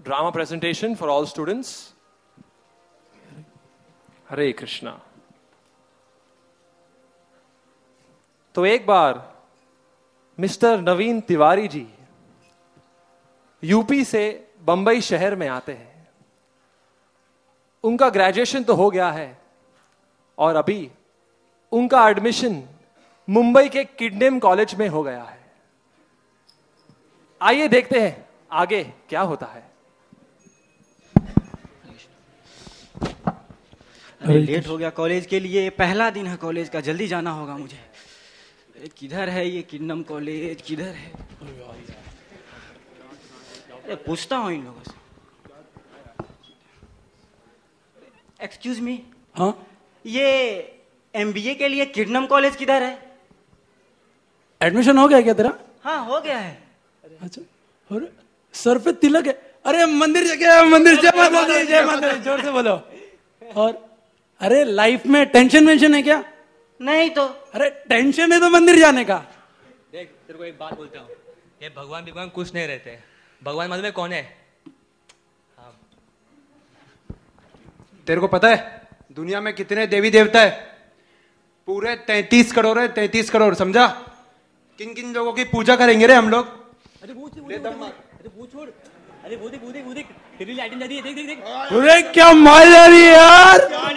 drama presentation for all students. हरे कृष्णा। तो एक बार मिस्टर नवीन तिवारी जी यूपी से बंबई शहर में आते हैं। उनका ग्रेजुएशन तो हो गया है और अभी उनका एडमिशन मुंबई के किडनेम कॉलेज में हो गया है। आइए देखते हैं आगे क्या होता है। अरे लेट हो गया कॉलेज के लिए, पहला दिन है कॉलेज का, जल्दी जाना होगा मुझे। किधर है ये किडनेम कॉलेज, किधर है? अरे पूछता हूँ इन लोगों से। एक्सक्यूज मी, हाँ ये एमबीए के लिए किडनेम कॉलेज किधर है? एडमिशन हो गया क्या तेरा? हाँ हो गया है। अच्छा, और सर पे तिलक है। अरे मंदिर जगह, मंदिर, जय माता दी, जय माता दी, जोर से बोलो। और अरे लाइफ में टेंशन वेंशन है क्या? नहीं तो। अरे टेंशन है तो मंदिर जाने का। देख तेरे को एक बात बोलता हूँ, ये भगवान कुछ नहीं रहते। भगवान मतलब कौन है? हाँ। तेरे को पता है दुनिया में कितने देवी देवता है? पूरे 33 करोड़ है, 33 करोड़, समझा? किन किन लोगों की पूजा करेंगे रे हम लोग? अरे वो छोड़, अरे वो देख तेरी लाइटिंग जा रही है, देख। अरे क्या मार जा रही है यार।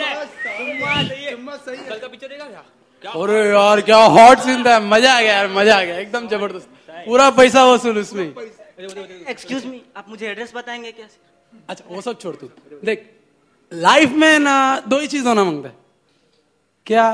कल का पिक्चर देखा क्या? अरे यार क्या हॉट सीन था, मजा आ गया यार, मजा आ गया, एकदम जबरदस्त, पूरा पैसा वसूल उसमें। एक्सक्यूज मी, आप मुझे एड्रेस बताएंगे क्या? अच्छा वो सब छोड़ तू, देख लाइफ में ना दो ही चीज होना मांगता है। क्या?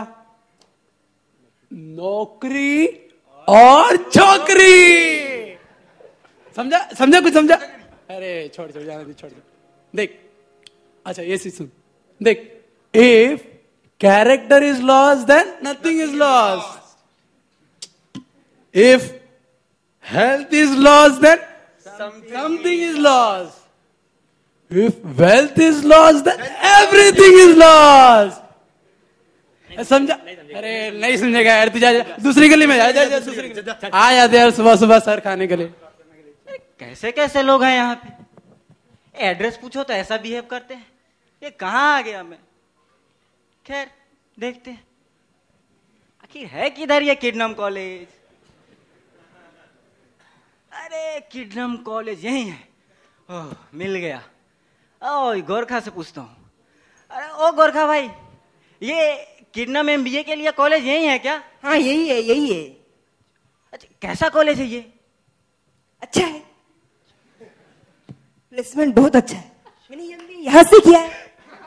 नौकरी और छोकरी। समझा कुछ समझा? अरे छोड़ जाने दे, छोड़ दे। देख अच्छा ये चीज सुन, देख if character is lost then nothing is lost. If health is lost then something is lost. If wealth is lost, then everything is lost. समझा? अरे नहीं समझेगा यार, तू जा दूसरी गली में, जा दूसरी गली। आ जाते यार सुबह सर खाने के लिए। कैसे कैसे लोग हैं यहाँ पे? एड्रेस पूछो तो ऐसा बिहेव करते हैं। ये कहाँ आ गया मैं? खैर देखते हैं आखिर है किधर ये किडनेम कॉलेज। अरे किडनेम कॉलेज यही है। ओह मिल गया। ओ गोरखा से पूछता हूँ। अरे ओ गोरखा भाई, ये किडनेम एमबीए के लिए कॉलेज यही है क्या? हाँ यही है। अच्छा कैसा कॉलेज है ये? अच्छा है, प्लेसमेंट बहुत अच्छा है। मैंने एमबीए यहाँ से किया है।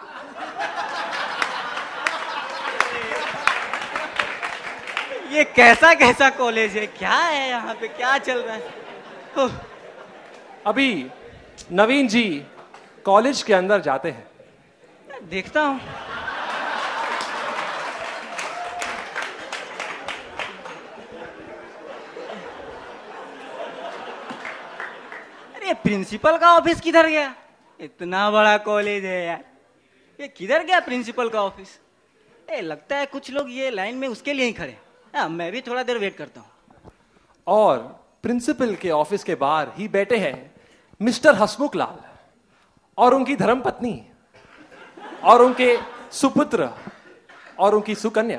ये कैसा कैसा कॉलेज है? क्या है यहाँ पे, क्या चल रहा है? अभी नवीन जी कॉलेज के अंदर जाते हैं। देखता हूं। अरे प्रिंसिपल का ऑफिस किधर गया? इतना बड़ा कॉलेज है यार, ये किधर गया प्रिंसिपल का ऑफिस? लगता है कुछ लोग ये लाइन में उसके लिए ही खड़े। मैं भी थोड़ा देर वेट करता हूं। और प्रिंसिपल के ऑफिस के बाहर ही बैठे हैं मिस्टर हसमुख लाल और उनकी धर्मपत्नी और उनके सुपुत्र और उनकी सुकन्या।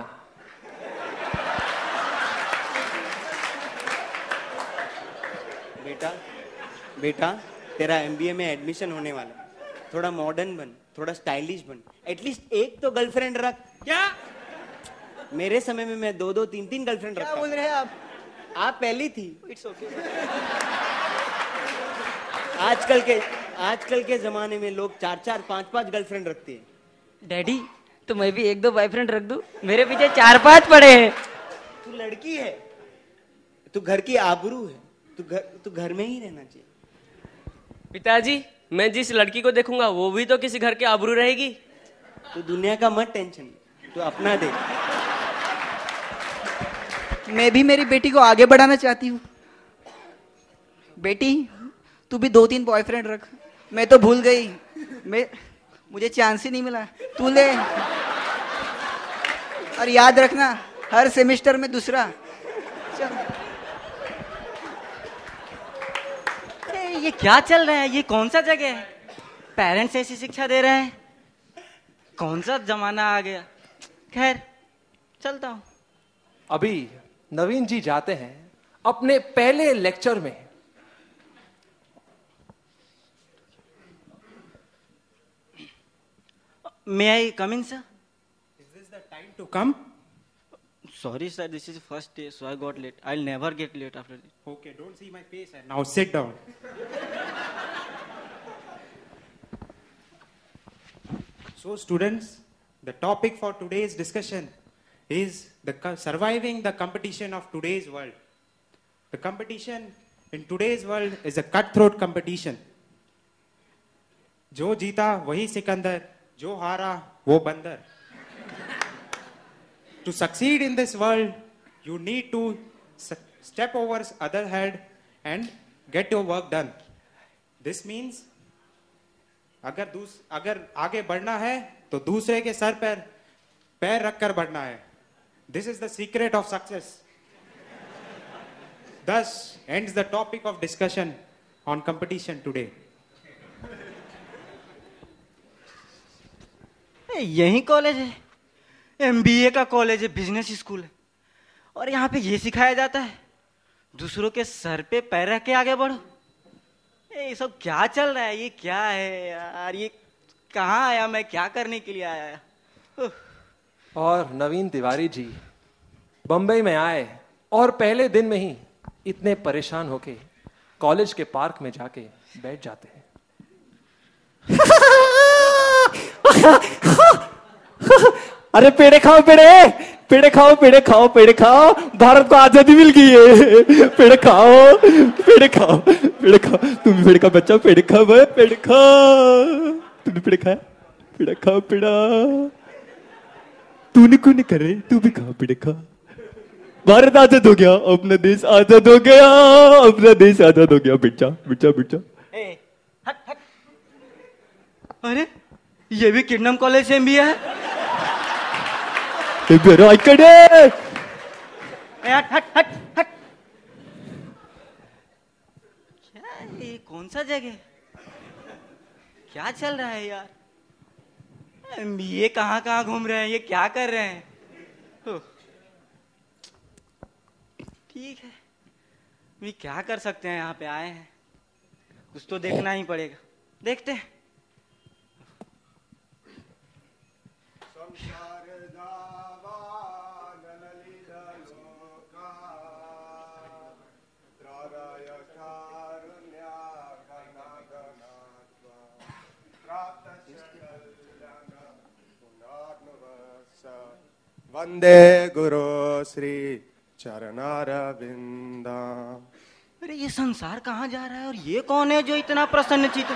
बेटा तेरा एमबीए में एडमिशन होने वाला है, थोड़ा मॉडर्न बन, थोड़ा स्टाइलिश बन, एटलीस्ट एक तो गर्लफ्रेंड रख। क्या? मेरे समय में मैं 2-2 3-3 गर्लफ्रेंड रखा। क्या बोल रहे हैं आप? आप पहली थी। It's okay. आजकल के जमाने में लोग 4-4 5-5 गर्लफ्रेंड रखते हैं। डैडी तो मैं भी 1-2 बॉयफ्रेंड रख दूं? मेरे पीछे 4-5 पड़े हैं। तू लड़की है, तू घर की आबरू है, तू घर में ही रहना चाहिए। पिताजी मैं जिस लड़की को देखूंगा वो भी तो किसी घर की आबरू रहेगी। तू दुनिया का मत टेंशन, तू अपना देख। मैं भी मेरी बेटी को आगे बढ़ाना चाहती हूँ। बेटी तू भी 2-3 बॉयफ्रेंड रख। मैं तो भूल गई, मुझे चांस ही नहीं मिला। तू ले और याद रखना हर सेमेस्टर में दूसरा। चल। ये क्या चल रहा है? ये कौन सा जगह है? पेरेंट्स ऐसी शिक्षा दे रहे हैं? कौन सा जमाना आ गया? खैर चलता हूं। अभी नवीन जी जाते हैं अपने पहले लेक्चर में। May I come in, sir? Is this the time to come? Sorry, sir. This is first day, so I got late. I'll never get late after this. Okay, don't see my face and now sit down. So students, the topic for today's discussion is surviving the competition of today's world. The competition in today's world is a cutthroat competition. जो जीता वही सिकंदर, जो हारा वो बंदर. To succeed in this world, you need to step over other head and get your work done. This means अगर आगे बढ़ना है तो दूसरे के सर पर पैर रखकर बढ़ना है. This is the secret of success. Thus ends the topic of discussion on competition today. यही कॉलेज है, MBA का कॉलेज है, बिजनेस स्कूल है, और यहाँ पे ये सिखाया जाता है दूसरों के सर पे पैर रख के आगे बढ़ो. ये सब क्या चल रहा है? ये क्या है यार? ये कहाँ आया? मैं क्या करने के लिए आया? और नवीन तिवारी जी बंबई में आए और पहले दिन में ही इतने परेशान होके कॉलेज के पार्क में जाके बैठ जाते हैं. अरे पेड़े खाओ, पेड़े खाओ, पेड़े खाओ, पेड़े खाओ. भारत को आजादी मिल गई है. पेड़े खाओ, पेड़े खाओ, पेड़े खाओ. तुम भी पेड़ का बच्चा, पेड़ खा, पेड़ खा. तुमने पेड़ खाया? पेड़ा खाओ, पेड़ा. तूने क्यों नहीं कर रहे? तू भी खा, पेड़ खा. भारत आजाद हो गया, अपना देश आजाद हो गया, अपना देश आजाद हो गया. बिचा बिचा बिचा. अरे ये भी किडनम कॉलेज से MBA है? हट हट. क्या ये कौन सा जगह? क्या चल रहा है यार? MBA कहाँ घूम रहे हैं? ये क्या कर रहे हैं? ठीक है, भी क्या कर सकते हैं? यहाँ पे आए हैं, कुछ तो देखना ही पड़ेगा. देखते हैं. वंदे गुरु श्री चरणारविंदा. अरे ये संसार कहाँ जा रहा है? और ये कौन है जो इतना प्रसन्नचित्त?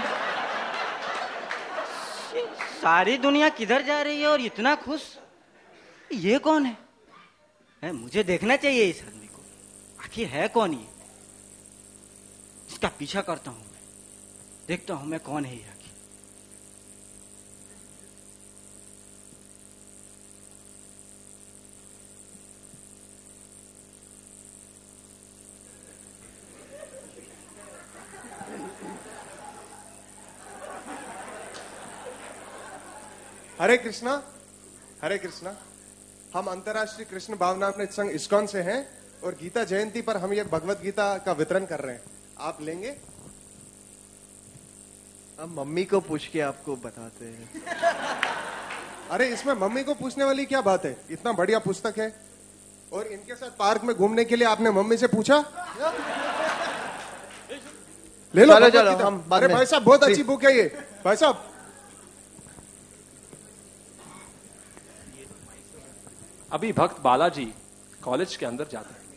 सारी दुनिया किधर जा रही है और इतना खुश? ये कौन है? मुझे देखना चाहिए इस आदमी को. आखिर है कौन ये? इसका पीछा करता हूं मैं, देखता हूं मैं कौन है ये. हरे कृष्णा, हरे कृष्णा. हम अंतर्राष्ट्रीय कृष्ण भावनामृत संघ इस्कॉन से हैं और गीता जयंती पर हम ये भगवत गीता का वितरण कर रहे हैं. आप लेंगे? हम मम्मी को पूछ के आपको बताते हैं. अरे इसमें मम्मी को पूछने वाली क्या बात है? इतना बढ़िया पुस्तक है और इनके साथ पार्क में घूमने के लिए आपने मम्मी से पूछा? ले लो. चलो हम. अरे भाई साहब बहुत अच्छी बुक है ये. भाई साहब अभी भक्त बालाजी कॉलेज के अंदर जाते हैं.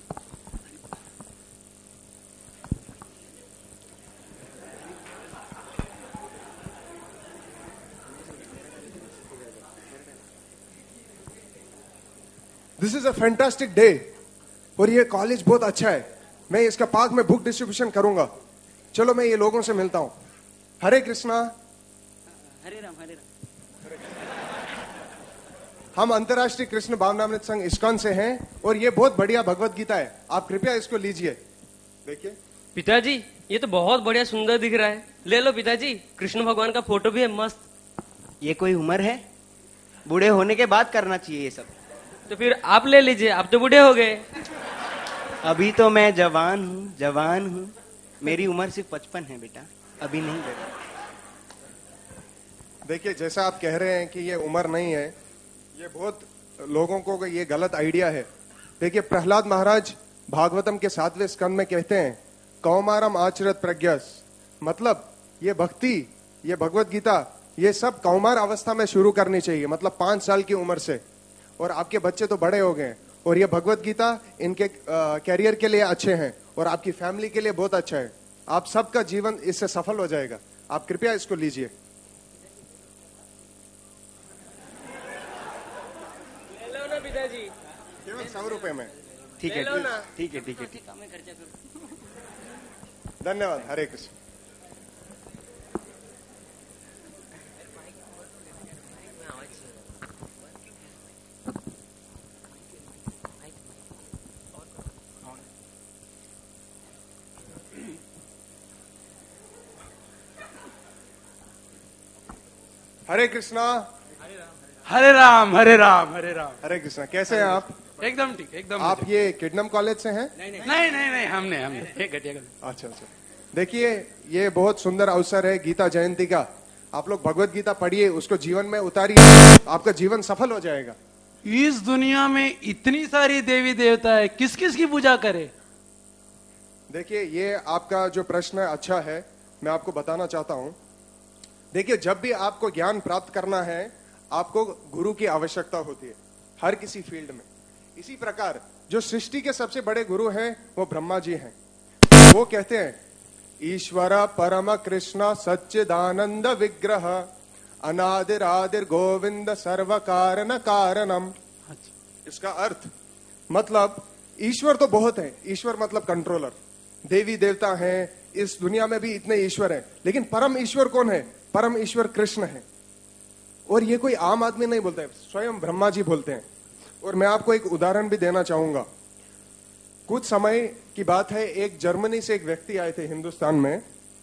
This is a fantastic day और ये कॉलेज बहुत अच्छा है. मैं इसका पार्क में बुक डिस्ट्रीब्यूशन करूंगा. चलो मैं ये लोगों से मिलता हूं. हरे कृष्णा. हरे राम, हरे राम. हम अंतर्राष्ट्रीय कृष्ण भावनामृत संघ इस्कॉन से हैं और ये बहुत बढ़िया भगवत गीता है. आप कृपया इसको लीजिए. देखिए पिताजी ये तो बहुत बढ़िया सुंदर दिख रहा है, ले लो पिताजी, कृष्ण भगवान का फोटो भी है मस्त। ये कोई उम्र है? बूढ़े होने के बाद करना चाहिए ये सब। तो फिर आप ले लीजिए, आप तो बूढ़े हो गए। अभी तो मैं जवान हूँ। मेरी उम्र सिर्फ 55 है बेटा, अभी नहीं बेटा। देखिए, जैसा आप कह रहे हैं कि ये उम्र नहीं है, ये बहुत लोगों को ये गलत आइडिया है। देखिए, प्रहलाद महाराज भागवतम के 7वें स्कंद में कहते हैं कौमारम आचरत प्रज्ञस, मतलब ये भक्ति, ये भगवत गीता, ये सब कौमार अवस्था में शुरू करनी चाहिए, मतलब 5 साल की उम्र से। और आपके बच्चे तो बड़े हो गए और ये भगवत गीता इनके कैरियर के लिए अच्छे हैं और आपकी फैमिली के लिए बहुत अच्छा है। आप सबका जीवन इससे सफल हो जाएगा। आप कृपया इसको लीजिए। ले लो ना पिताजी, केवल 100 रुपए में। ठीक है, ले लो ना। ठीक है। धन्यवाद। हरे कृष्ण। हरे कृष्णा। हरे राम हरे राम हरे राम। हरे कृष्णा। कैसे हैं आप? एकदम ठीक, एकदम। आप ये किडनम कॉलेज से हैं? नहीं, हमने एक घटिया। अच्छा। देखिए, ये बहुत सुंदर अवसर है गीता जयंती का। आप लोग भगवत गीता पढ़िए, उसको जीवन में उतारिए, आपका जीवन सफल हो जाएगा। इस दुनिया में इतनी सारी देवी देवता है, किस किस की पूजा करे? देखिए, ये आपका जो प्रश्न है अच्छा है, मैं आपको बताना चाहता हूं। देखिए, जब भी आपको ज्ञान प्राप्त करना है, आपको गुरु की आवश्यकता होती है, हर किसी फील्ड में। इसी प्रकार जो सृष्टि के सबसे बड़े गुरु हैं वो ब्रह्मा जी हैं। वो कहते हैं ईश्वर परम कृष्ण सच्चिदानंद विग्रह अनादिर आदिर गोविंद सर्व कारण कारणम। इसका अर्थ मतलब ईश्वर तो बहुत है, ईश्वर मतलब कंट्रोलर, देवी देवता हैं, इस दुनिया में भी इतने ईश्वर हैं, लेकिन परम ईश्वर कौन है? परम ईश्वर कृष्ण है। और ये कोई आम आदमी नहीं बोलता है, स्वयं ब्रह्मा जी बोलते हैं। और मैं आपको एक उदाहरण भी देना चाहूंगा। कुछ समय की बात है, एक जर्मनी से एक व्यक्ति आए थे हिंदुस्तान में।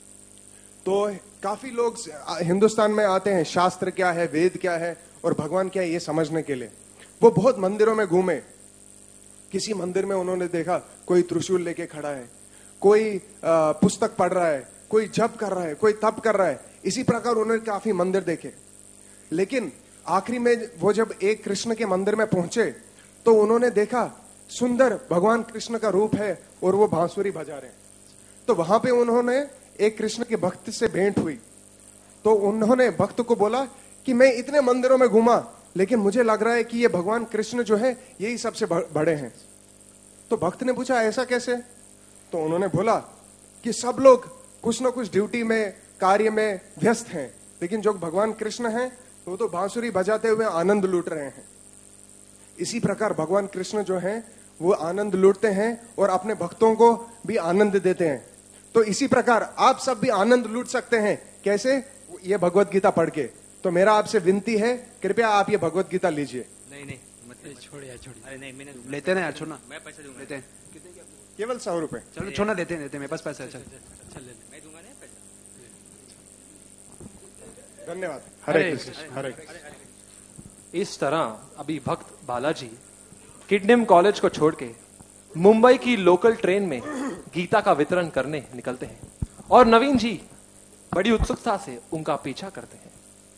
तो काफी लोग हिंदुस्तान में आते हैं, शास्त्र क्या है, वेद क्या है और भगवान क्या है ये समझने के लिए। वो बहुत मंदिरों में घूमे। किसी मंदिर में उन्होंने देखा कोई त्रिशूल लेके खड़ा है, कोई पुस्तक पढ़ रहा है, कोई जप कर रहा है, कोई तप कर रहा है। इसी प्रकार उन्होंने काफी मंदिर देखे। लेकिन आखिरी में वो जब एक कृष्ण के मंदिर में पहुंचे तो उन्होंने देखा सुंदर भगवान कृष्ण का रूप है और वो बांसुरी बजा रहे हैं। तो वहां पे उन्होंने एक कृष्ण के भक्त से भेंट हुई। तो उन्होंने भक्त को बोला कि मैं इतने मंदिरों में घूमा, लेकिन मुझे लग रहा है कि ये भगवान कृष्ण जो है यही सबसे बड़े हैं। तो भक्त ने पूछा ऐसा कैसे? तो उन्होंने बोला कि सब लोग कुछ ना कुछ ड्यूटी में, कार्य में व्यस्त हैं, लेकिन जो भगवान कृष्ण हैं वो तो बांसुरी बजाते हुए आनंद लूट रहे हैं। इसी प्रकार भगवान कृष्ण जो हैं वो आनंद लूटते हैं और अपने भक्तों को भी आनंद देते हैं। तो इसी प्रकार आप सब भी आनंद लूट सकते हैं। कैसे? ये भगवत गीता पढ़ के। तो मेरा आपसे विनती है, कृपया आप ये भगवत गीता लीजिए। नहीं छोड़िए। अरे नहीं, मैंने लेते ना यार, छोड़ना। मैं पैसे दूंगा। लेते हैं केवल 100 रुपए। चलो छोड़ना, देते हैं मेरे पास पैसा है। चल मैं दूंगा नहीं पैसा। धन्यवाद। हरे कृष्ण। हरे कृष्ण। इस तरह अभी भक्त बालाजी किडनेम कॉलेज को छोड़ के मुंबई की लोकल ट्रेन में गीता का वितरण करने निकलते हैं और नवीन जी बड़ी उत्सुकता से उनका पीछा करते हैं।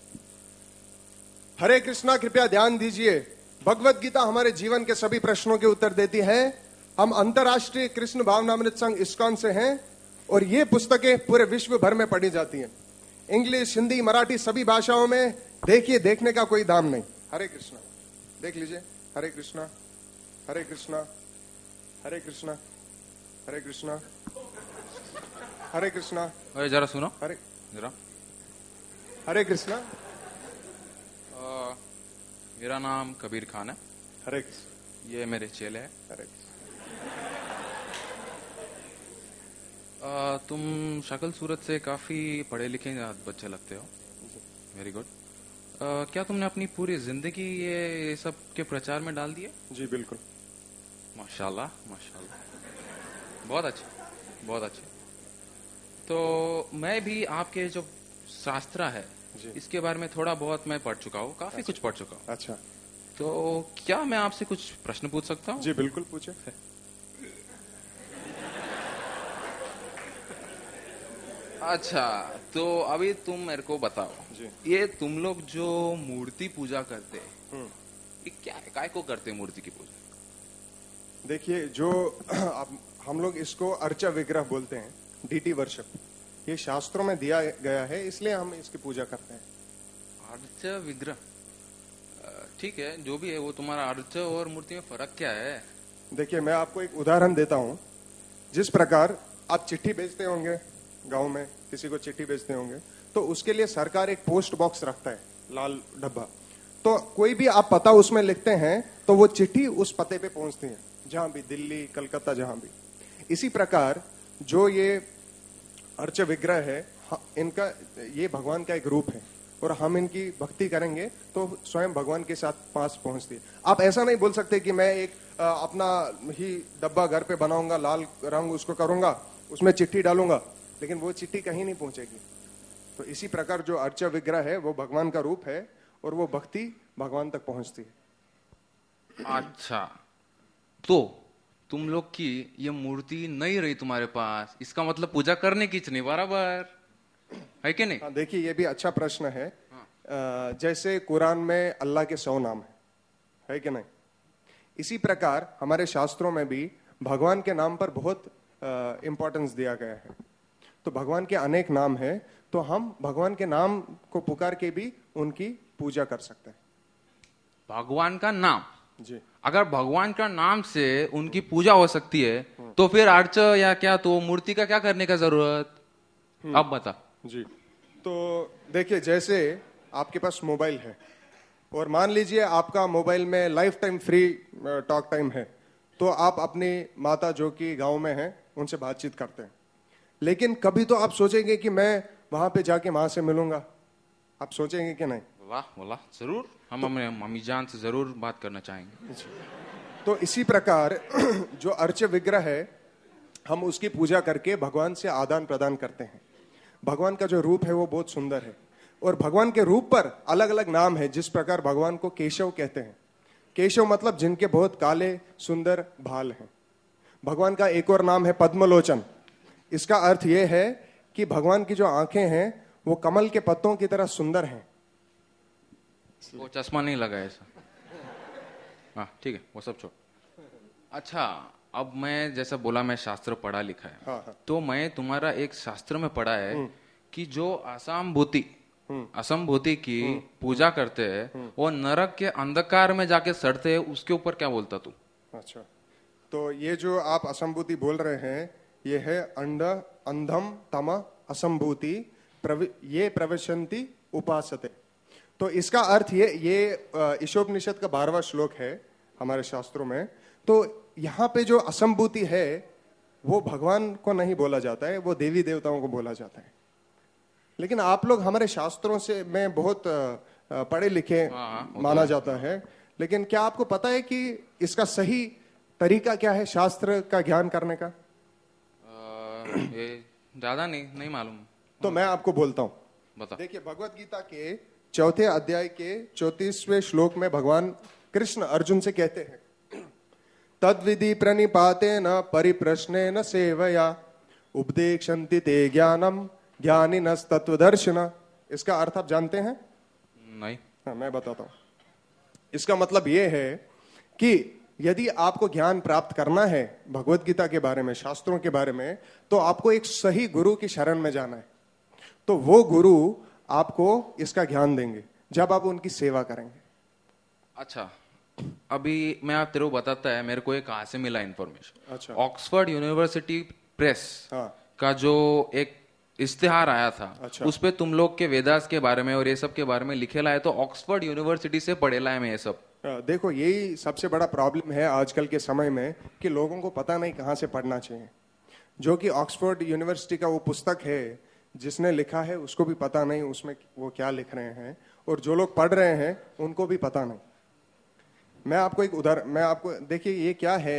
हरे कृष्णा, कृपया ध्यान दीजिए। भगवत गीता हमारे जीवन के सभी प्रश्नों के उत्तर देती है। हम अंतर्राष्ट्रीय कृष्ण भावनामृत संघ इस्कॉन से हैं और ये पुस्तकें पूरे विश्व भर में पढ़ी जाती हैं। इंग्लिश, हिंदी, मराठी सभी भाषाओं में। देखिए, देखने का कोई दाम नहीं। हरे कृष्णा, देख लीजिए। हरे कृष्णा, हरे कृष्णा, हरे कृष्णा, हरे कृष्णा, हरे कृष्णा। अरे जरा सुनो, हरे जरा। हरे कृष्णा। मेरा नाम कबीर खान है। हरे कृष्ण। ये मेरे चेले हैं। हरे कृष्ण। तुम शक्ल सूरत से काफी पढ़े लिखे बच्चे लगते हो। Very good. क्या तुमने अपनी पूरी जिंदगी ये सब के प्रचार में डाल दिए? जी बिल्कुल। माशाल्लाह, माशाल्लाह, बहुत अच्छे, बहुत अच्छे। तो मैं भी आपके जो शास्त्र है इसके बारे में थोड़ा बहुत मैं पढ़ चुका हूँ, काफी कुछ पढ़ चुका हूँ। अच्छा, तो क्या मैं आपसे कुछ प्रश्न पूछ सकता हूँ? जी बिल्कुल पूछे। अच्छा, तो अभी तुम मेरे को बताओ, ये तुम लोग जो मूर्ति पूजा करते हैं, ये क्या है, काय को करते हैं मूर्ति की पूजा? देखिए, जो हम लोग इसको अर्चा विग्रह बोलते हैं, डीटी वर्शिप। ये शास्त्रों में दिया गया है, इसलिए हम इसकी पूजा करते हैं। अर्चा विग्रह, ठीक है, जो भी है वो तुम्हारा अर्चा और मूर्ति में फर्क क्या है? देखिए, मैं आपको एक उदाहरण देता हूँ। जिस प्रकार आप चिट्ठी भेजते होंगे, गांव में किसी को चिट्ठी भेजते होंगे, तो उसके लिए सरकार एक पोस्ट बॉक्स रखता है, लाल डब्बा। तो कोई भी आप पता उसमें लिखते हैं तो वो चिट्ठी उस पते पे पहुंचती है, जहां भी, दिल्ली, कलकत्ता, जहां भी। इसी प्रकार जो ये अर्च विग्रह है, इनका, ये भगवान का एक रूप है, और हम इनकी भक्ति करेंगे तो स्वयं भगवान के साथ पास पहुंचती है। आप ऐसा नहीं बोल सकते कि मैं एक अपना ही डब्बा घर पे बनाऊंगा, लाल रंग उसको करूंगा, उसमें चिट्ठी डालूंगा, लेकिन वो चिट्ठी कहीं नहीं पहुंचेगी। तो इसी प्रकार जो अर्चा विग्रह है वो भगवान का रूप है, और वो भक्ति भगवान तक पहुंचती है। अच्छा, तो तुम लोग की ये मूर्ति नहीं रही तुम्हारे पास, इसका मतलब पूजा करने की नहीं, बराबर है कि नहीं? हाँ, देखिए, ये भी अच्छा प्रश्न है। जैसे कुरान में अल्लाह के 100 नाम है कि नहीं? इसी प्रकार हमारे शास्त्रों में भी भगवान के नाम पर बहुत इंपॉर्टेंस दिया गया है। तो भगवान के अनेक नाम हैं, तो हम भगवान के नाम को पुकार के भी उनकी पूजा कर सकते हैं। भगवान का नाम जी, अगर भगवान का नाम से उनकी पूजा हो सकती है, तो फिर अर्च या क्या, तो मूर्ति का क्या करने का जरूरत? अब बता। जी, तो देखिए, जैसे आपके पास मोबाइल है, और मान लीजिए आपका मोबाइल में life time free talk time है, तो आप अपनी माता जो कि गांव में है उनसे बातचीत करते हैं। लेकिन कभी तो आप सोचेंगे कि मैं वहां पे जाके माँ से मिलूंगा, आप सोचेंगे कि नहीं? वाह बोला, जरूर हम अपने मम्मी जान से जरूर बात करना चाहेंगे। तो इसी प्रकार जो अर्च विग्रह है, हम उसकी पूजा करके भगवान से आदान प्रदान करते हैं। भगवान का जो रूप है वो बहुत सुंदर है, और भगवान के रूप पर अलग अलग नाम है। जिस प्रकार भगवान को केशव कहते हैं, केशव मतलब जिनके बहुत काले सुंदर बाल हैं। भगवान का एक और नाम है पद्मलोचन। इसका अर्थ यह है कि भगवान की जो आंखें हैं वो कमल के पत्तों की तरह सुंदर हैं। वो चश्मा नहीं लगा ऐसा। हाँ ठीक है, वो सब छोड़। अच्छा, अब मैं जैसा बोला, मैं शास्त्र पढ़ा लिखा है। हाँ। तो मैं तुम्हारा एक शास्त्र में पढ़ा है कि जो असंभूति की पूजा करते हैं वो नरक के अंधकार में जाके सड़ते हैं, उसके ऊपर क्या बोलता तू? अच्छा, तो ये जो आप असंभूति बोल रहे हैं, ये है अंधम तम असंभूति ये प्रविशन्ति उपासते। तो इसका अर्थ ये ईशोपनिषद का 12वां श्लोक है हमारे शास्त्रों में। तो यहाँ पे जो असंभूति है वो भगवान को नहीं बोला जाता है, वो देवी देवताओं को बोला जाता है। लेकिन आप लोग हमारे शास्त्रों से में बहुत पढ़े लिखे माना जाता है, लेकिन क्या आपको पता है कि इसका सही तरीका क्या है शास्त्र का ज्ञान करने का? ये ज्यादा नहीं मालूम। तो मैं आपको बोलता हूँ, बता। देखिए, भगवत गीता के 4थे अध्याय के 34वें श्लोक में भगवान कृष्ण अर्जुन से कहते हैं, तद्विधि प्रणिपातेन परिप्रश्नेन सेवया उपदेक्षन्ति ते ज्ञानम ज्ञानिनस् तत्वदर्शिनः। इसका अर्थ आप जानते हैं? नहीं। हाँ, मैं बताता हूं। इसका मतलब ये है कि यदि आपको ज्ञान प्राप्त करना है भगवत गीता के बारे में, शास्त्रों के बारे में, तो आपको एक सही गुरु की शरण में जाना है। तो वो गुरु आपको इसका ज्ञान देंगे जब आप उनकी सेवा करेंगे। अच्छा, अभी मैं आप तेरे को बताता है मेरे को ये कहाँ से मिला इन्फॉर्मेशन। अच्छा। ऑक्सफोर्ड यूनिवर्सिटी प्रेस का जो एक इश्तिहार आया था, अच्छा। उस पे तुम लोग के वेदास के बारे में और ये सब के बारे में लिखेला है। तो ऑक्सफोर्ड यूनिवर्सिटी से पढ़ेला है मैं ये सब। देखो, यही सबसे बड़ा प्रॉब्लम है आजकल के समय में कि लोगों को पता नहीं कहाँ से पढ़ना चाहिए। जो कि ऑक्सफोर्ड यूनिवर्सिटी का वो पुस्तक है, जिसने लिखा है उसको भी पता नहीं उसमें वो क्या लिख रहे हैं, और जो लोग पढ़ रहे हैं उनको भी पता नहीं। मैं आपको एक उदाहरण, मैं आपको, देखिए ये क्या है,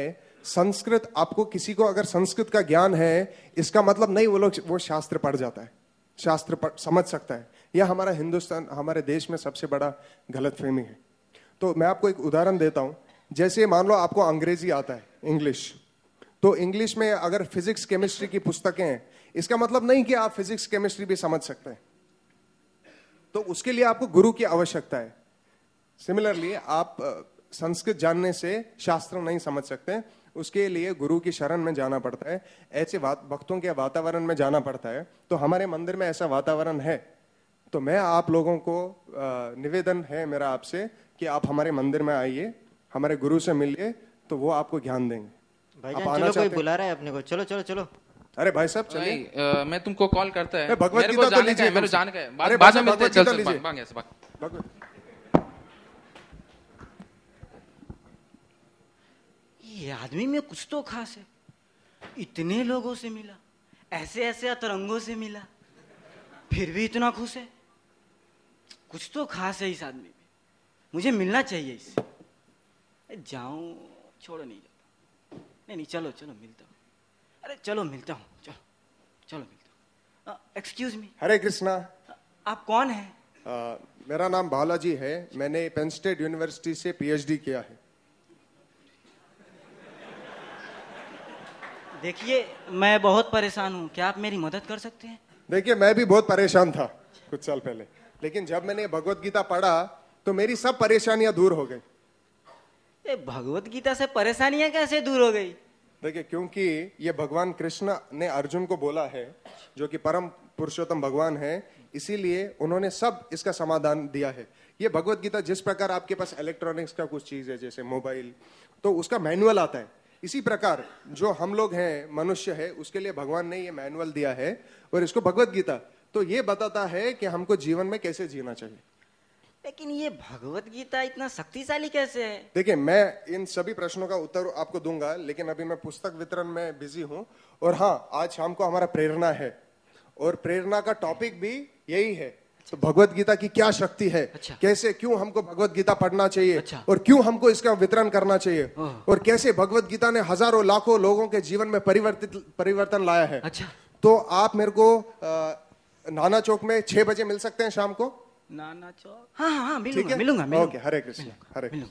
संस्कृत, आपको किसी को अगर संस्कृत का ज्ञान है, इसका मतलब नहीं वो शास्त्र पढ़ जाता है, समझ सकता है। यह हमारा हिंदुस्तान, हमारे देश में सबसे बड़ा गलतफहमी है। तो मैं आपको एक उदाहरण देता हूं। जैसे मान लो आपको अंग्रेजी आता है, इंग्लिश, तो इंग्लिश में अगर फिजिक्स केमिस्ट्री की पुस्तकें हैं, इसका मतलब नहीं कि आप फिजिक्स केमिस्ट्री भी समझ सकते हैं। तो उसके लिए आपको गुरु की आवश्यकता है। सिमिलरली आप संस्कृत जानने से शास्त्र नहीं समझ सकते, उसके लिए गुरु की शरण में जाना पड़ता है, ऐसे भक्तों के वातावरण में जाना पड़ता है। तो हमारे मंदिर में ऐसा वातावरण है। तो मैं आप लोगों को निवेदन है मेरा आपसे कि आप हमारे मंदिर में आइए, हमारे गुरु से मिलिए, तो वो आपको ज्ञान देंगे। भाईजान चलो, कोई बुला रहा है अपने को, चलो चलो चलो। अरे भाई साहब चलिए, मैं तुमको कॉल करता है, भगवत मेरे को गीता तो जाने का है, मेरे को जाने का है, अरे बाद में मिलते हैं, भगवत गीता चल लीजिए। भाग यहाँ से, भाग। ये आदमी में कुछ तो खास है। इतने लोगों से मिला, ऐसे ऐसे अतरंगों से मिला, फिर भी इतना खुश है। कुछ तो खास है इस आदमी में, मुझे मिलना चाहिए इससे। जाऊं, छोड़ो, नहीं जाता। नहीं, चलो चलो मिलता हूँ। अरे चलो मिलता हूँ, चलो चलो मिलता हूँ। Excuse me. हरे कृष्णा। आप कौन हैं? मेरा नाम बालाजी है। मैंने पेन स्टेट यूनिवर्सिटी से पीएचडी किया है। देखिए, मैं बहुत परेशान हूँ, क्या आप मेरी मदद कर सकते हैं? देखिए, मैं भी बहुत परेशान था कुछ साल पहले, लेकिन जब मैंने भगवत गीता पढ़ा तो मेरी सब परेशानियां दूर हो गई। ये भगवत गीता से परेशानियां कैसे दूर हो गई? देखिए, क्योंकि ये भगवान कृष्ण ने अर्जुन को बोला है, जो कि परम पुरुषोत्तम भगवान है, इसीलिए उन्होंने सब इसका समाधान दिया है। ये भगवत गीता जिस प्रकार आपके पास इलेक्ट्रॉनिक्स का कुछ चीज है, जैसे मोबाइल, तो उसका मैनुअल आता है, इसी प्रकार जो हम लोग हैं, मनुष्य है, उसके लिए भगवान ने ये मैनुअल दिया है, और इसको भगवत गीता तो ये बताता है कि हमको जीवन में कैसे जीना चाहिए। लेकिन ये भगवत गीता इतना शक्तिशाली कैसे है? देखिए, मैं इन सभी प्रश्नों का उत्तर आपको दूंगा, लेकिन अभी मैं पुस्तक वितरण में बिजी हूं। और हाँ, आज शाम को हमारा प्रेरणा है, और प्रेरणा का टॉपिक भी यही है। तो भगवत गीता की क्या शक्ति है, कैसे, क्यों हमको भगवत गीता पढ़ना चाहिए, और क्यों हमको इसका वितरण करना चाहिए, और कैसे भगवत गीता ने हजारों लाखों लोगों के जीवन में परिवर्तन लाया है। तो आप मेरे को नाना चौक में 6 बजे मिल सकते हैं शाम को? नाना चौक? हाँ हाँ, मिलूंगा। ओके, हरे कृष्ण, हरे कृष्ण।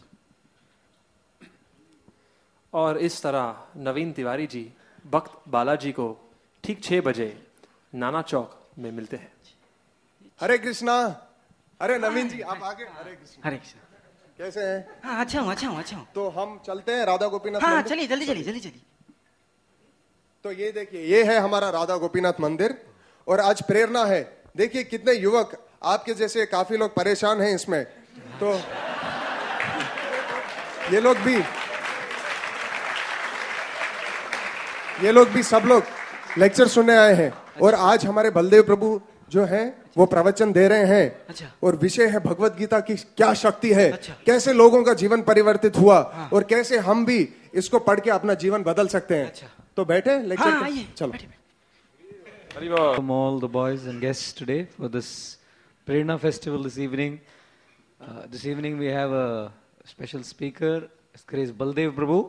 और इस तरह नवीन तिवारी जी भक्त बालाजी को ठीक 6 बजे नाना चौक में मिलते हैं। हरे कृष्णा। अरे नवीन जी, आप आगे। हरे कृष्ण। हरे कृष्ण। कैसे हैं? हाँ, अच्छा हूँ। तो हम चलते हैं राधा गोपीनाथ हाँ, मंदिर? चलिए जल्दी। तो ये देखिए, ये है हमारा राधा गोपीनाथ मंदिर, और आज प्रेरणा है। देखिए कितने युवक, आपके जैसे काफी लोग परेशान हैं इसमें। तो ये लोग भी सब लोग लेक्चर सुनने आए हैं, और आज हमारे बलदेव प्रभु जो हैं वो प्रवचन दे रहे हैं। और विषय है भगवत गीता की क्या शक्ति है, कैसे लोगों का जीवन परिवर्तित हुआ, और कैसे हम भी इसको पढ़ के अपना जीवन बदल सकते हैं। तो बैठे लेक्चर, चलो। Welcome all the boys and guests today for this Prerna festival this evening. This evening we have a special speaker. His name is Baldev Prabhu.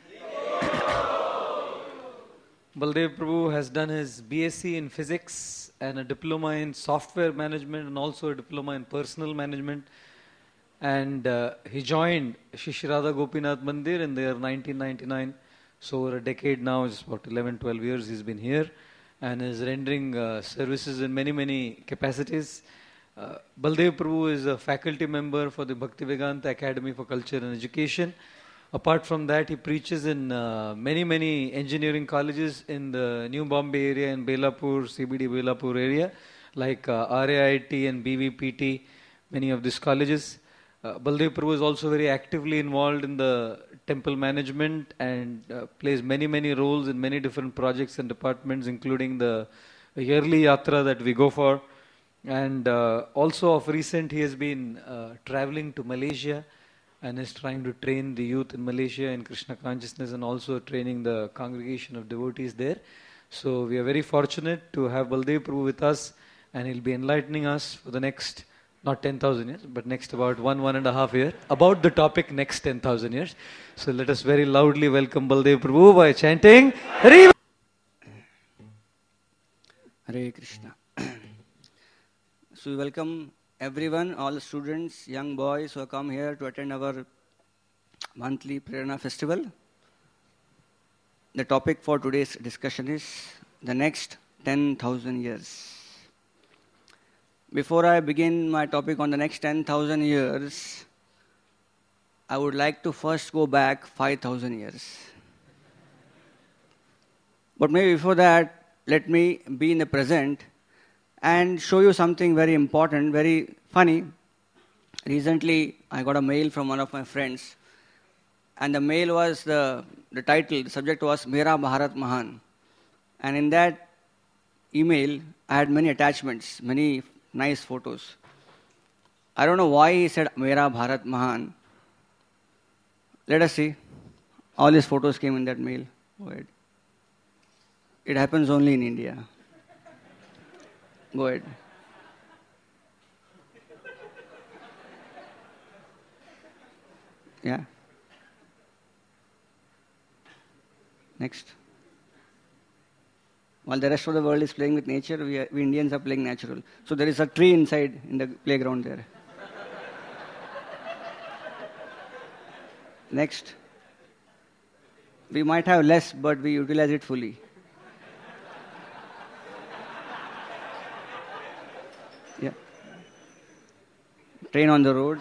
Baldev Prabhu has done his BSc in physics and a diploma in software management and also a diploma in personal management. And he joined Shri Radha Gopinath Mandir in the year 1999. So over a decade now, just about 11-12 years he's been here and is rendering services in many capacities. Baldev Prabhu is a faculty member for the Bhaktivedanta Academy for Culture and Education. Apart from that, he preaches in many engineering colleges in the New Bombay area, in Belapur, CBD Belapur area, like RAIT and BVPT, many of these colleges. Baldev Prabhu is also very actively involved in the temple management and plays many roles in many different projects and departments, including the yearly yatra that we go for. And also of recent, he has been traveling to Malaysia and is trying to train the youth in Malaysia in Krishna consciousness and also training the congregation of devotees there. So we are very fortunate to have Baldev Prabhu with us, and he'll be enlightening us for the next not 10,000 years, but next about 1.5 year, about the topic next 10,000 years. So let us very loudly welcome Baldev Prabhu by chanting Hare Hare Krishna. So we welcome everyone, all the students, young boys who have come here to attend our monthly Prerana festival. The topic for today's discussion is the next 10,000 years. Before I begin my topic on the next 10,000 years, I would like to first go back 5,000 years. But maybe before that, let me be in the present and show you something very important, very funny. Recently, I got a mail from one of my friends, and the mail was the title, the subject was Mera Bharat Mahan. And in that email, I had many attachments, many nice photos. I don't know why he said Mera Bharat Mahan. Let us see. All these photos came in that mail. Go ahead. It happens only in India. Go ahead. Yeah. Next. While the rest of the world is playing with nature, we Indians are playing natural. So there is a tree inside in the playground there. Next. We might have less, but we utilize it fully. Yeah. Train on the road.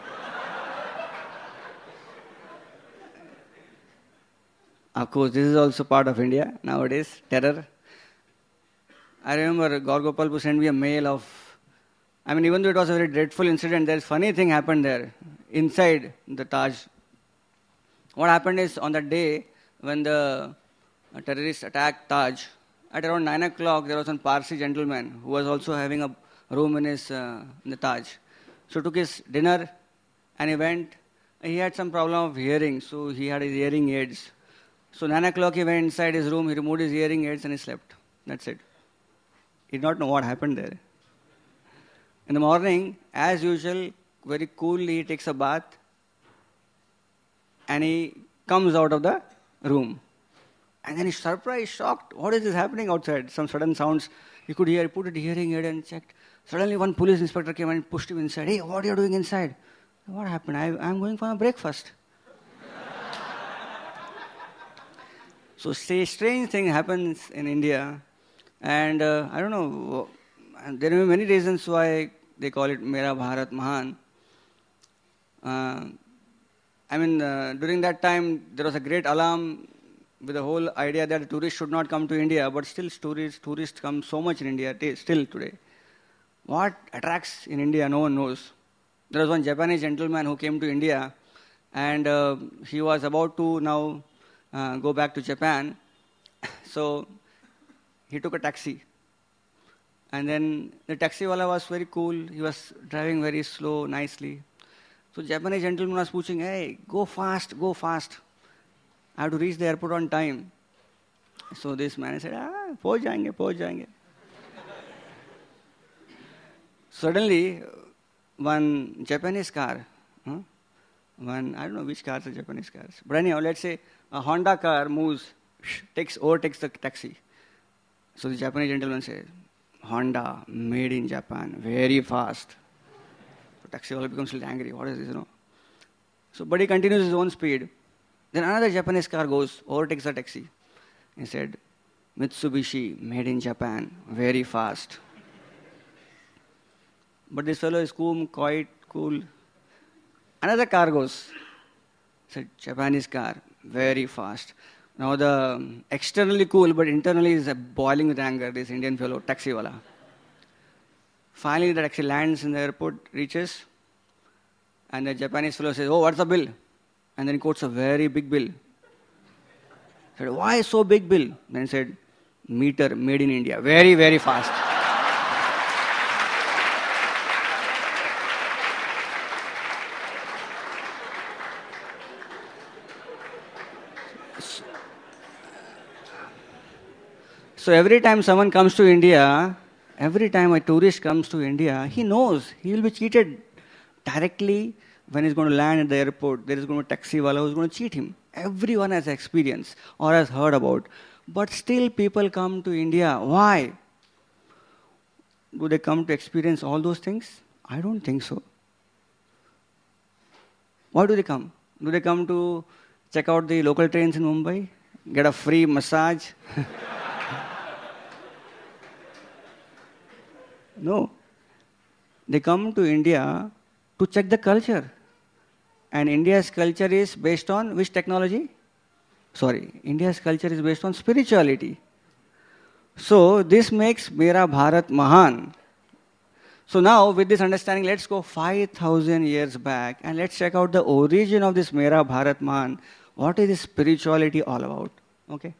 Of course, this is also part of India nowadays, terror. I remember Gaur sent me a mail of, even though it was a very dreadful incident, there's funny thing happened there, inside the Taj. What happened is, on that day, when the terrorists attacked Taj, at around 9 o'clock, there was a Parsi gentleman who was also having a room in the Taj. So took his dinner, and he went. He had some problem of hearing, so he had his hearing aids. So 9 o'clock, he went inside his room, he removed his hearing aids, and he slept. That's it. He did not know what happened there. In the morning, as usual, very coolly, he takes a bath, and he comes out of the room. And then he's surprised, shocked. What is this happening outside? Some sudden sounds. He could hear. He put a hearing aid and checked. Suddenly one police inspector came and pushed him inside. Hey, what are you doing inside? What happened? I'm going for a breakfast. So strange thing happens in India. And I don't know. There are many reasons why they call it Mera Bharat Mahan. During that time, there was a great alarm with the whole idea that tourists should not come to India, but still tourists come so much in India, still today. What attracts in India, no one knows. There was one Japanese gentleman who came to India, and he was about to now go back to Japan. So he took a taxi. And then the taxiwala was very cool. He was driving very slow, nicely. So Japanese gentleman was pushing, hey, go fast, go fast. I have to reach the airport on time. So this man said, pahunch jayenge. Suddenly, one Japanese car, I don't know which cars are Japanese cars, but anyhow, let's say a Honda car moves, overtakes the taxi. So the Japanese gentleman says, Honda, made in Japan, very fast. The taxi owner becomes a little angry. What is this, So, but he continues his own speed. Then another Japanese car goes, overtakes the taxi. He said, Mitsubishi, made in Japan, very fast. But this fellow is quite cool. Another car goes. Said, Japanese car, very fast. Now the externally cool, but internally is boiling with anger, this Indian fellow, taxiwala. Finally, the taxi lands in the airport, reaches, and the Japanese fellow says, oh, what's the bill? And then he quotes a very big bill. Said, why so big bill? Then he said, meter made in India, very, very fast. So every time someone comes to India, Every time a tourist comes to India, he knows he will be cheated directly when he's going to land at the airport. There is going to be a taxi wala who's going to cheat him. Everyone has experience or has heard about. But still people come to India. Why? Do they come to experience all those things? I don't think so. Why do they come? Do they come to check out the local trains in Mumbai? Get a free massage? No. They come to India to check the culture. And India's culture is based on which technology? India's culture is based on spirituality. So this makes Mera Bharat Mahan. So now with this understanding, let's go 5,000 years back and let's check out the origin of this Mera Bharat Mahan. What is this spirituality all about? Okay.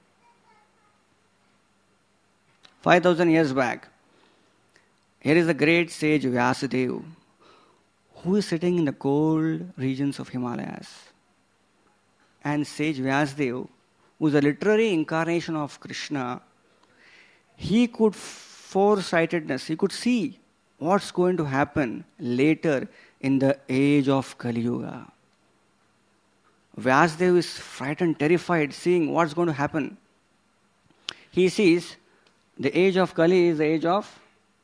5,000 years back. Here is the great sage Vyasadeva, who is sitting in the cold regions of Himalayas. And sage Vyasadeva, who is a literary incarnation of Krishna, he could foresightedness, he could see what's going to happen later in the age of Kali Yuga. Vyasadeva is frightened, terrified, seeing what's going to happen. He sees the age of Kali is the age of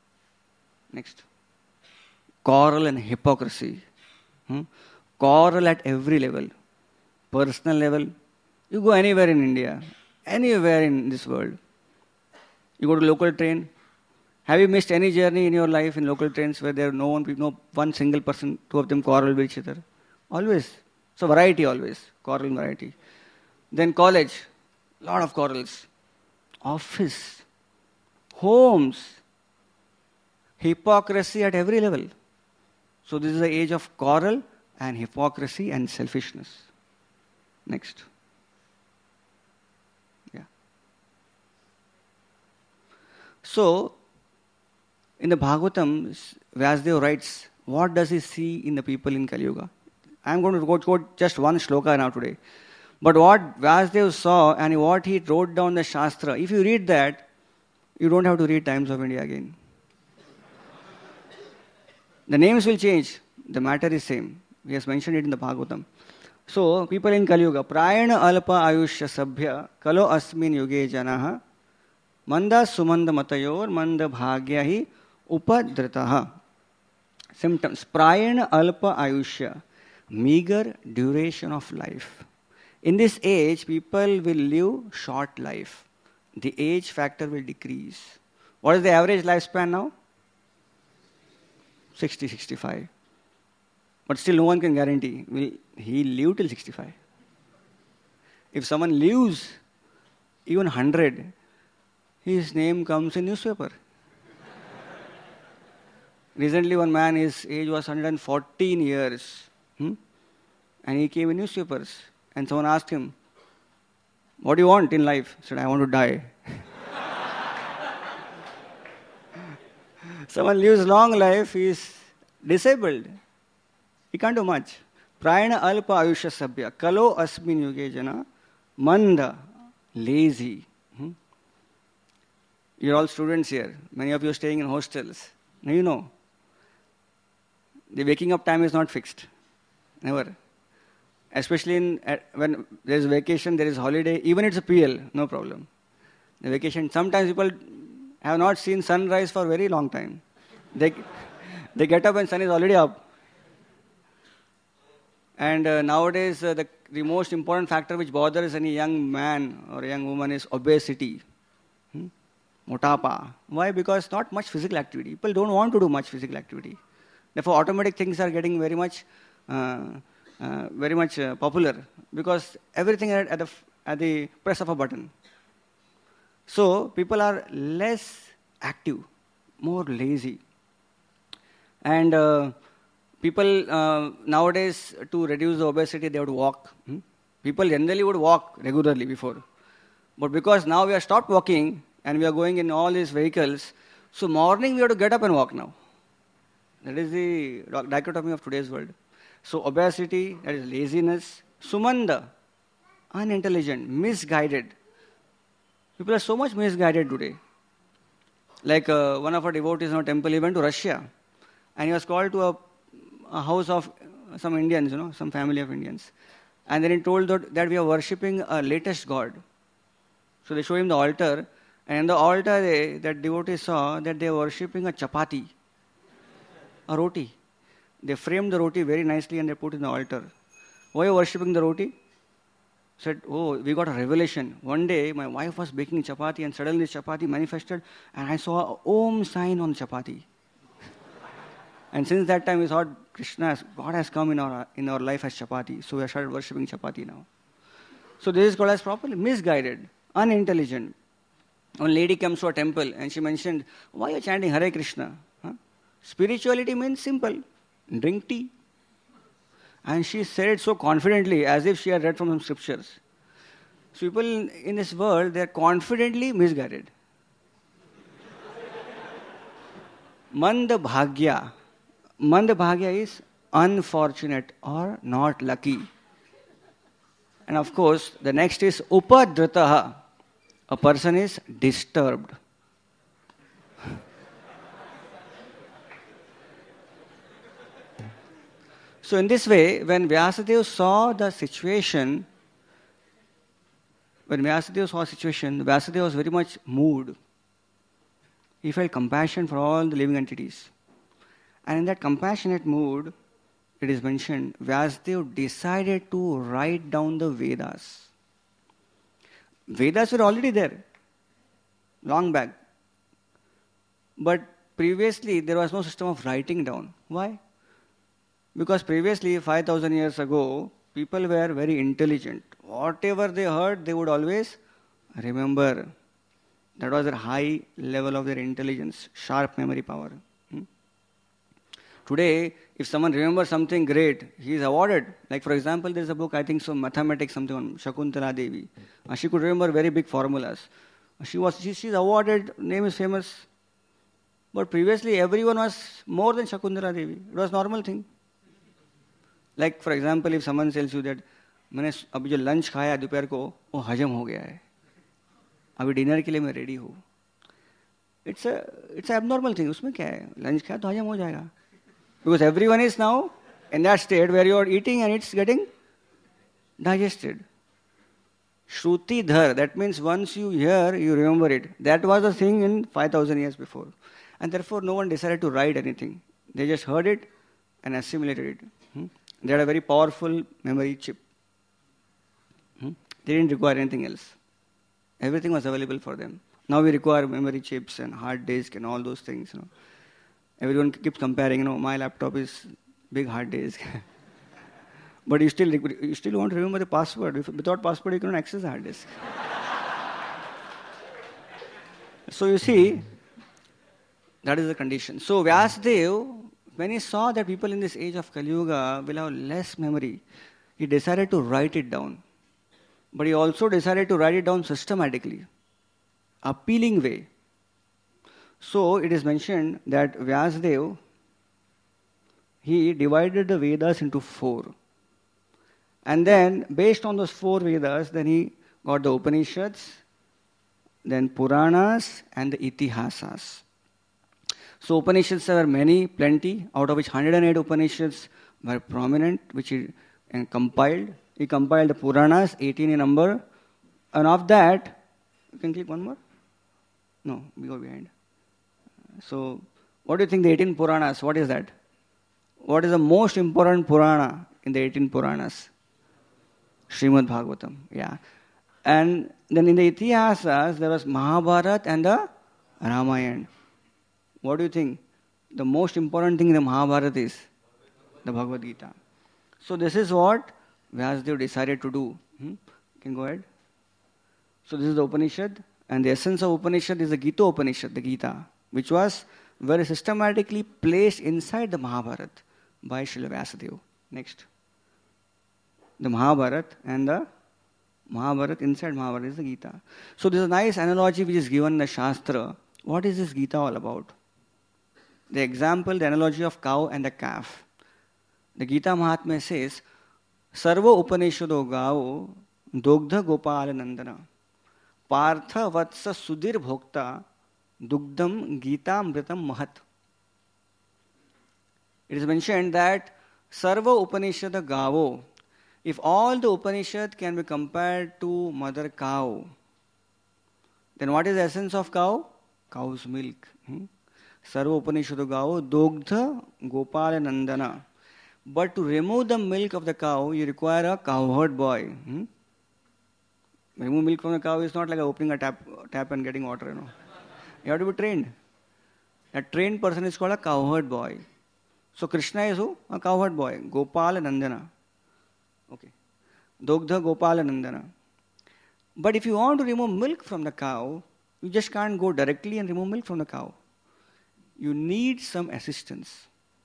quarrel and hypocrisy. Quarrel at every level. Personal level. You go anywhere in India, anywhere in this world. You go to local train. Have you missed any journey in your life in local trains where there are no one single person, two of them quarrel with each other? Always. So variety always. Quarrel and variety. Then college. Lot of quarrels. Office. Homes. Hypocrisy at every level. So this is the age of quarrel and hypocrisy and selfishness. Next. Yeah. So, in the Bhagavatam, Vyasadeva writes, what does he see in the people in Kali Yuga? I am going to quote just one shloka now today. But what Vyasadeva saw and what he wrote down the Shastra, if you read that, you don't have to read Times of India again. The names will change. The matter is same. He has mentioned it in the Bhagavatam. So, people in Kali Yuga, Prayana alpa ayushya sabhya, kalo asmin yuge janaha, manda sumanda matayor, manda bhagyahi upadritaha. Symptoms. Prayana alpa ayushya, meager duration of life. In this age, people will live short life. The age factor will decrease. What is the average lifespan now? 60, 65. But still no one can guarantee, will he live till 65? If someone lives even 100, his name comes in newspaper. Recently one man, his age was 114 years. And he came in newspapers. And someone asked him, what do you want in life? He said, I want to die. Someone lives long life, he is disabled. He can't do much. Prayana alpa ayushya sabhya. Kalo asmin yuge jana. Manda. Lazy. You're all students here. Many of you are staying in hostels. Now you know. The waking up time is not fixed. Never. Especially when there is vacation, there is holiday. Even it's a PL, no problem. The vacation, sometimes people have not seen sunrise for a very long time. They get up and sun is already up. And nowadays, the most important factor which bothers any young man or a young woman is obesity. Motapa. Why? Because not much physical activity. People don't want to do much physical activity. Therefore, automatic things are getting very much popular because everything at the press of a button. So people are less active, more lazy. And people nowadays, to reduce the obesity, they would walk. People generally would walk regularly before. But because now we have stopped walking and we are going in all these vehicles, so morning we have to get up and walk now. That is the dichotomy of today's world. So obesity, that is laziness. Sumanda, unintelligent, misguided. People are so much misguided today. Like one of our devotees in our temple, he went to Russia, and he was called to a house of some Indians, some family of Indians. And then he told that we are worshipping a latest god. So they show him the altar, and in the altar, that devotee saw that they were worshipping a chapati, a roti. They framed the roti very nicely and they put it in the altar. Why are you worshipping the roti? Said, oh, we got a revelation. One day, my wife was baking chapati and suddenly chapati manifested and I saw an Om sign on chapati. And since that time, we thought God has come in our life as chapati. So we have started worshipping chapati now. So this is called as properly misguided, unintelligent. One lady comes to a temple and she mentioned, why are you chanting Hare Krishna? Huh? Spirituality means simple. Drink tea. And she said it so confidently as if she had read from some scriptures. So people in this world, they are confidently misguided. Manda bhagya. Manda bhagya is unfortunate or not lucky. And of course, the next is upadritaha. A person is disturbed. So in this way, when Vyasadeva saw the situation, Vyasadeva was very much moved. He felt compassion for all the living entities. And in that compassionate mood, it is mentioned, Vyasadeva decided to write down the Vedas. Vedas were already there, long back. But previously, there was no system of writing down. Why? Because previously, 5,000 years ago, people were very intelligent. Whatever they heard, they would always remember. That was a high level of their intelligence, sharp memory power. Today, if someone remembers something great, he is awarded. Like for example, there is a book, I think so, mathematics, something on Shakuntala Devi. She could remember very big formulas. She's awarded, name is famous. But previously, everyone was more than Shakuntala Devi. It was a normal thing. Like for example, if someone tells you that, मैंने अभी जो lunch खाया दोपहर को वो हजम हो गया है, अभी डिनर के लिए मैं रेडी हूँ. It's a abnormal thing. उसमें क्या है? लंच खाया तो हजम हो जाएगा. Because everyone is now in that state where you are eating and it's getting digested. Shruti dhar, that means once you hear, you remember it. That was the thing in 5,000 years before. And therefore, no one decided to write anything. They just heard it and assimilated it. They had a very powerful memory chip. They didn't require anything else. Everything was available for them. Now we require memory chips and hard disk and all those things. Everyone keeps comparing, my laptop is big hard disk. But you still want to remember the password. Without password, you cannot access the hard disk. So you see, that is the condition. So Vyasadeva, when he saw that people in this age of Kali Yuga will have less memory, he decided to write it down. But he also decided to write it down systematically, appealing way. So it is mentioned that Vyasadeva, he divided the Vedas into 4. And then, based on those 4 Vedas, then he got the Upanishads, then Puranas, and the Itihasas. So Upanishads were many, plenty, out of which 108 Upanishads were prominent, which he compiled. He compiled the Puranas, 18 in number. And of that, you can click one more? No, we go behind. So, what do you think the 18 Puranas, what is that? What is the most important Purana in the 18 Puranas? Srimad Bhagavatam, yeah. And then in the Itihasas, there was Mahabharata and the Ramayana. What do you think? The most important thing in the Mahabharata is the Bhagavad Gita. So this is what Vyasadeva decided to do. Can go ahead. So this is the Upanishad, and the essence of Upanishad is the Gita Upanishad, the Gita, which was very systematically placed inside the Mahabharata by Srila Vyasadeva. Next. The Mahabharata and the Mahabharata, inside Mahabharata is the Gita. So there's a nice analogy which is given in the Shastra. What is this Gita all about? The example, the analogy of cow and the calf. The Gita Mahatmya says, Sarva Upanishado Gao Dogdha Gopala Nandana Partha Vatsa Sudir Bhokta Dugdam Gita Amritam Mahat. It is mentioned that Sarva Upanishad Gavo. If all the Upanishad can be compared to mother cow, then what is the essence of cow? Cow's milk. Sarva Upanishad Gavo Dogdha Gopala Nandana. But to remove the milk of the cow, you require a cowherd boy. Remove milk from the cow is not like opening a tap and getting water, You have to be trained. A trained person is called a cowherd boy. So Krishna is who? A cowherd boy. Gopala Nandana. Okay. Dogdha Gopala Nandana. But if you want to remove milk from the cow, you just can't go directly and remove milk from the cow. You need some assistance.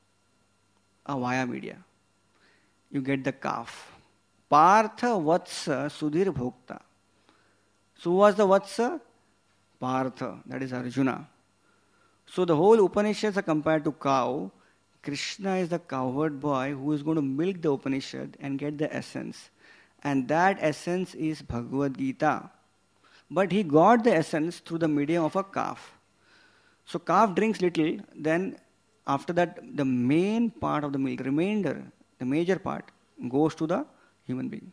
Via media. You get the calf. Partha Vatsa Sudhir Bhokta. So who was the Vatsa? Partha, that is Arjuna. So the whole Upanishads are compared to cow. Krishna is the cowherd boy who is going to milk the Upanishad and get the essence. And that essence is Bhagavad Gita. But he got the essence through the medium of a calf. So calf drinks little, then after that the main part of the milk, remainder, the major part, goes to the human being.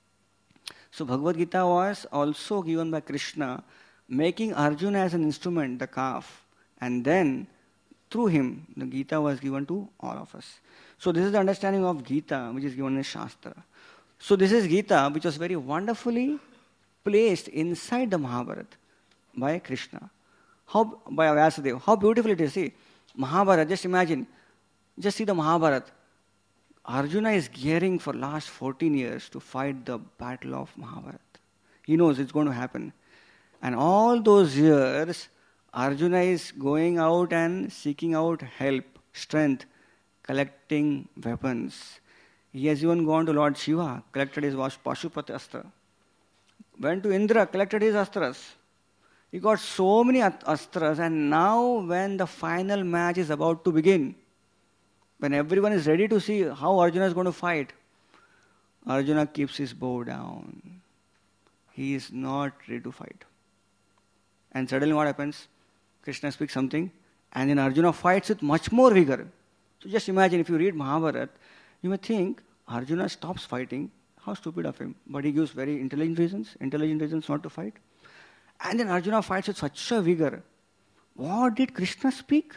So Bhagavad Gita was also given by Krishna, making Arjuna as an instrument, the calf, and then through him the Gita was given to all of us. So this is the understanding of Gita which is given in Shastra. So this is Gita which was very wonderfully placed inside the Mahabharata by Krishna. By Vyasadeva. How beautiful it is. See, Mahabharata, just imagine, just see the Mahabharata. Arjuna is gearing for last 14 years to fight the battle of Mahabharata. He knows it's going to happen. And all those years, Arjuna is going out and seeking out help, strength, collecting weapons. He has even gone to Lord Shiva, collected his Pashupati Astra. Went to Indra, collected his astras. He got so many astras, and now when the final match is about to begin, when everyone is ready to see how Arjuna is going to fight, Arjuna keeps his bow down. He is not ready to fight. And suddenly what happens? Krishna speaks something, and then Arjuna fights with much more vigor. So just imagine, if you read Mahabharata, you may think Arjuna stops fighting. How stupid of him. But he gives very intelligent reasons not to fight. And then Arjuna fights with such a vigor. What did Krishna speak?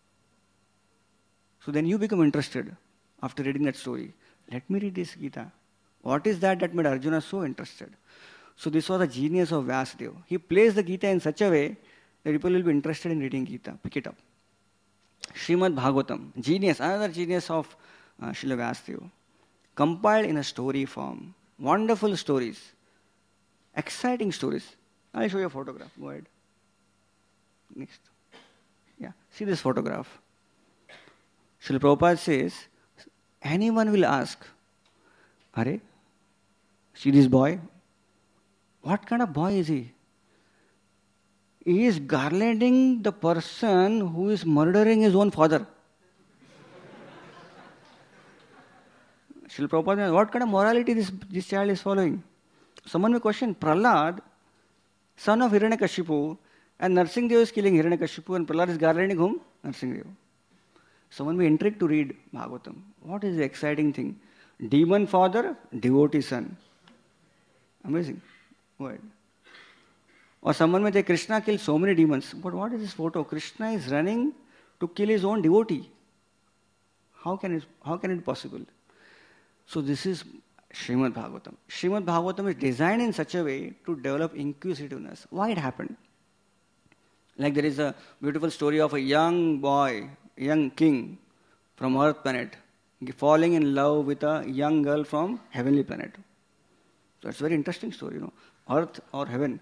So then you become interested after reading that story. Let me read this Gita. What is that made Arjuna so interested? So this was the genius of Vyasadeva. He placed the Gita in such a way that people will be interested in reading Gita. Pick it up. Srimad Bhagavatam. Genius, another genius of Srila Vyasadeva. Compiled in a story form. Wonderful stories. Exciting stories. I'll show you a photograph. Go ahead. Next. Yeah. See this photograph. Srila Prabhupada says, anyone will ask, Are, see this boy? What kind of boy is he? He is garlanding the person who is murdering his own father. Srila Prabhupada, what kind of morality this child is following? Someone may question, Prahlad, son of Hiranyakashipu, and Narsinghdeva is killing Hiranyakashipu, and Prahlad is garlanding whom? Narsinghdeva. Someone may intrigue to read Bhagavatam. What is the exciting thing? Demon father, devotee son. Amazing. Go ahead. Or someone may say, Krishna killed so many demons. But what is this photo? Krishna is running to kill his own devotee. How can it be possible? So this is Srimad Bhagavatam. Srimad Bhagavatam is designed in such a way to develop inquisitiveness. Why it happened? Like there is a beautiful story of a young boy, young king from Earth planet falling in love with a young girl from heavenly planet. So it's a very interesting story, Earth or heaven.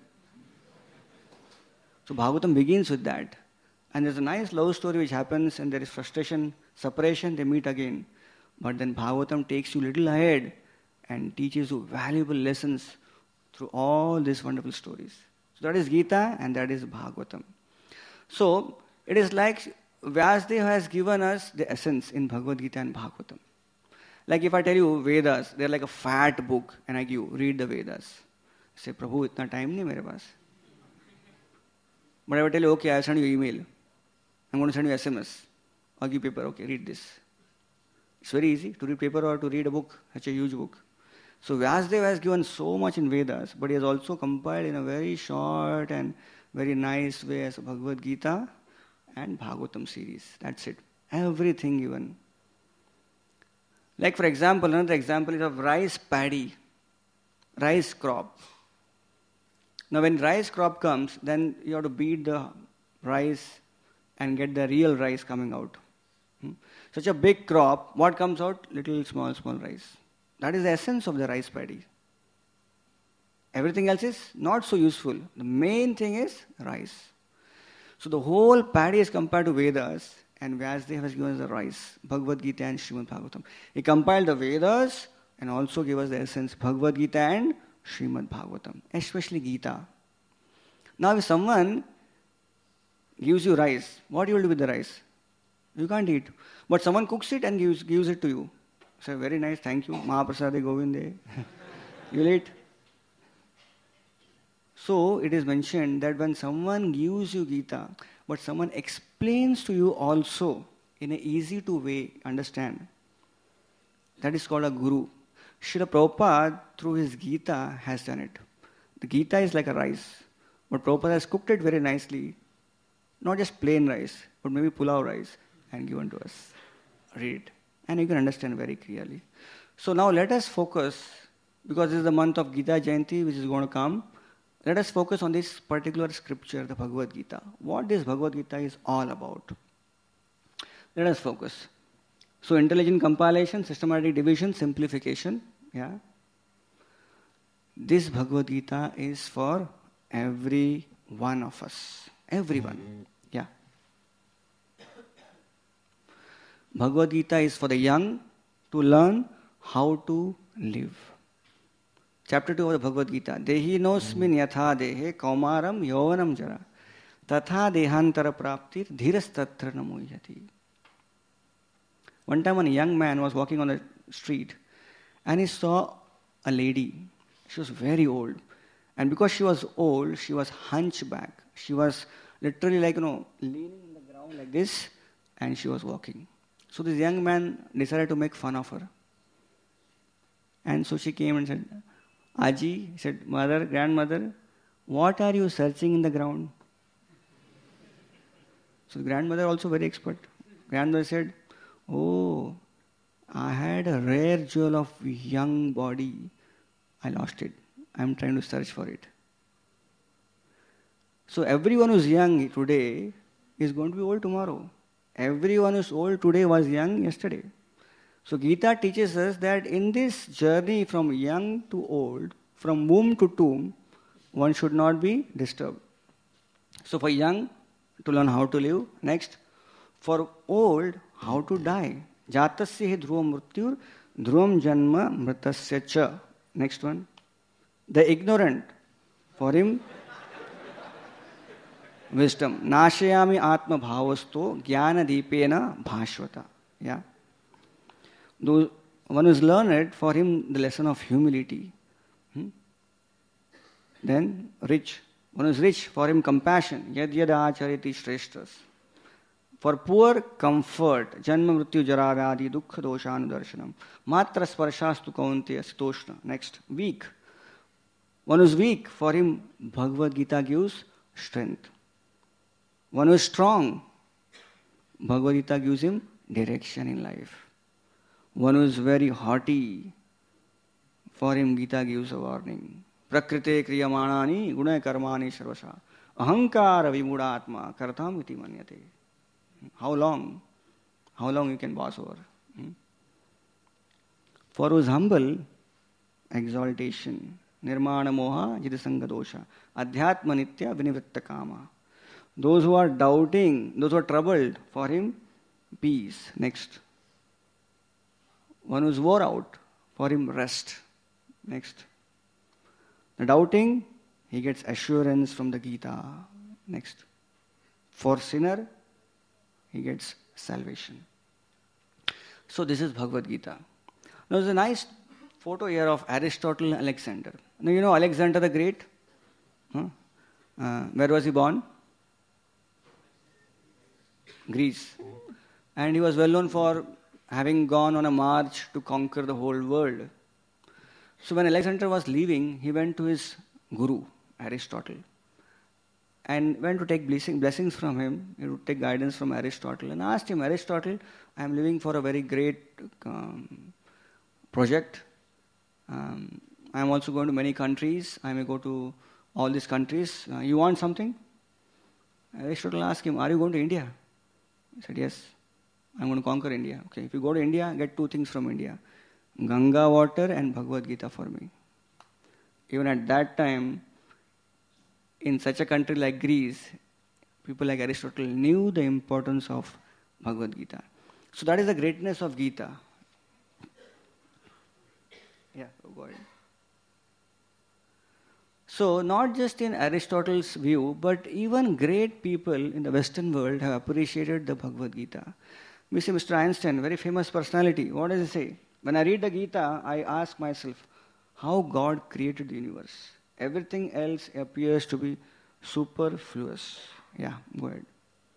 So Bhagavatam begins with that. And there's a nice love story which happens, and there is frustration, separation, they meet again. But then Bhagavatam takes you a little ahead and teaches you valuable lessons through all these wonderful stories. So that is Gita and that is Bhagavatam. So it is like Vyasadeva has given us the essence in Bhagavad Gita and Bhagavatam. Like if I tell you Vedas, they're like a fat book and I give you, read the Vedas. Say, Prabhu, itna time nahi mere paas. But I will tell you, okay, I'll send you email. I'm going to send you SMS. Or give paper, okay, read this. It's very easy to read paper or to read a book, such a huge book. So Vyasadeva has given so much in Vedas, but he has also compiled in a very short and very nice way as Bhagavad Gita and Bhagavatam series. That's it. Everything given. Like for example, another example is of rice paddy, rice crop. Now when rice crop comes, then you have to beat the rice and get the real rice coming out. Such a big crop, what comes out? Little small rice. That is the essence of the rice paddy. Everything else is not so useful. The main thing is rice. So the whole paddy is compared to Vedas, and Vyasadeva has given us the rice, Bhagavad Gita and Srimad Bhagavatam. He compiled the Vedas and also gave us the essence, Bhagavad Gita and Srimad Bhagavatam, especially Gita. Now if someone gives you rice, what you will do with the rice? You can't eat. But someone cooks it and gives it to you. So very nice, thank you. Mahaprasade Govinde. You'll eat. So it is mentioned that when someone gives you Gita, but someone explains to you also in an easy to way, understand, that is called a guru. Srila Prabhupada, through his Gita, has done it. The Gita is like a rice, but Prabhupada has cooked it very nicely. Not just plain rice, but maybe pulao rice, and given to us. Read it. And you can understand very clearly. So now let us focus, because this is the month of Gita Jayanti which is going to come. Let us focus on this particular scripture, the Bhagavad Gita. What this Bhagavad Gita is all about. Let us focus. So intelligent compilation, systematic division, simplification. Yeah. This Bhagavad Gita is for every one of us. Everyone. Yeah. Bhagavad Gita is for the young to learn how to live. Chapter 2 of the Bhagavad Gita. Dehi nosmin yatha dehe kaumaram yovanam jara tatha dehantara praptir dhiras tatra namuyati. One time when a young man was walking on the street and he saw a lady. She was very old. And because she was old, she was hunchback. She was literally like, leaning in the ground like this, and she was walking. So this young man decided to make fun of her. And so she came and said, Aji, said, mother, grandmother, what are you searching in the ground? So the grandmother also very expert. Grandmother said, oh, I had a rare jewel of young body. I lost it. I'm trying to search for it. So everyone who's young today is going to be old tomorrow. Everyone who's old today was young yesterday. So Gita teaches us that in this journey from young to old, from womb to tomb, one should not be disturbed. So for young, to learn how to live. Next, for old, how to die. Jatasya hi dhruvam mrityur, dhruvam janma mritasya cha. Next one. The ignorant, for him, wisdom. Nashayami atma bhavasto jnana deepena bhashvata. Yeah. Those, one who is learned, for him the lesson of humility. Then rich. One who is rich, for him compassion. Yad yad achariti shreshtas. For poor, comfort. Janma mrityu jaragadi dukkha doshanu darshanam. Matra sparshastu kaunteya sitoshna. Next. Weak. One who is weak, for him Bhagavad Gita gives strength. One who is strong, Bhagavad Gita gives him direction in life. One who is very haughty, for him Gita gives a warning. Prakrite kriyamanani guna karmani sarvasha. Ahankara vimudatma kartam iti manyate. How long? How long you can boss over? For who is humble, exaltation. Nirmana moha jidasanga dosha. Adhyatma nitya vinivritta kama. Those who are doubting, those who are troubled, for him, peace. Next. One who is wore out, for him, rest. Next. The doubting, he gets assurance from the Gita. Next. For sinner, he gets salvation. So this is Bhagavad Gita. Now there's a nice photo here of Aristotle and Alexander. Now you know Alexander the Great? Where was he born? Greece. And he was well known for having gone on a march to conquer the whole world. So when Alexander was leaving, he went to his guru, Aristotle, and went to take blessings from him. He would take guidance from Aristotle and asked him, Aristotle, I am living for a very great project. I am also going to many countries. I may go to all these countries. You want something? Aristotle asked him, are you going to India? He said, yes, I'm going to conquer India. Okay, if you go to India, get two things from India. Ganga water and Bhagavad Gita for me. Even at that time, in such a country like Greece, people like Aristotle knew the importance of Bhagavad Gita. So that is the greatness of Gita. Yeah, go ahead. So not just in Aristotle's view, but even great people in the Western world have appreciated the Bhagavad Gita. We see Mr. Einstein, very famous personality. What does he say? When I read the Gita, I ask myself, how God created the universe. Everything else appears to be superfluous. Yeah, go ahead.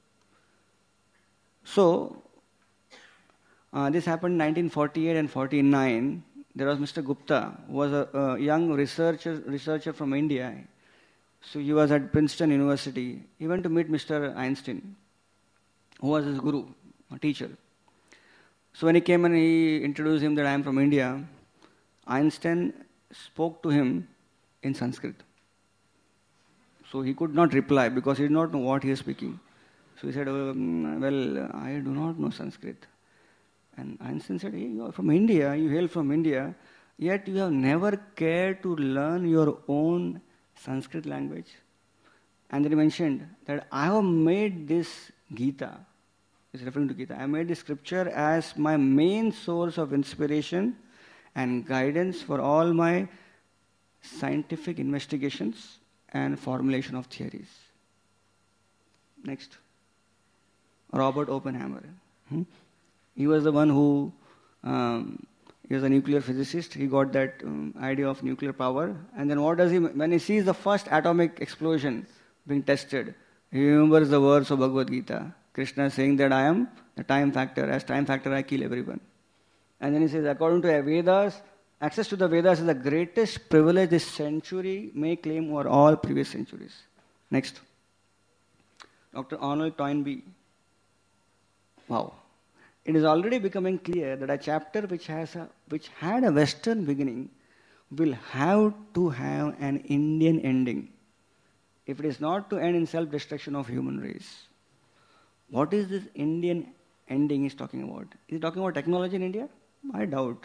So, this happened in 1948 and 49. There was Mr. Gupta, who was a young researcher from India. So he was at Princeton University. He went to meet Mr. Einstein, who was his guru, a teacher. So when he came and he introduced him that I am from India, Einstein spoke to him in Sanskrit. So he could not reply because he did not know what he is speaking. So he said, well, I do not know Sanskrit. And Einstein said, hey, you are from India, you hail from India, yet you have never cared to learn your own Sanskrit language. And then he mentioned that I have made this Gita, he's referring to Gita, I made this scripture as my main source of inspiration and guidance for all my scientific investigations and formulation of theories. Next. Robert Oppenheimer. He was the one who, he was a nuclear physicist. He got that idea of nuclear power. And then what does he, when he sees the first atomic explosion being tested, he remembers the words of Bhagavad Gita. Krishna saying that I am the time factor. As time factor, I kill everyone. And then he says, according to Vedas, access to the Vedas is the greatest privilege this century may claim over all previous centuries. Next. Dr. Arnold Toynbee. Wow. It is already becoming clear that a chapter which had a Western beginning will have to have an Indian ending if it is not to end in self-destruction of human race. What is this Indian ending he's talking about? Is he talking about technology in India? I doubt.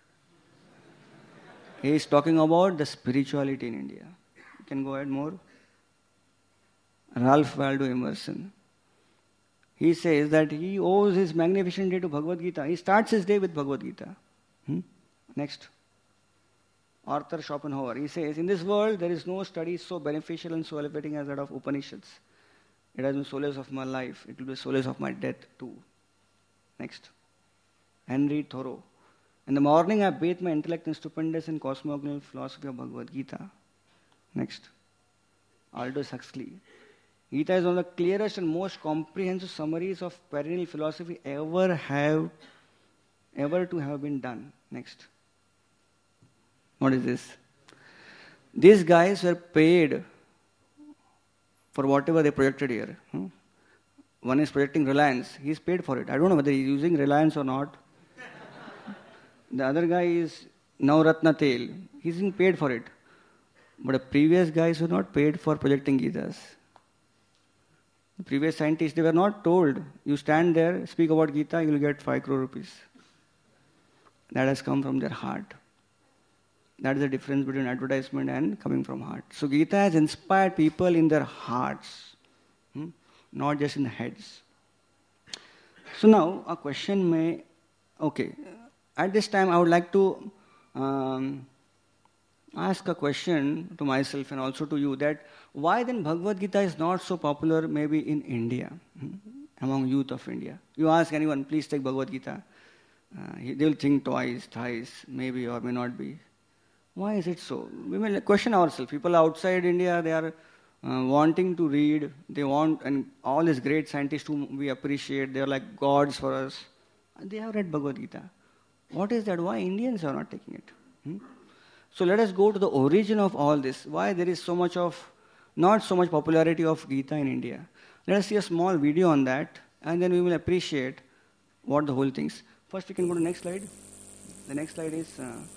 He is talking about the spirituality in India. You can go ahead more. Ralph Waldo Emerson. He says that he owes his magnificent day to Bhagavad Gita. He starts his day with Bhagavad Gita. Next. Arthur Schopenhauer. He says, in this world there is no study so beneficial and so elevating as that of Upanishads. It has been solace of my life. It will be solace of my death too. Next. Henry Thoreau. In the morning I bathe my intellect in stupendous and cosmogonical philosophy of Bhagavad Gita. Next. Aldous Huxley. Gita is one of the clearest and most comprehensive summaries of perennial philosophy ever to have been done. Next. What is this? These guys were paid for whatever they projected here. One is projecting Reliance. He's paid for it. I don't know whether he's using Reliance or not. The other guy is Navratna Tel. He's being paid for it. But the previous guys were not paid for projecting Gitas. The previous scientists, they were not told, you stand there, speak about Gita, you will get 5 crore rupees. That has come from their heart. That is the difference between advertisement and coming from heart. So Gita has inspired people in their hearts, not just in the heads. So now a question may, okay, at this time I would like to ask a question to myself and also to you, that why then Bhagavad Gita is not so popular maybe in India, among youth of India. You ask anyone, please take Bhagavad Gita. They will think twice, thrice, maybe or may not be. Why is it so? We may question ourselves. People outside India, they are wanting to read. They want, and all these great scientists whom we appreciate, they are like gods for us. And they have read Bhagavad Gita. What is that? Why Indians are not taking it? So let us go to the origin of all this. Why there is so much of, not so much popularity of Gita in India. Let us see a small video on that, and then we will appreciate what the whole thing is. First, we can go to the next slide. The next slide is,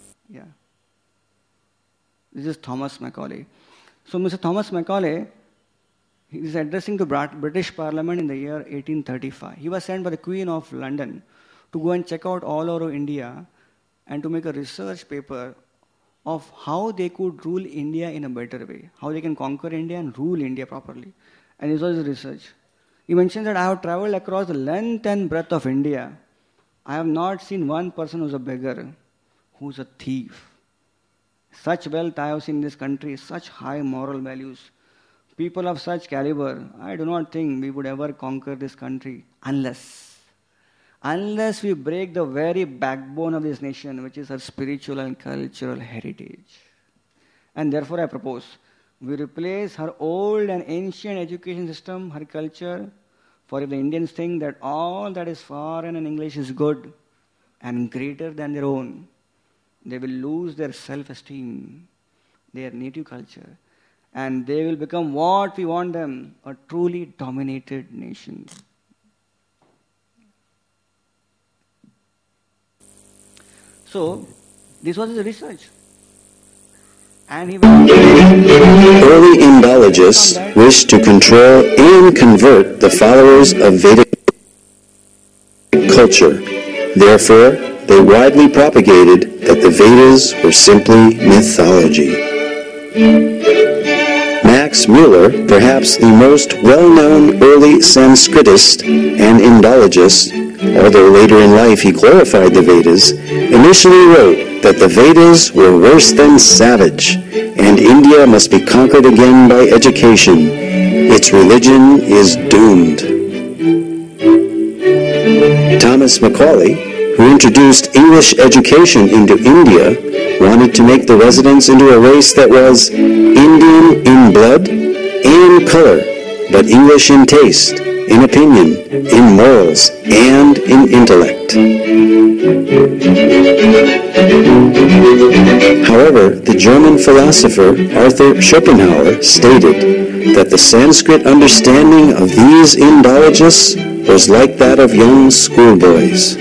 this is Thomas Macaulay. So Mr. Thomas Macaulay, he is addressing the British Parliament in the year 1835. He was sent by the Queen of London to go and check out all over India and to make a research paper of how they could rule India in a better way, how they can conquer India and rule India properly. And this was his research. He mentioned that I have traveled across the length and breadth of India. I have not seen one person who's a beggar, who's a thief. Such wealth I have seen in this country, such high moral values. People of such caliber, I do not think we would ever conquer this country unless we break the very backbone of this nation, which is our spiritual and cultural heritage. And therefore I propose, we replace her old and ancient education system, her culture, for if the Indians think that all that is foreign and English is good and greater than their own, they will lose their self-esteem, their native culture, and they will become what we want them, a truly dominated nation. So, this was his research. And he early Indologists wished to control and convert the followers of Vedic culture. Therefore, they widely propagated that the Vedas were simply mythology. Max Muller, perhaps the most well-known early Sanskritist and Indologist, although later in life he glorified the Vedas, initially wrote that the Vedas were worse than savage, and India must be conquered again by education. Its religion is doomed. Thomas Macaulay, who introduced English education into India, wanted to make the residents into a race that was Indian in blood and color, but English in taste, in opinion, in morals, and in intellect. However, the German philosopher Arthur Schopenhauer stated that the Sanskrit understanding of these Indologists was like that of young schoolboys.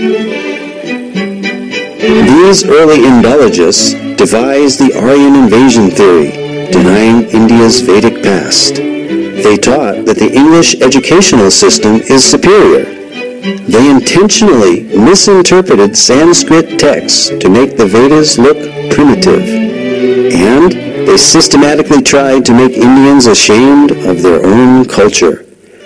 These early Indologists devised the Aryan invasion theory, denying India's Vedic past. They taught that the English educational system is superior. They intentionally misinterpreted Sanskrit texts to make the Vedas look primitive. And they systematically tried to make Indians ashamed of their own culture.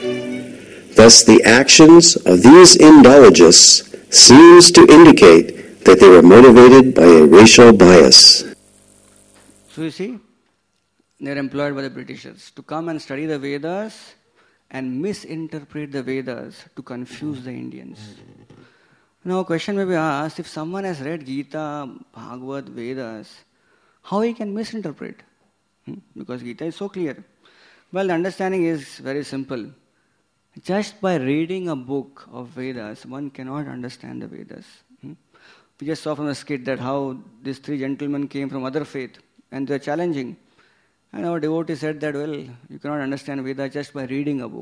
Thus, the actions of these Indologists seems to indicate that they were motivated by a racial bias. So you see, they are employed by the Britishers to come and study the Vedas and misinterpret the Vedas to confuse the Indians. Now a question may be asked, if someone has read Gita, Bhagavad, Vedas, how he can misinterpret? Because Gita is so clear. Well, the understanding is very simple. Just by reading a book of Vedas, one cannot understand the Vedas. We just saw from the skit that how these three gentlemen came from other faith and they are challenging. And our devotee said that, well, you cannot understand Vedas just by reading a book.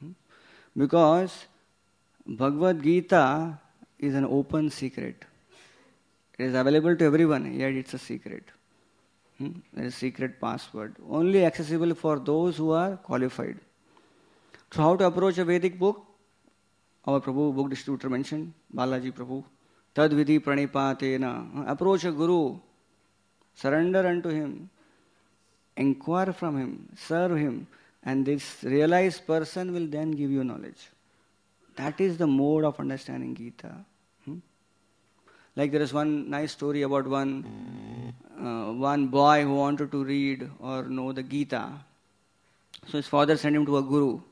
Because Bhagavad Gita is an open secret. It is available to everyone, yet it's a secret. There is a secret password. Only accessible for those who are qualified. So how to approach a Vedic book? Our Prabhu, book distributor, mentioned, Balaji Prabhu. Tad vidhi pranipatena. Approach a guru. Surrender unto him. Inquire from him. Serve him. And this realized person will then give you knowledge. That is the mode of understanding Gita. Like there is one nice story about one boy who wanted to read or know the Gita. So his father sent him to a guru.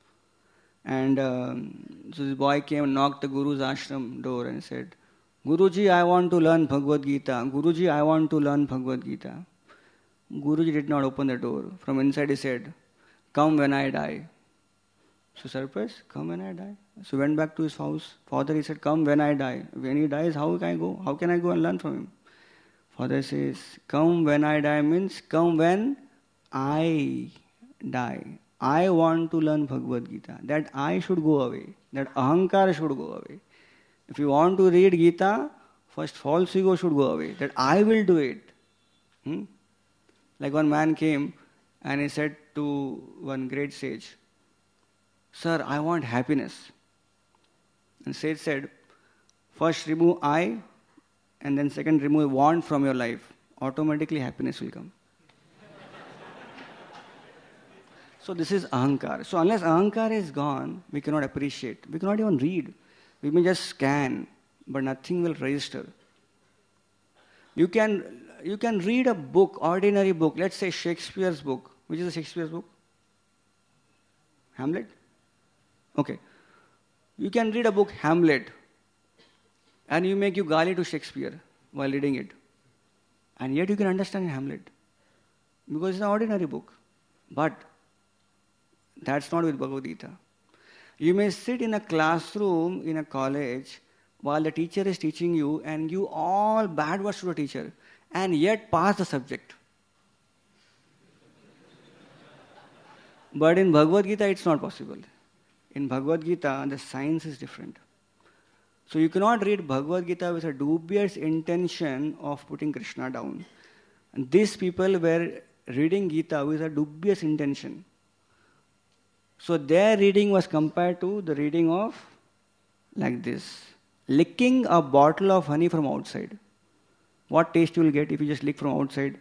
And so this boy came and knocked the guru's ashram door and said, Guruji, I want to learn Bhagavad Gita. Guruji, I want to learn Bhagavad Gita. Guruji did not open the door. From inside he said, come when I die. So surprised, come when I die. So went back to his house. Father, he said, come when I die. When he dies, how can I go? How can I go and learn from him? Father says, come when I die means come when I die. I want to learn Bhagavad Gita. That I should go away. That ahankar should go away. If you want to read Gita, first false ego should go away. That I will do it. Like one man came and he said to one great sage, Sir, I want happiness. And sage said, first remove I, and then second remove want from your life. Automatically happiness will come. So this is ahankar. So unless ahankar is gone, we cannot appreciate. We cannot even read. We may just scan, but nothing will register. You can read a book, ordinary book, let's say Shakespeare's book. Which is a Shakespeare's book? Hamlet? Okay. You can read a book, Hamlet, and you make you gali to Shakespeare while reading it. And yet you can understand Hamlet. Because it's an ordinary book. But that's not with Bhagavad Gita. You may sit in a classroom in a college while the teacher is teaching you and give all bad words to the teacher and yet pass the subject. But in Bhagavad Gita, it's not possible. In Bhagavad Gita, the science is different. So you cannot read Bhagavad Gita with a dubious intention of putting Krishna down. And these people were reading Gita with a dubious intention. So their reading was compared to the reading of like this. Licking a bottle of honey from outside. What taste you will get if you just lick from outside?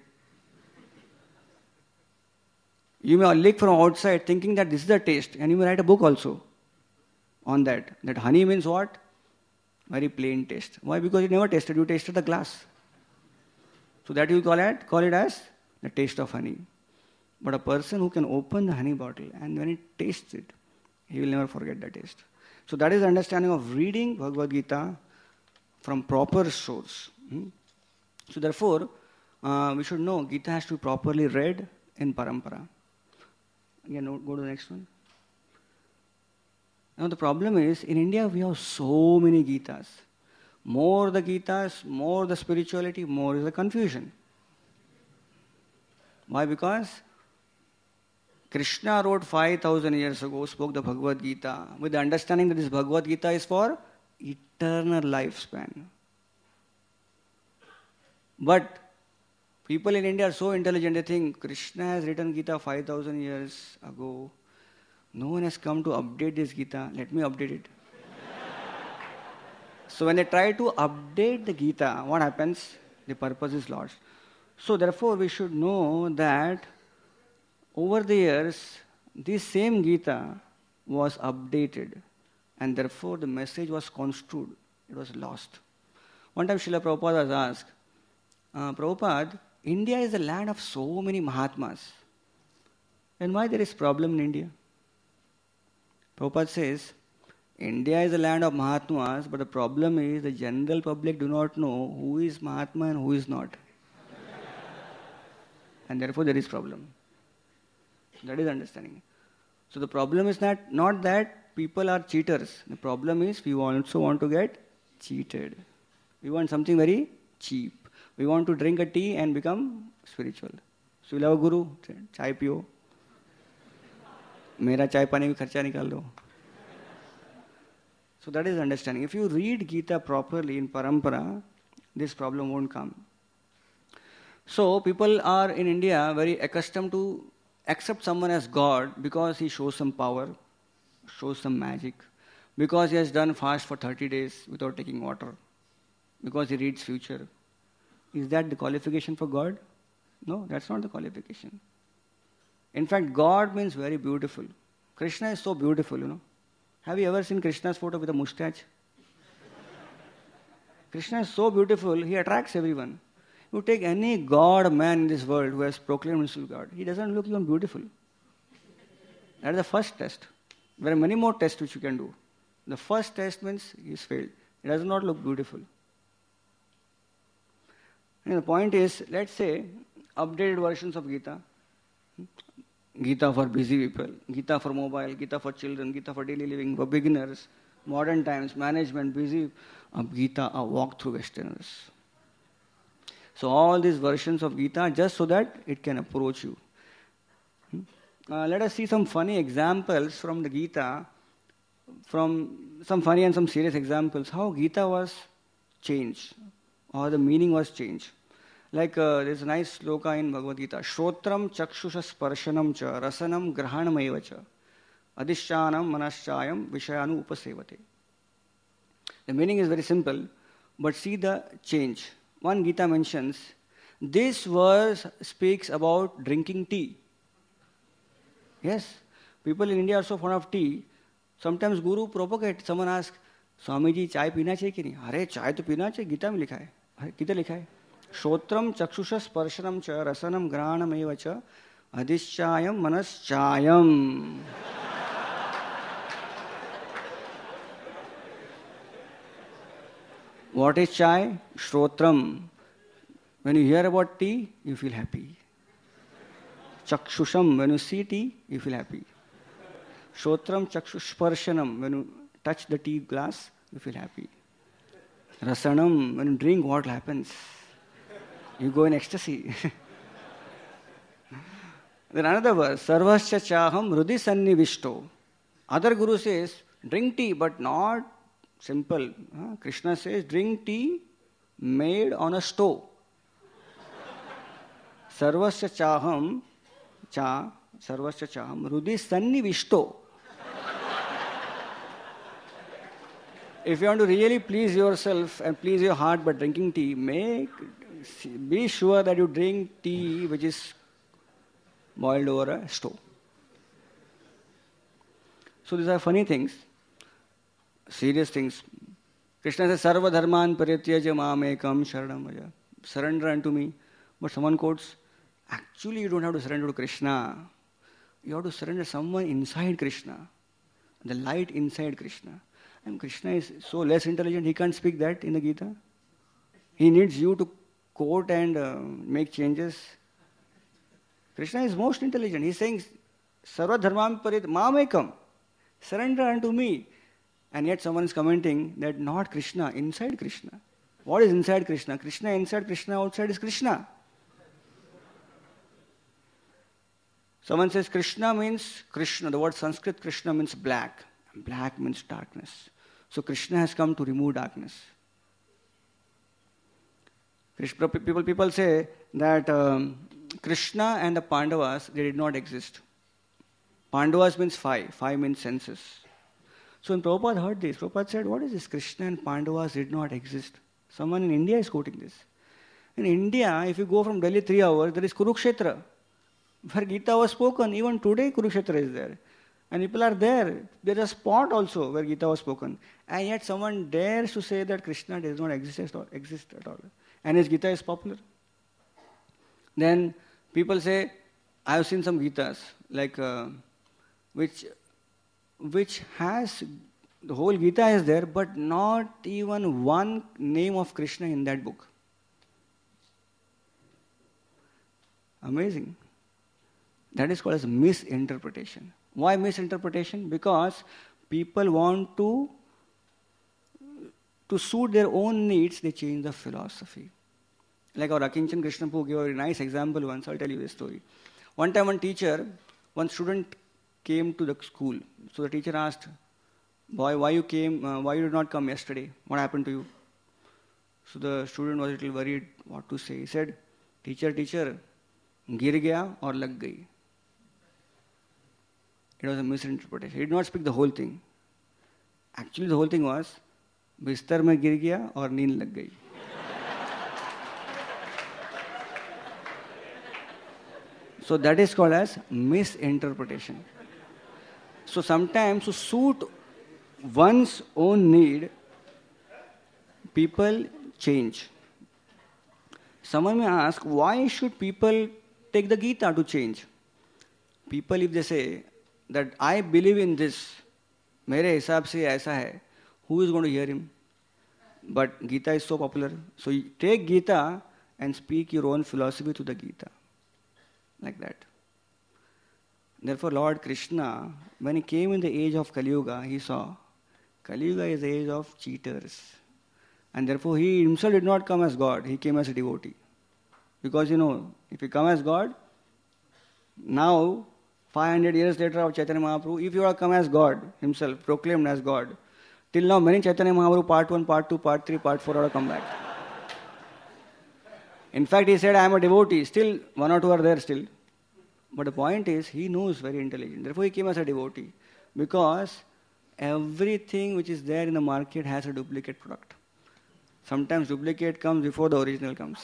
You may lick from outside thinking that this is the taste, and you may write a book also on that. That honey means what? Very plain taste. Why? Because you never tasted, you tasted the glass. So that you call it as the taste of honey. But a person who can open the honey bottle and when he tastes it, he will never forget the taste. So that is the understanding of reading Bhagavad Gita from proper source. So therefore, we should know Gita has to be properly read in parampara. Again, go to the next one. Now the problem is, in India we have so many Gitas. More the Gitas, more the spirituality, more is the confusion. Why? Because Krishna wrote 5,000 years ago, spoke the Bhagavad Gita, with the understanding that this Bhagavad Gita is for eternal lifespan. But people in India are so intelligent, they think Krishna has written Gita 5,000 years ago. No one has come to update this Gita. Let me update it. So when they try to update the Gita, what happens? The purpose is lost. So therefore we should know that over the years, this same Gita was updated and therefore the message was construed. It was lost. One time Srila Prabhupada was asked, Prabhupada, India is a land of so many Mahatmas. Then why there is problem in India? Prabhupada says, India is a land of Mahatmas, but the problem is the general public do not know who is Mahatma and who is not. And therefore there is problem. That is understanding. So the problem is not that people are cheaters. The problem is we also want to get cheated. We want something very cheap. We want to drink a tea and become spiritual. So we'll have a guru, chai piyo. Mera chai pani mein kharcha nikal do. So that is understanding. If you read Gita properly in parampara, this problem won't come. So people are in India very accustomed to accept someone as God because he shows some power, shows some magic, because he has done fast for 30 days without taking water, because he reads future. Is that the qualification for God? No, that's not the qualification. In fact, God means very beautiful. Krishna is so beautiful, you know. Have you ever seen Krishna's photo with a mustache? Krishna is so beautiful, he attracts everyone. You take any god man in this world who has proclaimed himself God, he doesn't look even beautiful. That is the first test. There are many more tests which you can do. The first test means he's failed. He does not look beautiful. And the point is, let's say, updated versions of Gita. Gita for busy people, Gita for mobile, Gita for children, Gita for daily living, for beginners, modern times, management, busy. Gita, a walk through Westerners. So all these versions of Gita just so that it can approach you. Let us see some funny examples from the Gita, from some funny and some serious examples, how Gita was changed, or the meaning was changed. Like there's a nice sloka in Bhagavad Gita, Shrotram chakshusha sparshanam cha rasanam grahanam eva cha adishyanam manaschayam vishayanu upasevate. The meaning is very simple, but see the change. One Gita mentions, this verse speaks about drinking tea. Yes, people in India are so fond of tea. Sometimes Guru propagates, someone asks, Swamiji, chai पीना चाहिए कि नहीं? अरे चाय तो पीना चाहिए, गीता में लिखा है. अरे किधर लिखा है? श्रोत्रम चक्षुष स्पर्शनम च रसनम घ्राणम एव च अधिश्चायम मनश्चायम. What is chai? Shrotram. When you hear about tea, you feel happy. Chakshusham, when you see tea, you feel happy. Shrotram chakshushparshanam, when you touch the tea glass, you feel happy. Rasanam, when you drink, what happens? You go in ecstasy. Then another verse, Sarvascha chaham rudi sannivishto. Other Guru says, drink tea, but not simple. Krishna says, drink tea made on a stove. Sarvascha chaham, sarvascha chaham rudi sannivishto. If you want to really please yourself and please your heart by drinking tea, be sure that you drink tea which is boiled over a stove. So these are funny things, serious things. Krishna says, Sarva dharman parityaja mamekam sharanam vaja. Surrender unto me. But someone quotes, actually you don't have to surrender to Krishna. You have to surrender someone inside Krishna. The light inside Krishna. And Krishna is so less intelligent, he can't speak that in the Gita. He needs you to quote and make changes. Krishna is most intelligent. He's saying, Sarva dharmam parit mamekam. Surrender unto me. And yet someone is commenting that not Krishna, inside Krishna. What is inside Krishna? Krishna inside Krishna, outside is Krishna. Someone says Krishna means Krishna. The word Sanskrit Krishna means black. Black means darkness. So Krishna has come to remove darkness. People say that Krishna and the Pandavas, they did not exist. Pandavas means five. Five means senses. So when Prabhupada heard this, Prabhupada said, what is this? Krishna and Pandavas did not exist. Someone in India is quoting this. In India, if you go from Delhi 3 hours, there is Kurukshetra, where Gita was spoken. Even today, Kurukshetra is there. And people are there. There is a spot also where Gita was spoken. And yet someone dares to say that Krishna does not exist at all. And his Gita is popular. Then people say, I have seen some Gitas, like which has, the whole Gita is there, but not even one name of Krishna in that book. Amazing. That is called as misinterpretation. Why misinterpretation? Because people want to suit their own needs, they change the philosophy. Like our Akinchan Krishna Prabhu gave a nice example once. I'll tell you a story. One time one student came to the school. So the teacher asked, boy, why you did not come yesterday? What happened to you? So the student was a little worried what to say. He said, teacher, gir gaya aur lag gayi. It was a misinterpretation. He did not speak the whole thing. Actually, the whole thing was, bistar mein gir gaya aur neend lag gayi. So that is called as misinterpretation. So sometimes to suit one's own need, people change. Someone may ask, why should people take the Gita to change? People, if they say that I believe in this, mere hisab se aisa hai, who is going to hear him? But Gita is so popular. So you take Gita and speak your own philosophy to the Gita. Like that. Therefore, Lord Krishna, when he came in the age of Kali Yuga, he saw Kali Yuga is the age of cheaters. And therefore, he himself did not come as God, he came as a devotee. Because if you come as God, now 500 years later of Chaitanya Mahaprabhu, if you have come as God himself, proclaimed as God, till now many Chaitanya Mahaprabhu part 1, part 2, part 3, part 4 have come back. In fact, he said, I am a devotee. Still, 1 or 2 are there still. But the point is, he knows very intelligent. Therefore, he came as a devotee. Because everything which is there in the market has a duplicate product. Sometimes duplicate comes before the original comes.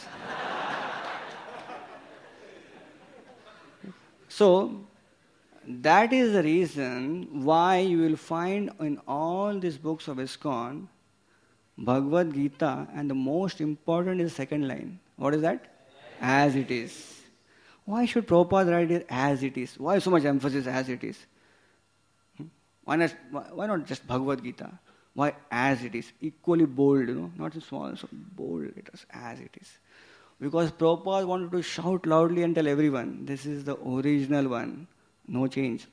So, that is the reason why you will find in all these books of ISKCON, Bhagavad Gita, and the most important is the second line. What is that? As it is. Why should Prabhupada write it as it is? Why so much emphasis as it is? Why not just Bhagavad Gita? Why as it is? Equally bold, not small, so bold letters, as it is. Because Prabhupada wanted to shout loudly and tell everyone, this is the original one, no change.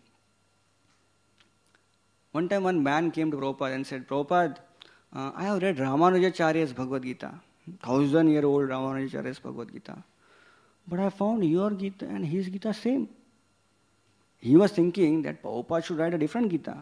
One time one man came to Prabhupada and said, Prabhupada, I have read Ramanujacharya's Bhagavad Gita, 1,000-year-old Ramanujacharya's Bhagavad Gita. But I found your Gita and his Gita same. He was thinking that Prabhupada should write a different Gita.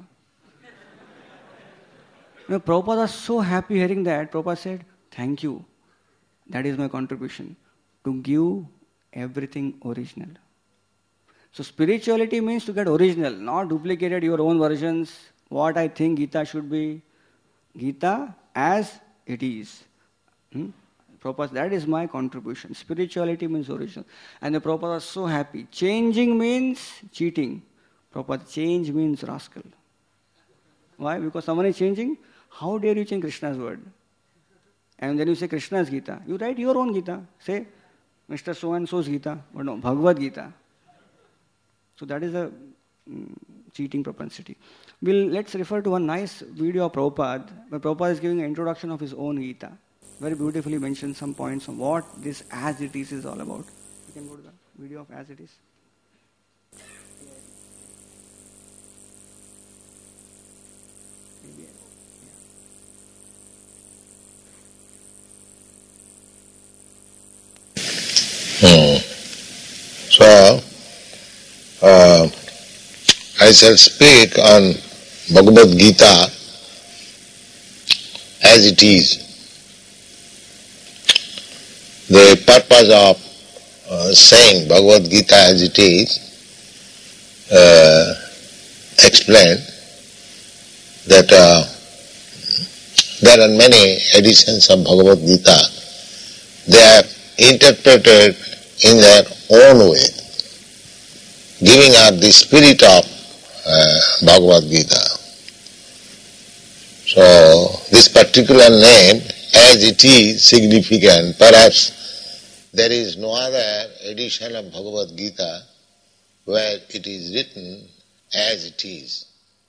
Prabhupada was so happy hearing that. Prabhupada said, thank you. That is my contribution. To give everything original. So spirituality means to get original, not duplicated your own versions. What I think Gita should be. Gita as it is. Prabhupada, that is my contribution. Spirituality means original. And the Prabhupada was so happy. Changing means cheating. Prabhupada, change means rascal. Why? Because someone is changing. How dare you change Krishna's word? And then you say Krishna's Gita. You write your own Gita. Say, Mr. So-and-so's Gita. But no, Bhagavad Gita. So that is a cheating propensity. Let's refer to one nice video of Prabhupada, where Prabhupada is giving an introduction of his own Gita. Very beautifully mentioned some points on what this as it is all about. You can go to the video of as it is. So, I shall speak on Bhagavad Gita as it is. The purpose of saying Bhagavad Gita as it is explained that there are many editions of Bhagavad Gita. They are interpreted in their own way, giving out the spirit of Bhagavad Gita. So this particular name, as it is, significant. Perhaps there is no other edition of Bhagavad Gita where it is written as it is.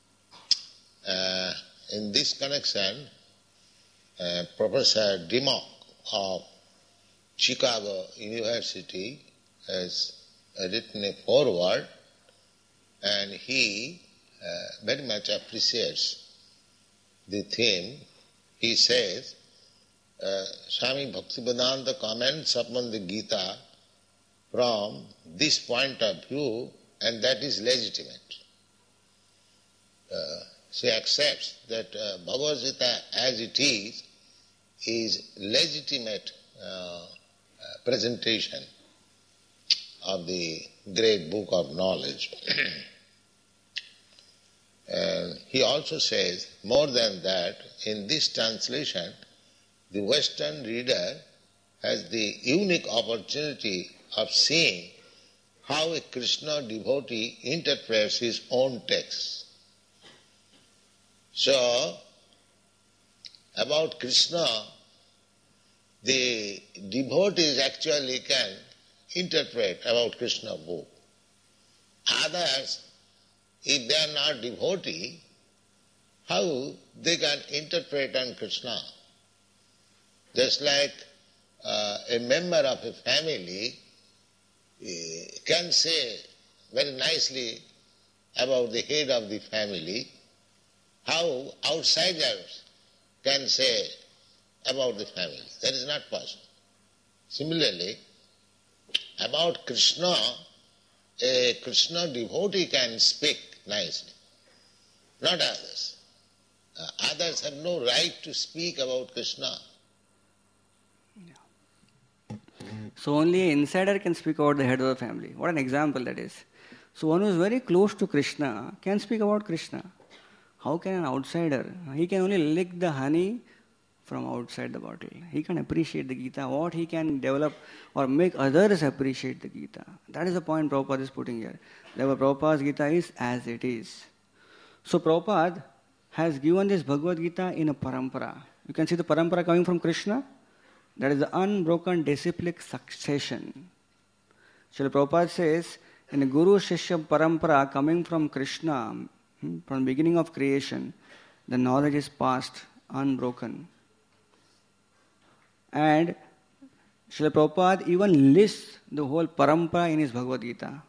In this connection, Professor Dimmock of Chicago University has written a foreword, and he very much appreciates the theme. He says, Swami Bhaktivedanta comments upon the Gita from this point of view, and that is legitimate. She accepts that Bhagavad Gita as it is legitimate presentation of the great book of knowledge. And he also says, more than that, in this translation, the Western reader has the unique opportunity of seeing how a Krishna devotee interprets his own text. So, about Krishna, the devotees actually can interpret about Krishna book. Others, if they are not devotee, how they can interpret on Krishna? Just like a member of a family can say very nicely about the head of the family, how outsiders can say about the family? That is not possible. Similarly, about Krishna, a Krishna devotee can speak nicely, not others. Others have no right to speak about Krishna. So only an insider can speak about the head of the family. What an example that is. So one who is very close to Krishna can speak about Krishna. How can an outsider? He can only lick the honey from outside the bottle. He can appreciate the Gita, what he can develop or make others appreciate the Gita. That is the point Prabhupada is putting here. Therefore, Prabhupada's Gita is as it is. So Prabhupada has given this Bhagavad Gita in a parampara. You can see the parampara coming from Krishna. That is the unbroken disciplic succession. Srila Prabhupada says, in the Guru Shishya parampara coming from Krishna, from the beginning of creation, the knowledge is passed unbroken. And Srila Prabhupada even lists the whole parampara in his Bhagavad Gita.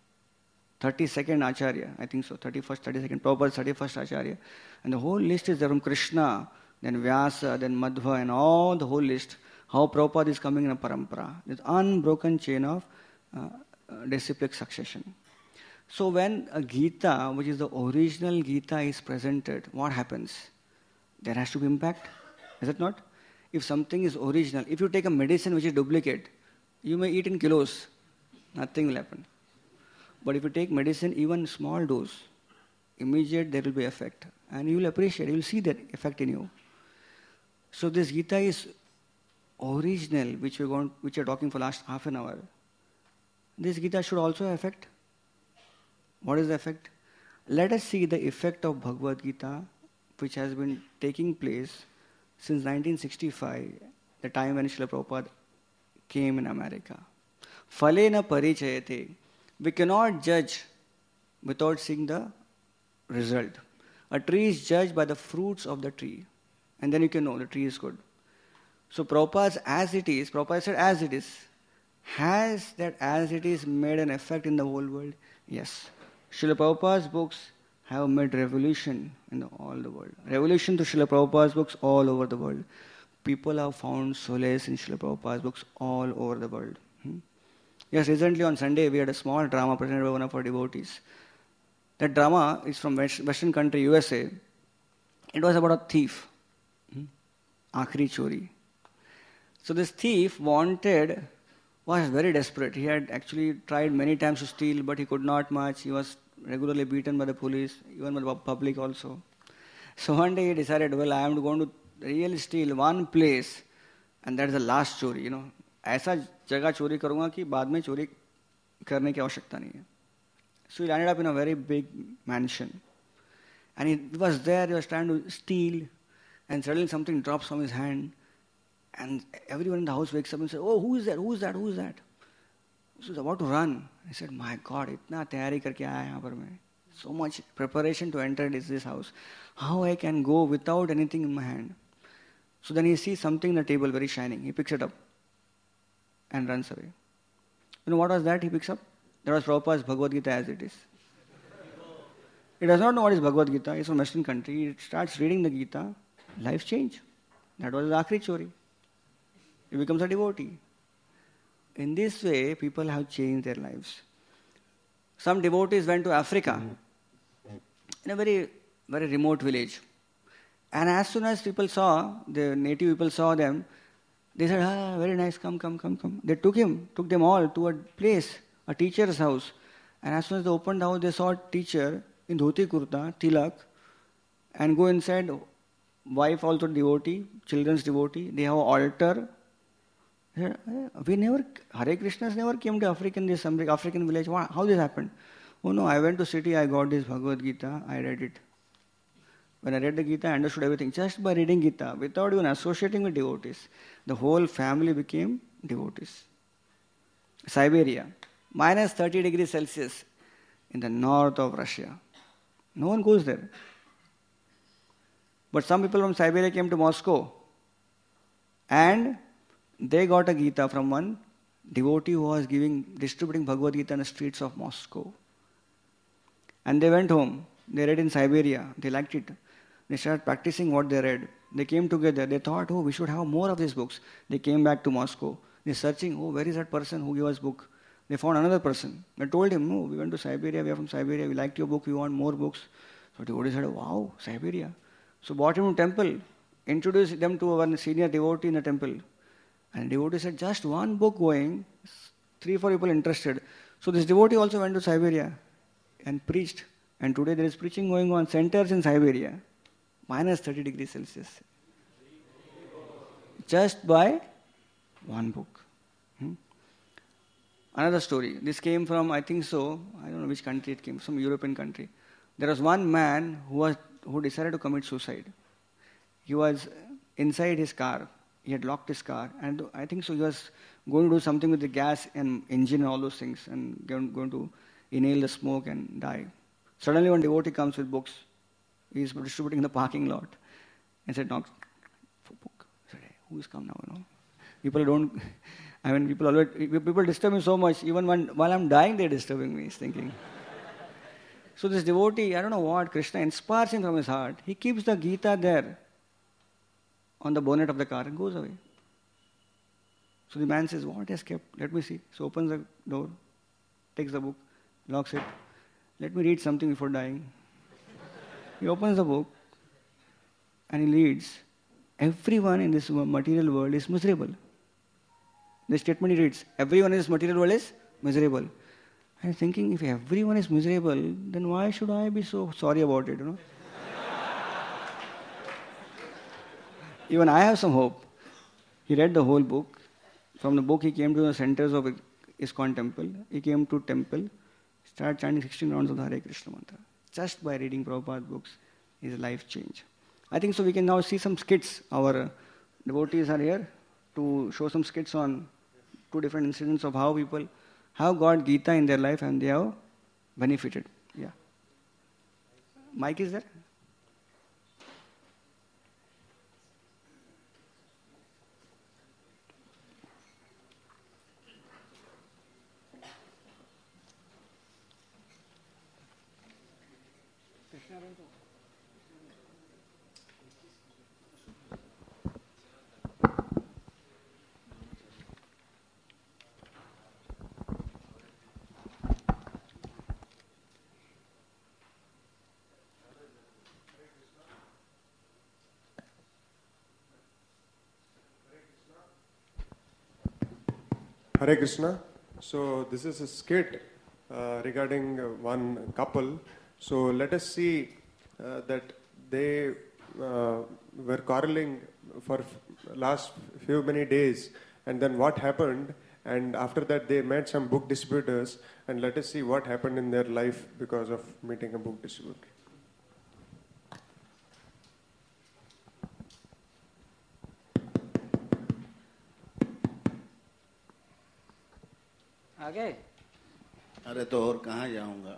32nd Acharya, I think so, 32nd, Prabhupada's 31st Acharya. And the whole list is there from Krishna, then Vyasa, then Madhva, and all the whole list, how Prabhupada is coming in a parampara. This unbroken chain of disciplic succession. So when a Gita, which is the original Gita, is presented, what happens? There has to be impact, is it not? If something is original, if you take a medicine which is duplicate, you may eat in kilos, nothing will happen. But if you take medicine, even small dose, immediate there will be effect. And you will appreciate, you will see that effect in you. So this Gita is original, which we are talking for last half an hour. This Gita should also affect. What is the effect? Let us see the effect of Bhagavad Gita, which has been taking place since 1965, the time when Srila Prabhupada came in America. Phalena parichayate. We cannot judge without seeing the result. A tree is judged by the fruits of the tree. And then you can know the tree is good. So Prabhupada's as it is, Prabhupada said as it is. Has that as it is made an effect in the whole world? Yes. Srila Prabhupada's books have made revolution in all the world. Revolution to Srila Prabhupada's books all over the world. People have found solace in Srila Prabhupada's books all over the world. Yes, recently on Sunday we had a small drama presented by one of our devotees. That drama is from Western country, USA. It was about a thief. Akhri chori. So this thief was very desperate. He had actually tried many times to steal, but he could not much. He was regularly beaten by the police, even by the public also. So one day he decided, well, I am going to really steal one place, and that is the last chori, ऐसा जगह चोरी करूंगा कि बाद में चोरी करने की आवश्यकता नहीं है. So he landed up in a very big mansion. And he was there, he was trying to steal, and suddenly something drops from his hand, and everyone in the house wakes up and says, oh, who is that? Who is that? Who is that? So he's about to run. He said, my God, itna tayari karke aaya yahan par main. So much preparation to enter this house. How I can go without anything in my hand? So then he sees something in the table very shining. He picks it up and runs away. You know what was that he picks up? That was Prabhupada's Bhagavad Gita as it is. He does not know what is Bhagavad Gita. He's from Western country. He starts reading the Gita. Life change. That was the Akhri chori. He becomes a devotee. In this way, people have changed their lives. Some devotees went to Africa in a very, very remote village. And as soon as the native people saw them, they said, very nice, come. They took them all to a place, a teacher's house. And as soon as they opened the house, they saw a teacher in dhoti kurta, tilak, and go inside, wife also devotee, children's devotee. They have an altar. Hare Krishnas never came to African village. How this happened? Oh no, I went to city, I got this Bhagavad Gita, I read it. When I read the Gita, I understood everything. Just by reading Gita, without even associating with devotees, the whole family became devotees. Siberia, minus 30 degrees Celsius in the north of Russia. No one goes there. But some people from Siberia came to Moscow and they got a Gita from one devotee who was distributing Bhagavad Gita in the streets of Moscow. And they went home. They read in Siberia. They liked it. They started practicing what they read. They came together. They thought, oh, we should have more of these books. They came back to Moscow. They're searching, oh, where is that person who gave us book? They found another person. They told him, no, we went to Siberia. We are from Siberia. We liked your book. We want more books. So the devotee said, wow, Siberia. So brought him to temple. Introduced them to one senior devotee in the temple. And the devotee said, just one book going, 3-4 people interested. So this devotee also went to Siberia and preached. And today there is preaching going on, centers in Siberia, minus 30 degrees Celsius. Just by one book. Another story. This came from, I think so, I don't know which country it came, some European country. There was one man who decided to commit suicide. He was inside his car. He had locked his car. And I think so he was going to do something with the gas and engine and all those things and going to inhale the smoke and die. Suddenly one devotee comes with books. He is distributing in the parking lot. And said, knock for book. I said, hey, who is come now? You know? People disturb me so much. Even while I'm dying, they're disturbing me, he's thinking. So this devotee, I don't know what, Krishna inspires him from his heart. He keeps the Gita there on the bonnet of the car and goes away. So the man says, what has kept? Let me see. So opens the door, takes the book, locks it. Let me read something before dying. He opens the book and he reads, everyone in this material world is miserable. The statement he reads, everyone in this material world is miserable. I'm thinking, if everyone is miserable, then why should I be so sorry about it, you know? Even I have some hope. He read the whole book. From the book, he came to the centers of ISKCON temple. He came to temple, started chanting 16 rounds of the Hare Krishna mantra. Just by reading Prabhupada books, his life changed. I think so we can now see some skits. Our devotees are here to show some skits on 2 different incidents of how people have got Gita in their life and they have benefited. Yeah. Mic is there? Hare Krishna. So this is a skit regarding one couple. So let us see that they were quarreling for last few many days, and then what happened, and after that they met some book distributors, and let us see what happened in their life because of meeting a book distributor. आगे? अरे तो और कहाँ जाऊंगा?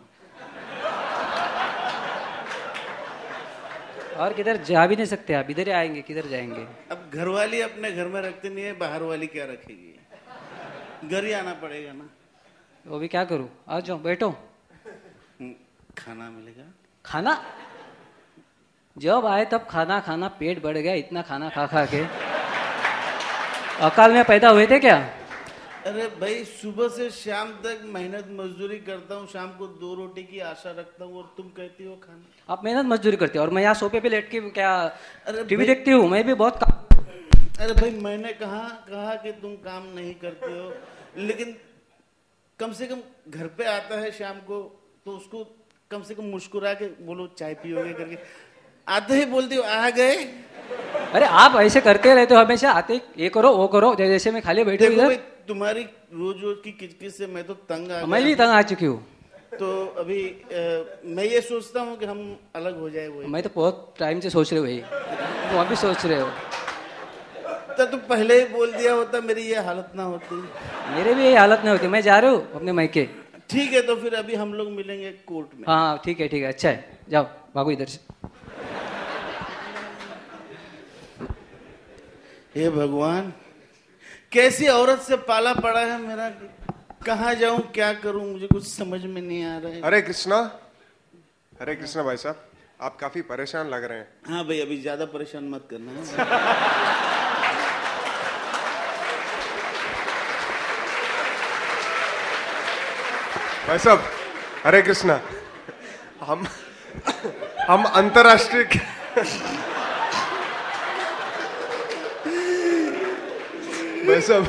और किधर जा भी नहीं सकते आप, इधर ही आएंगे, किधर जाएंगे? अब घरवाली अपने घर में रखते नहीं है, बाहर वाली क्या रखेगी? घर ही आना पड़ेगा ना। वो भी क्या करूं? आ जाओ, बैठो। खाना मिलेगा? खाना? जब आए तब खाना खाना, पेट बढ़ गया इतना खाना खा खा के। अकाल में पैदा हुए थे क्या? अरे भाई सुबह से शाम तक मेहनत मजदूरी करता हूँ, शाम को 2 रोटी की आशा रखता हूँ, और तुम कहती हो खाना। आप मेहनत मजदूरी करते हो और मैं यहाँ सोफे पे लेट के क्या टीवी देखती हूँ? मैं भी बहुत अरे भाई मैंने कहा कि तुम काम नहीं करते हो, लेकिन कम से कम घर पे आता है शाम को तो उसको कम से कम मुस्कुरा के बोलो चाय पियोगे करके, आते ही बोलती हो आ गए। अरे आप ऐसे करते रहते हो हमेशा, आते ये करो वो करो, जैसे मैं खाली बैठे हूँ। तुम्हारी रोज रोज की किचकिच से मैं तो तंग आ गया। मैं भी तंग आ चुकी हूँ। तो अभी मैं ये सोचता हूँ कि हम अलग हो जाए। वही मैं तो बहुत टाइम से सोच रहे हो, वही तुम अभी सोच रहे हो। तो तुम पहले ही बोल दिया होता मेरी ये हालत ना होती। मेरे भी ये हालत नहीं होती, मैं जा रहा हूँ अपने मायके। ठीक है, तो फिर अभी हम लोग मिलेंगे कोर्ट में। हाँ ठीक है अच्छा है, जाओ भागो इधर से। हे भगवान, कैसी औरत से पाला पड़ा है मेरा, कहाँ जाऊं क्या करूं, मुझे कुछ समझ में नहीं आ रहा है। हरे कृष्णा, हरे कृष्णा भाई साहब, आप काफी परेशान लग रहे हैं। हाँ भाई, अभी ज्यादा परेशान मत करना। भाई साहब, हरे कृष्णा, हम अंतर्राष्ट्रीय भाई साहब,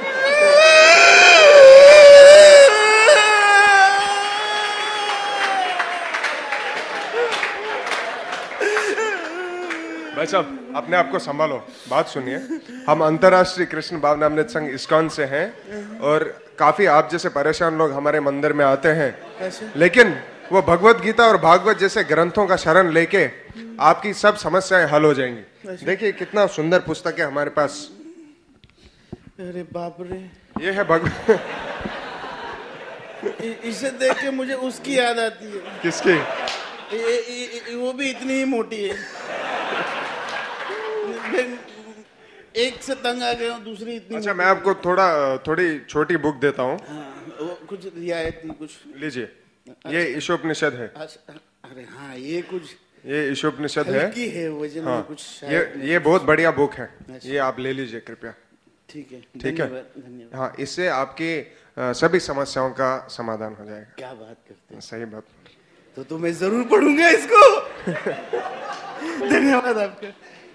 भाई साहब, अपने आप को संभालो, बात सुनिए। हम अंतर्राष्ट्रीय कृष्ण भावनामृत संघ इस्कॉन से हैं और काफी आप जैसे परेशान लोग हमारे मंदिर में आते हैं, लेकिन वो भगवत गीता और भागवत जैसे ग्रंथों का शरण लेके आपकी सब समस्याएं हल हो जाएंगी। देखिए कितना सुंदर पुस्तक है हमारे पास। अरे बाप रे, ये है भगवत। इसे देख के मुझे उसकी याद आती है। किसकी? वो भी इतनी ही मोटी है। एक से तंग आ गया हूँ, दूसरी इतनी। अच्छा, मैं आपको थोड़ी छोटी बुक देता हूँ। वो कुछ रियायत कुछ लीजिए, ये ईशोपनिषद है। अरे हाँ, ये कुछ ये ईशोपनिषद है। हल्की है, वजन में कुछ ये बहुत बढ़िया बुक है। ये आप ले लीजिए कृपया। ठीक है, ठीक है। धन्यवाद। हाँ, इससे आपकी सभी समस्याओं का समाधान हो जाएगा। क्या बात करते हैं। सही बात। तो मैं जरूर पढ़ूंगा इसको। धन्यवाद आपका।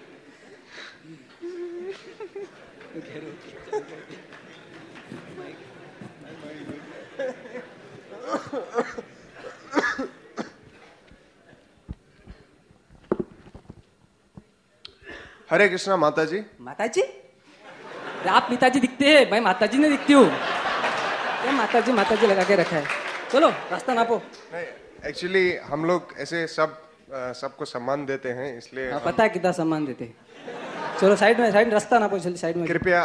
हरे कृष्णा माताजी। माताजी? आप पिताजी दिखते हैं, मैं माताजी नहीं दिखती हूँ। क्या माताजी माताजी लगा के रखा है? चलो रास्ता नापो। नहीं, एक्चुअली हम लोग ऐसे सबको सम्मान देते हैं, इसलिए पता है कितना सम्मान देते हैं। चलो साइड में रास्ता नापो, चलिए साइड में। कृपया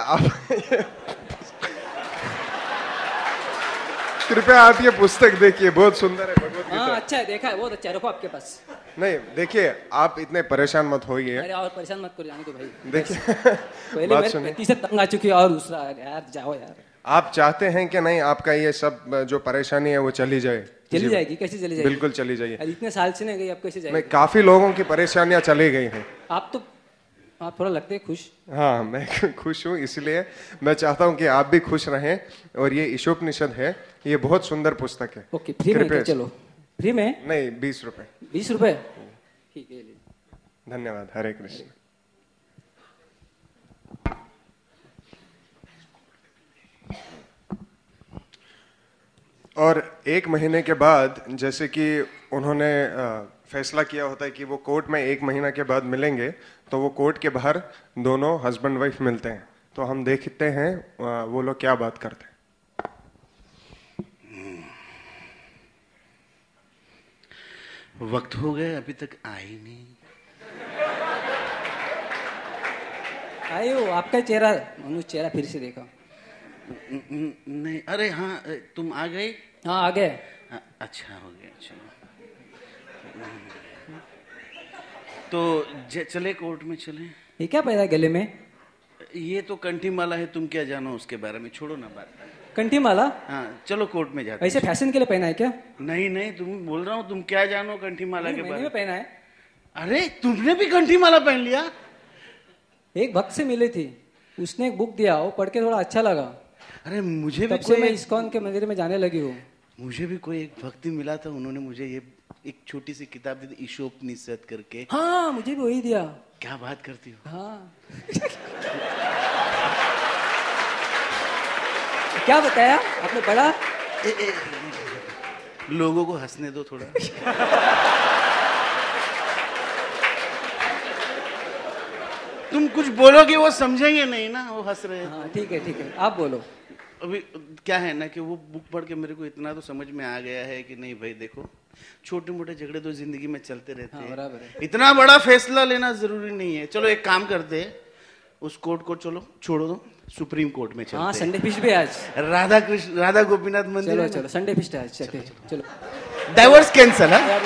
आप ये पुस्तक देखिए, बहुत सुंदर है भगवत गीता। हाँ अच्छा है, देखा है, बहुत अच्छा है, रखो आपके पास। नहीं देखिए, आप इतने परेशान मत होइए। अरे और परेशान मत करो, जाने दो भाई। देखिए पहले बात मेरे सुनिए। पति से तंग आ चुकी है और दूसरा यार जाओ यार। आप चाहते हैं कि नहीं आपका ये सब जो परेशानी है वो चली जाए? चली जाएगी, कैसे चली जाएगी? बिल्कुल चली जाइए। इतने साल से नहीं गई, अब कैसे जाएगी? नहीं, काफी लोगों की परेशानियां चली गई हैं। आप थोड़ा लगते हैं खुश। हाँ, मैं खुश हूँ, इसलिए मैं चाहता हूँ कि आप भी खुश रहें। और ये ईशोपनिषद है, ये बहुत सुंदर पुस्तक है। ओके, फ्री में चलो। फ्री में? नहीं, 20 रुपए। 20 रुपए? ठीक है। धन्यवाद। हरे कृष्ण। और 1 महीने के बाद, जैसे कि उन्होंने फैसला किया होता है कि वो कोर्ट में 1 महीना के बाद मिलेंगे, तो वो कोर्ट के बाहर दोनों हस्बैंड वाइफ मिलते हैं। तो हम देखते हैं वो लोग क्या बात करते हैं। वक्त हो गया, अभी तक आई नहीं। आए हो, आपका चेहरा, चेहरा फिर से देखा। नहीं, अरे हाँ, तुम आ गए? हाँ आ गए। अच्छा हो गया, चलो। तो चले कोर्ट में चले। ये क्या पहना है गले में? ये तो कंठी माला है, तुम क्या जानो उसके बारे में, छोड़ो ना बात। कंठी माला? हाँ चलो कोर्ट में जाते। ऐसे फैशन के लिए पहना है क्या? नहीं नहीं, तुम बोल रहा हूँ, तुम क्या जानो कंठी माला के बारे में? पहना है। अरे तुमने भी कंठी माला पहन लिया? एक भक्त से मिली थी, उसने एक बुक दिया, वो पढ़ के थोड़ा अच्छा लगा। अरे मुझे भी तब से मैं इस्कॉन के मंदिर में जाने लगी हूँ। मुझे भी कोई एक भक्ति मिला था, उन्होंने मुझे ये एक छोटी सी किताब दी थी, ईशोपनिषद करके। हाँ मुझे भी वही दिया। क्या बात करती हो? हाँ। क्या बताया आपने पढ़ा? लोगों को हंसने दो थोड़ा। तुम कुछ बोलोगे वो समझेंगे नहीं ना, वो हंस रहे हैं। हाँ ठीक है ठीक है, आप बोलो। अभी क्या है ना कि वो बुक पढ़ के मेरे को इतना तो समझ में आ गया है कि नहीं भाई देखो, छोटे मोटे झगड़े तो जिंदगी में चलते रहते हैं। बराबर है। इतना बड़ा फैसला लेना जरूरी नहीं है। चलो एक काम करते हैं, उस कोर्ट को चलो छोड़ो दो, सुप्रीम कोर्ट में चलते हैं। हाँ संडे फिस्ट भी आज। राधा गोपीनाथ मंदिर। चलो चलो संडे फिस्ट आज। चलो डाइवोर्स कैंसल है।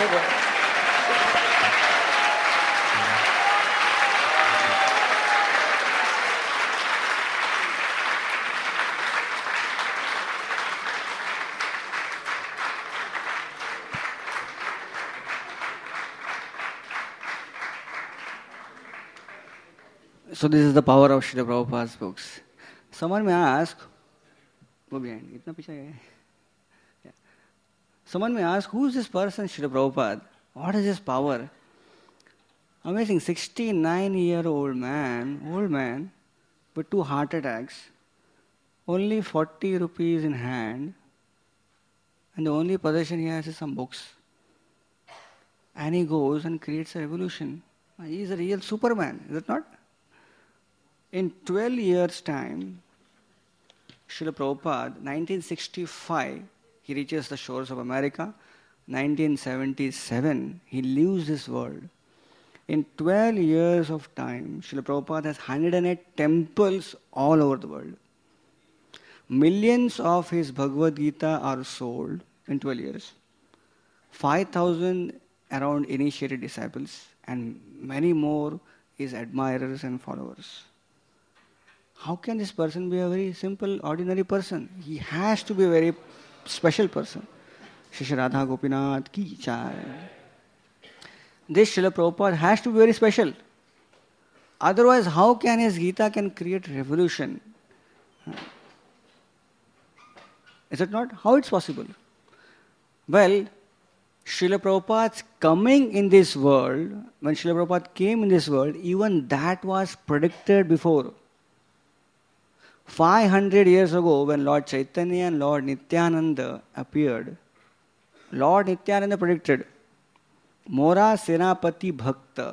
So this is the power of Srila Prabhupada's books. Someone may ask, go behind, itna piche hai. Yeah. Someone may ask, who is this person, Srila Prabhupada? What is his power? Amazing, 69-year-old man, with 2 heart attacks, only 40 rupees in hand, and the only possession he has is some books. And he goes and creates a revolution. He is a real Superman, is it not? In 12 years' time, Srila Prabhupada, 1965, he reaches the shores of America. 1977, he leaves this world. In 12 years of time, Srila Prabhupada has 108 temples all over the world. Millions of his Bhagavad Gita are sold in 12 years. 5,000 around initiated disciples, and many more his admirers and followers. How can this person be a very simple, ordinary person? He has to be a very special person. Shri Radha Gopinath ki jai. This Srila Prabhupada has to be very special. Otherwise, how can his Gita can create revolution? Is it not? How it's possible? Well, Srila Prabhupada's coming in this world, when Srila Prabhupada came in this world, even that was predicted before. 500 years ago, when Lord Chaitanya and Lord Nityananda appeared, Lord Nityananda predicted, Mora Senapati Bhakta,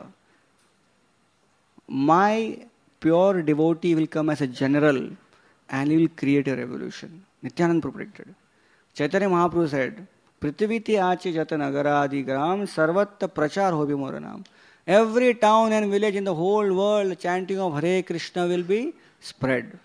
my pure devotee will come as a general and he will create a revolution. Nityananda predicted. Chaitanya Mahaprabhu said, Prithiviti Achi Jata Nagaradi Gram Sarvatta Prachar Hobi Moranam. Every town and village in the whole world, chanting of Hare Krishna will be spread.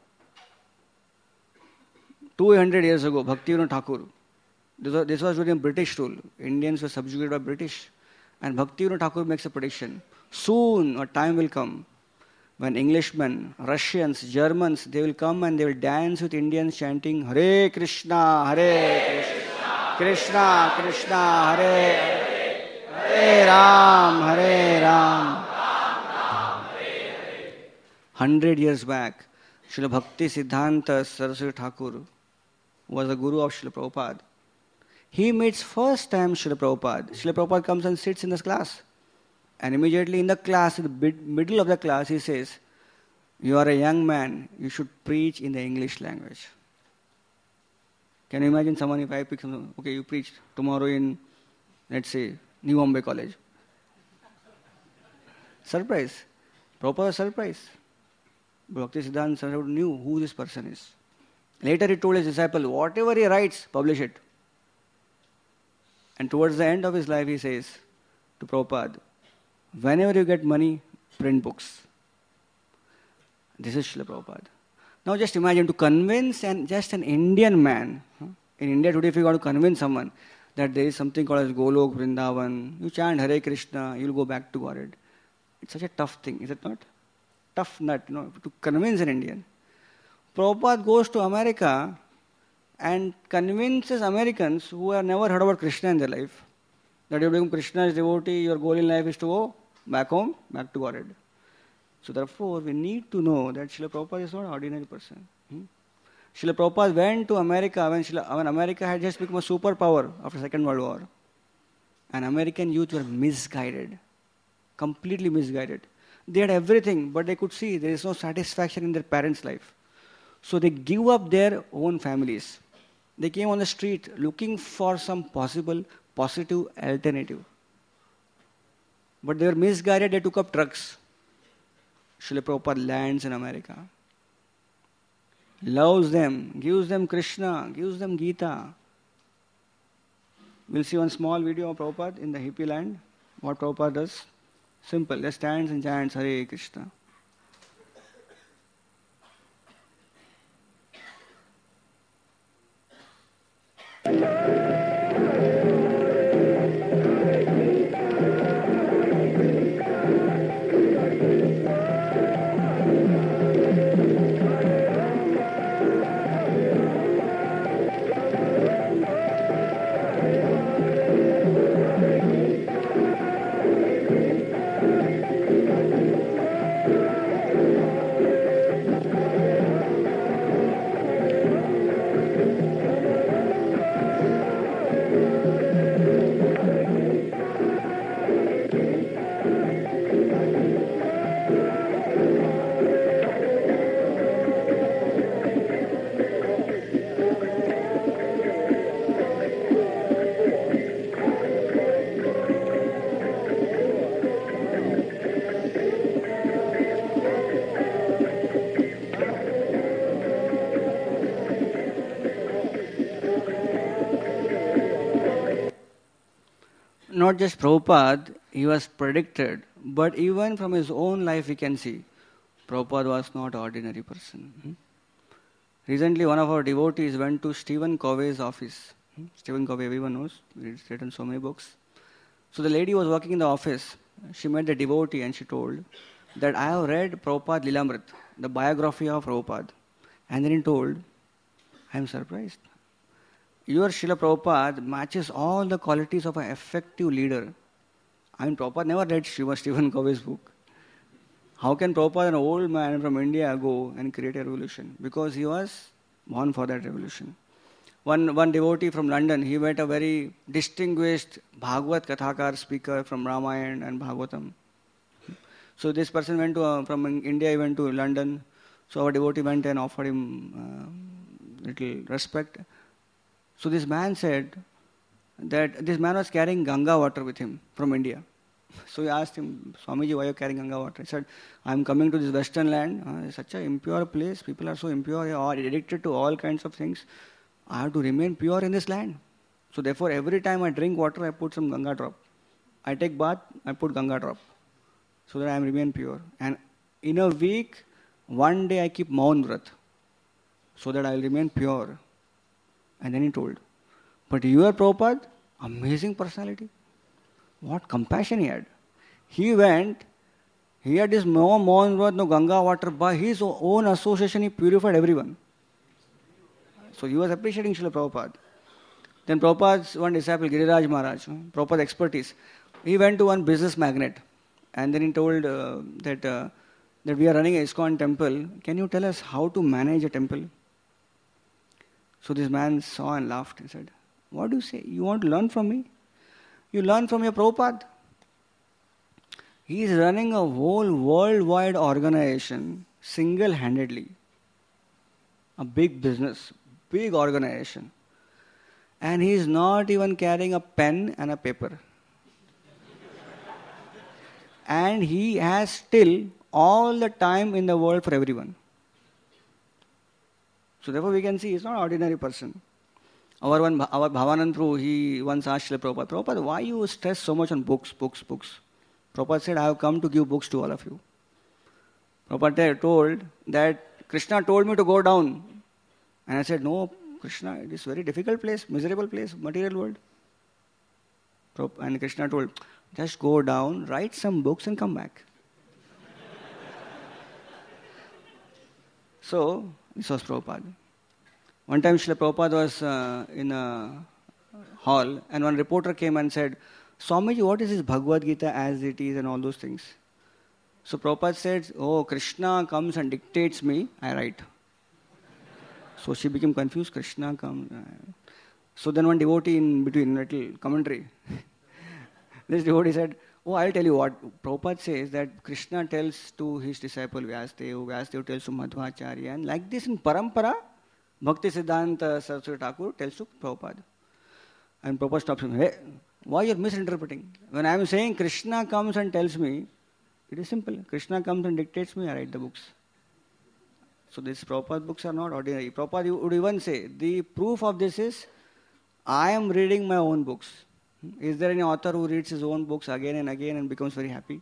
200 years ago, Bhaktivinoda Thakur, this was during British rule. Indians were subjugated by British. And Bhaktivinoda Thakur makes a prediction. Soon a time will come when Englishmen, Russians, Germans, they will come and they will dance with Indians chanting Hare Krishna, Hare Krishna, Krishna Krishna, Hare Hare Ram, Hare Ram. 100 years back, Srila Bhakti Siddhanta Saraswati Thakur was the guru of Srila Prabhupada. He meets first time Srila Prabhupada. Srila Prabhupada comes and sits in this class. And immediately in the class, in the middle of the class, he says, you are a young man, you should preach in the English language. Can you imagine someone, if I pick someone, okay, you preach tomorrow in, let's say, New Bombay College. Surprise. Prabhupada was surprised. Bhakti Siddhanta Saraswati knew who this person is. Later he told his disciple, whatever he writes, publish it. And towards the end of his life, he says to Prabhupada, whenever you get money, print books. This is Srila Prabhupada. Now just imagine to convince just an Indian man. In India today, if you want to convince someone that there is something called as Golok, Vrindavan, you chant Hare Krishna, you will go back to Godhead. It's such a tough thing, is it not? Tough nut, to convince an Indian. Prabhupada goes to America and convinces Americans who have never heard about Krishna in their life that you become Krishna's devotee, your goal in life is to go back home, back to Godhead. So therefore, we need to know that Srila Prabhupada is not an ordinary person. Srila Prabhupada went to America when America had just become a superpower after the Second World War. And American youth were misguided, completely misguided. They had everything, but they could see there is no satisfaction in their parents' life. So they give up their own families. They came on the street looking for some possible positive alternative. But they were misguided, they took up drugs. Srila Prabhupada lands in America. Loves them, gives them Krishna, gives them Gita. We'll see one small video of Prabhupada in the hippie land. What Prabhupada does? Simple, just stands and chants Hare Krishna. not just Prabhupada, he was predicted, but even from his own life we can see, Prabhupada was not an ordinary person. Recently, one of our devotees went to Stephen Covey's office. Stephen Covey, everyone knows, he's written so many books. So the lady was working in the office. She met the devotee and she told that I have read Prabhupada Lilamrit, the biography of Prabhupada. And then he told, I am surprised. Your Srila Prabhupada matches all the qualities of an effective leader. I mean, Prabhupada never read Stephen Covey's book. How can Prabhupada, an old man from India, go and create a revolution? Because he was born for that revolution. One devotee from London, he met a very distinguished Bhagavad Kathakar speaker from Ramayana and Bhagavatam. So this person went to, from India, he went to London. So our devotee went and offered him little respect. So this man said that this man was carrying Ganga water with him from India. So he asked him, Swamiji, why are you carrying Ganga water? He said, I am coming to this western land. It's such an impure place. People are so impure, they are addicted to all kinds of things. I have to remain pure in this land. So therefore, every time I drink water, I put some Ganga drop. I take bath, I put Ganga drop. So that I remain pure. And in a week, one day I keep Maun Vrat. So that I will remain pure. And then he told, but you are Prabhupada, amazing personality. What compassion he had. He went, he had this no Maun Vrat, no Ganga water. By his own association, he purified everyone. So he was appreciating Srila Prabhupada. Then Prabhupada's one disciple, Giriraj Maharaj, Prabhupada's expertise, he went to one business magnate and then he told that we are running an ISKCON temple. Can you tell us how to manage a temple? So this man saw and laughed and said, what do you say? You want to learn from me? You learn from your Prabhupada. He is running a whole worldwide organization single-handedly. A big business. Big organization. And he is not even carrying a pen and a paper. And he has still all the time in the world for everyone. So therefore we can see he is not an ordinary person. Our Bhavanand Prabhu, he once asked Srila Prabhupada, Prabhupada, why you stress so much on books? Prabhupada said, I have come to give books to all of you. Prabhupada told that Krishna told me to go down. And I said, no, Krishna, it is a very difficult place, miserable place, material world. And Krishna told, just go down, write some books and come back. So, this was Prabhupada. One time Srila Prabhupada was in a hall and one reporter came and said, Swamiji, what is this Bhagavad Gita as it is and all those things? So Prabhupada said, oh, Krishna comes and dictates me, I write. So she became confused. Krishna comes. So then one devotee in between, little commentary. This devotee said, oh, I'll tell you what. Prabhupada says that Krishna tells to his disciple Vyasdev, Vyasdev tells to Madhvacharya, and like this in Parampara, Bhakti Siddhanta Saraswati Thakur tells to Prabhupada. And Prabhupada stops him. Hey, why you're misinterpreting? When I'm saying Krishna comes and tells me, it is simple. Krishna comes and dictates me, I write the books. So these Prabhupada books are not ordinary. Prabhupada would even say, the proof of this is, I am reading my own books. Is there any author who reads his own books again and becomes very happy?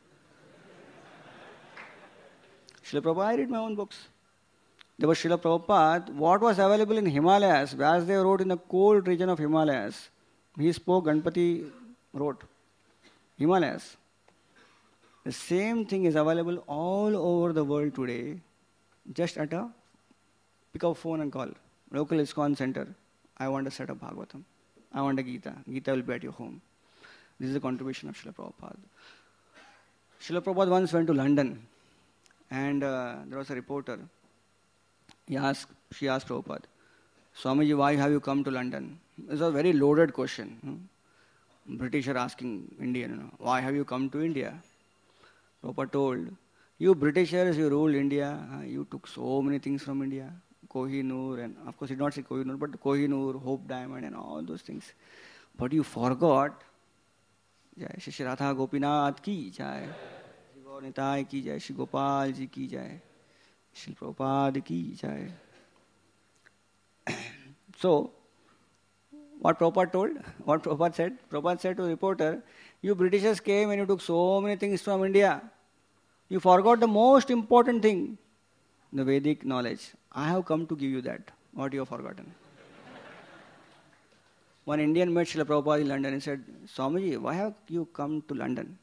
Srila Prabhupada, I read my own books. There was Srila Prabhupada, what was available in Himalayas, Vyasdev wrote in the cold region of Himalayas. He spoke, Ganpati wrote. Himalayas. The same thing is available all over the world today. Just pick up a phone and call. Local ISKCON center. I want a set of Bhagavatam. I want a Gita. Gita will be at your home. This is the contribution of Srila Prabhupada. Srila Prabhupada once went to London and there was a reporter. She asked Prabhupada, Swamiji, why have you come to London? This was a very loaded question. British are asking Indian, why have you come to India? Prabhupada told, you Britishers, you ruled India, you took so many things from India, Kohinoor, and of course he did not say Kohinoor, but Kohinoor, Hope Diamond and all those things. But you forgot, Jai Shri Radha Gopinath ki jai, Shri Gaur Nitai ki jai, Shri Gopal ji ki jai, Shri Prabhupada ki jai. So, What Prabhupada said? Prabhupada said to the reporter, you Britishers came and you took so many things from India. You forgot the most important thing, the Vedic knowledge. I have come to give you that, what you have forgotten. One Indian met Srila Prabhupada in London and said, Swamiji, why have you come to London?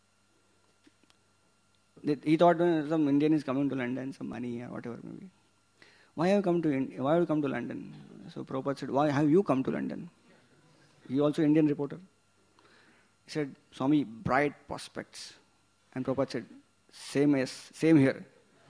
He thought some Indian is coming to London, some money or whatever maybe. Why have you come to London? So Prabhupada said, why have you come to London? He also Indian reporter. He said, Swami, bright prospects. And Prabhupada said, same here.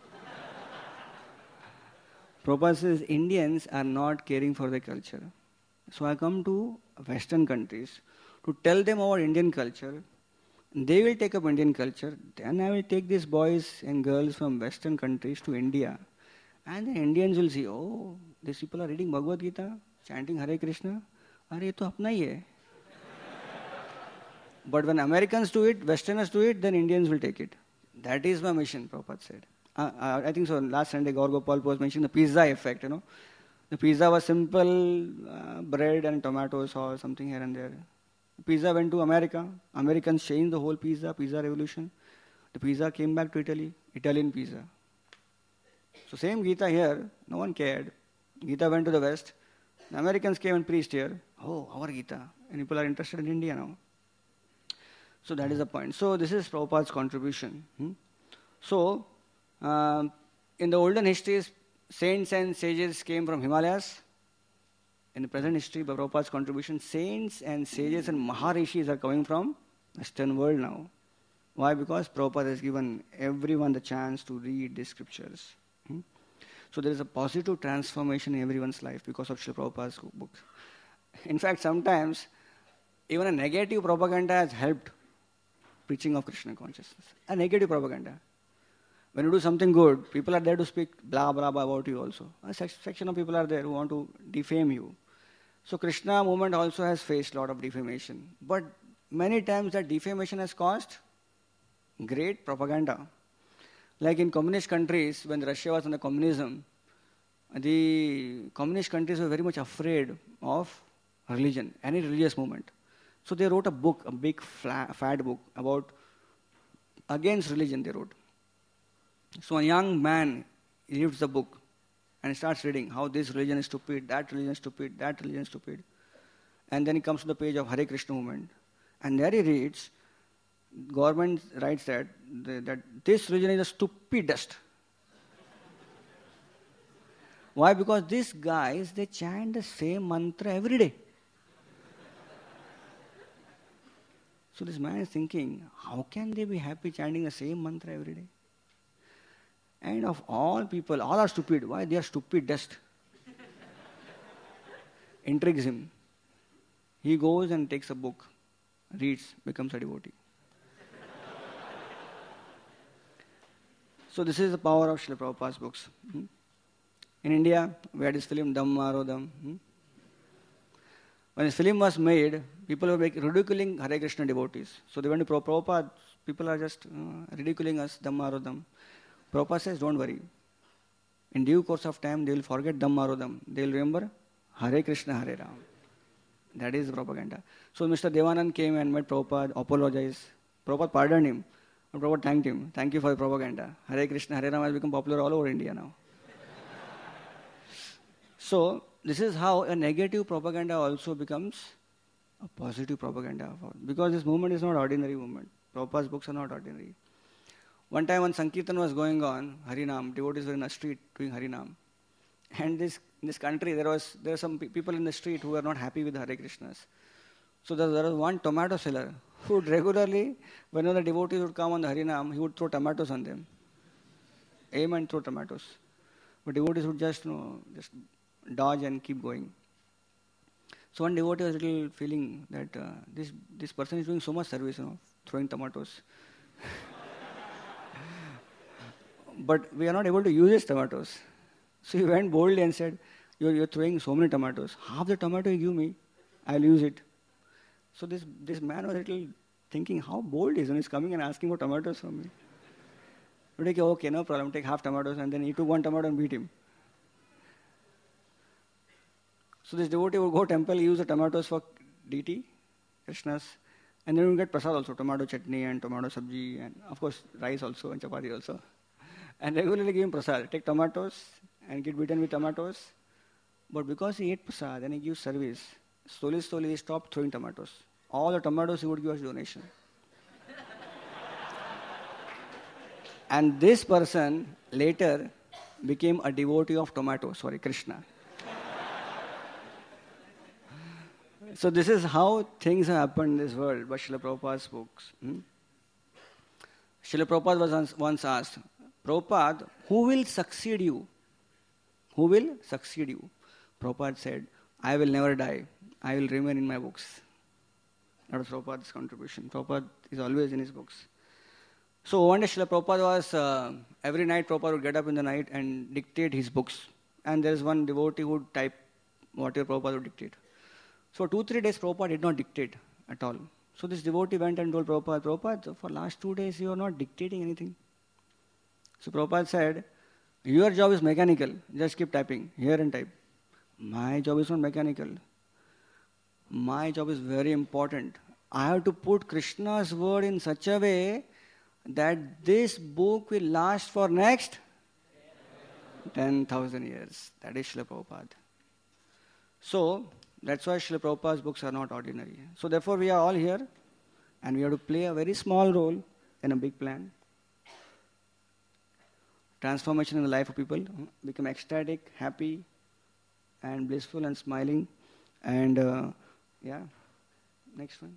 Prabhupada says, Indians are not caring for their culture. So I come to Western countries to tell them about Indian culture. They will take up Indian culture. Then I will take these boys and girls from Western countries to India. And the Indians will see, oh, these people are reading Bhagavad Gita, chanting Hare Krishna. Arey, ye to apna hi hai. But when Americans do it, Westerners do it, then Indians will take it. That is my mission, Prabhupada said. I think so. Last Sunday, Gaur Gopal was mentioning the pizza effect, The pizza was simple bread and tomato sauce, something here and there. Pizza went to America. Americans changed the whole pizza revolution. The pizza came back to Italy, Italian pizza. So same Gita here, no one cared. Gita went to the West. The Americans came and preached here. Oh, our Gita. And people are interested in India now. So that is the point. So this is Prabhupada's contribution. So, in the olden histories, saints and sages came from Himalayas. In the present history, by Prabhupada's contribution, saints and sages and Maharishis are coming from Western world now. Why? Because Prabhupada has given everyone the chance to read the scriptures. So there is a positive transformation in everyone's life because of Srila Prabhupada's books. In fact, sometimes even a negative propaganda has helped preaching of Krishna consciousness. A negative propaganda. When you do something good, people are there to speak blah, blah, blah about you also. A section of people are there who want to defame you. So Krishna movement also has faced a lot of defamation. But many times that defamation has caused great propaganda. Like in communist countries, when Russia was under communism, the communist countries were very much afraid of religion, any religious movement. So they wrote a book, a big fat book about against religion they wrote. So a young man reads the book and starts reading how this religion is stupid, that religion is stupid, that religion is stupid. And then he comes to the page of Hare Krishna movement. And there he reads, government writes that this religion is the stupidest. Why? Because these guys, they chant the same mantra every day. So this man is thinking, how can they be happy chanting the same mantra every day? And of all people, all are stupid. Why? They are stupidest. Intrigues him. He goes and takes a book, reads, becomes a devotee. So this is the power of Srila Prabhupada's books. In India, we had this film, Dhammarodham. When this film was made, people were ridiculing Hare Krishna devotees. So they went to Prabhupada, people are just ridiculing us, Dhammarodham. Prabhupada says, don't worry. In due course of time, they will forget Dhammarodham. They will remember Hare Krishna, Hare Ram. That is propaganda. So Mr. Devanand came and met Prabhupada, apologized. Prabhupada pardoned him. But Prabhupada thanked him. Thank you for the propaganda. Hare Krishna, Hare Ram has become popular all over India now. So this is how a negative propaganda also becomes a positive propaganda. Because this movement is not ordinary movement. Prabhupada's books are not ordinary. One time when Sankirtan was going on, Harinam, devotees were in the street doing Harinam. And in this country, there were some people in the street who were not happy with Hare Krishnas. So there was one tomato seller who would regularly, whenever the devotees would come on the Harinam, he would throw tomatoes on them. Aim and throw tomatoes. But devotees would just dodge and keep going. So one devotee was a little feeling that this person is doing so much service, throwing tomatoes. But we are not able to use his tomatoes. So he went boldly and said, you're throwing so many tomatoes. Half the tomato you give me, I'll use it. So this man was a little thinking, how bold is he? He's coming and asking for tomatoes from me. But okay, no problem, take half tomatoes. And then he took one tomato and beat him. So this devotee would go temple, use the tomatoes for deity, Krishna's, and then we get prasad also, tomato chutney and tomato sabji, and of course rice also and chapati also. And regularly give him prasad. Take tomatoes and get beaten with tomatoes. But because he ate prasad and he gives service, slowly he stopped throwing tomatoes. All the tomatoes he would give as donation. And this person later became a devotee of Krishna. So this is how things have happened in this world by Srila Prabhupada's books. Srila Prabhupada was once asked, Prabhupada, who will succeed you? Who will succeed you? Prabhupada said, I will never die. I will remain in my books. That was Prabhupada's contribution. Prabhupada is always in his books. So one day Srila Prabhupada was, every night Prabhupada would get up in the night and dictate his books. And there is one devotee who would type whatever Prabhupada would dictate. So 2-3 days Prabhupada did not dictate at all. So this devotee went and told Prabhupada, Prabhupada, for last 2 days you are not dictating anything. So Prabhupada said, your job is mechanical, just keep typing, here and type. My job is not mechanical. My job is very important. I have to put Krishna's word in such a way that this book will last for next 10,000 years. That is Srila Prabhupada. So, that's why Srila Prabhupada's books are not ordinary. So therefore we are all here and we have to play a very small role in a big plan. Transformation in the life of people, become ecstatic, happy and blissful and smiling. And next one.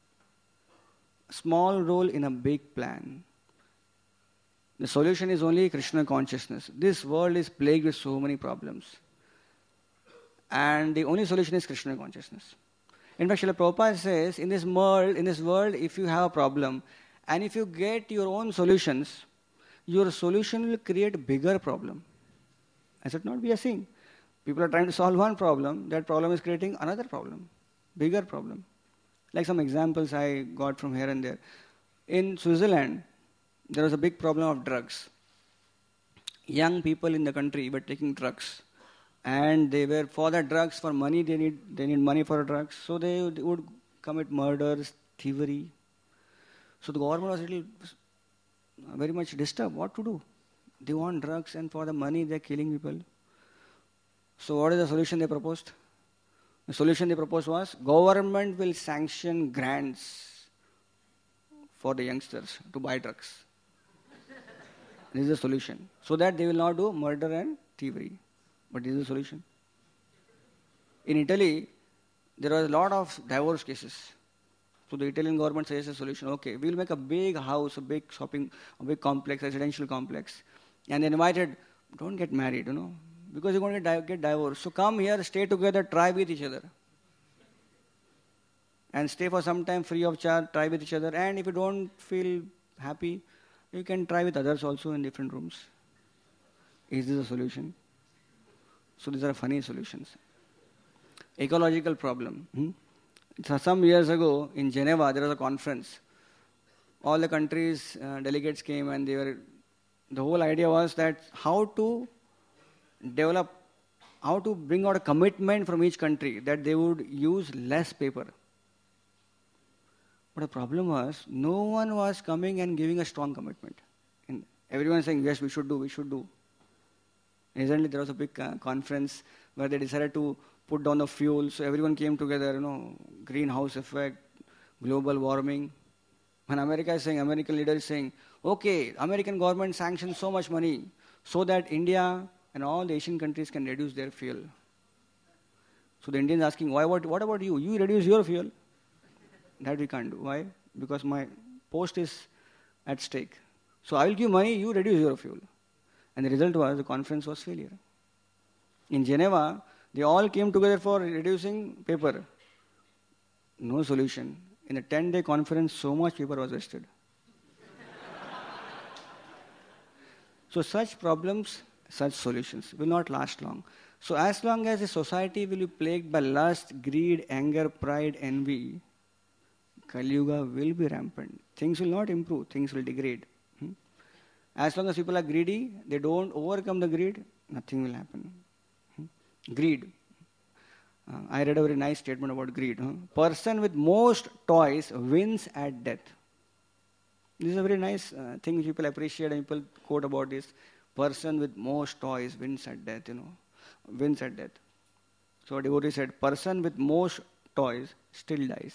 Small role in a big plan. The solution is only Krishna consciousness. This world is plagued with so many problems. And the only solution is Krishna consciousness. In fact, Srila Prabhupada says, in this world, if you have a problem, and if you get your own solutions, your solution will create a bigger problem. As it not we are seeing. People are trying to solve one problem, that problem is creating another problem, bigger problem. Like some examples I got from here and there. In Switzerland, there was a big problem of drugs. Young people in the country were taking drugs. And they were for the drugs, for money, they need money for drugs. So they would commit murders, thievery. So the government was very much disturbed. What to do? They want drugs and for the money they are killing people. So what is the solution they proposed? The solution they proposed was, government will sanction grants for the youngsters to buy drugs. This is the solution. So that they will not do murder and thievery. But this is the solution. In Italy, there was a lot of divorce cases. So the Italian government suggests a solution. Okay, we will make a big house, a big shopping, a big complex, residential complex. And they invited, don't get married, because you're going to get divorced. So come here, stay together, try with each other. And stay for some time free of charge, try with each other. And if you don't feel happy, you can try with others also in different rooms. Is this a solution? So these are funny solutions. Ecological problem. So some years ago in Geneva, there was a conference. All the countries, delegates came and the whole idea was that how to bring out a commitment from each country that they would use less paper. But the problem was, no one was coming and giving a strong commitment. And everyone saying, yes, we should do. Recently, there was a big conference where they decided to put down the fuel. So everyone came together, greenhouse effect, global warming. When American leader is saying, okay, American government sanctions so much money so that India and all the Asian countries can reduce their fuel. So the Indians asking, why? What about you? You reduce your fuel. That we can't do. Why? Because my post is at stake. So I will give money, you reduce your fuel. And the result was the conference was failure. In Geneva, they all came together for reducing paper. No solution. In a 10-day conference, so much paper was wasted. So such problems, such solutions will not last long. So as long as the society will be plagued by lust, greed, anger, pride, envy, Kali Yuga will be rampant. Things will not improve, things will degrade. As long as people are greedy, they don't overcome the greed, nothing will happen. Greed. I read a very nice statement about greed. Person with most toys wins at death. This is a very nice thing people appreciate and people quote about this. Person with most toys wins at death, wins at death. So a devotee said, person with most toys still dies.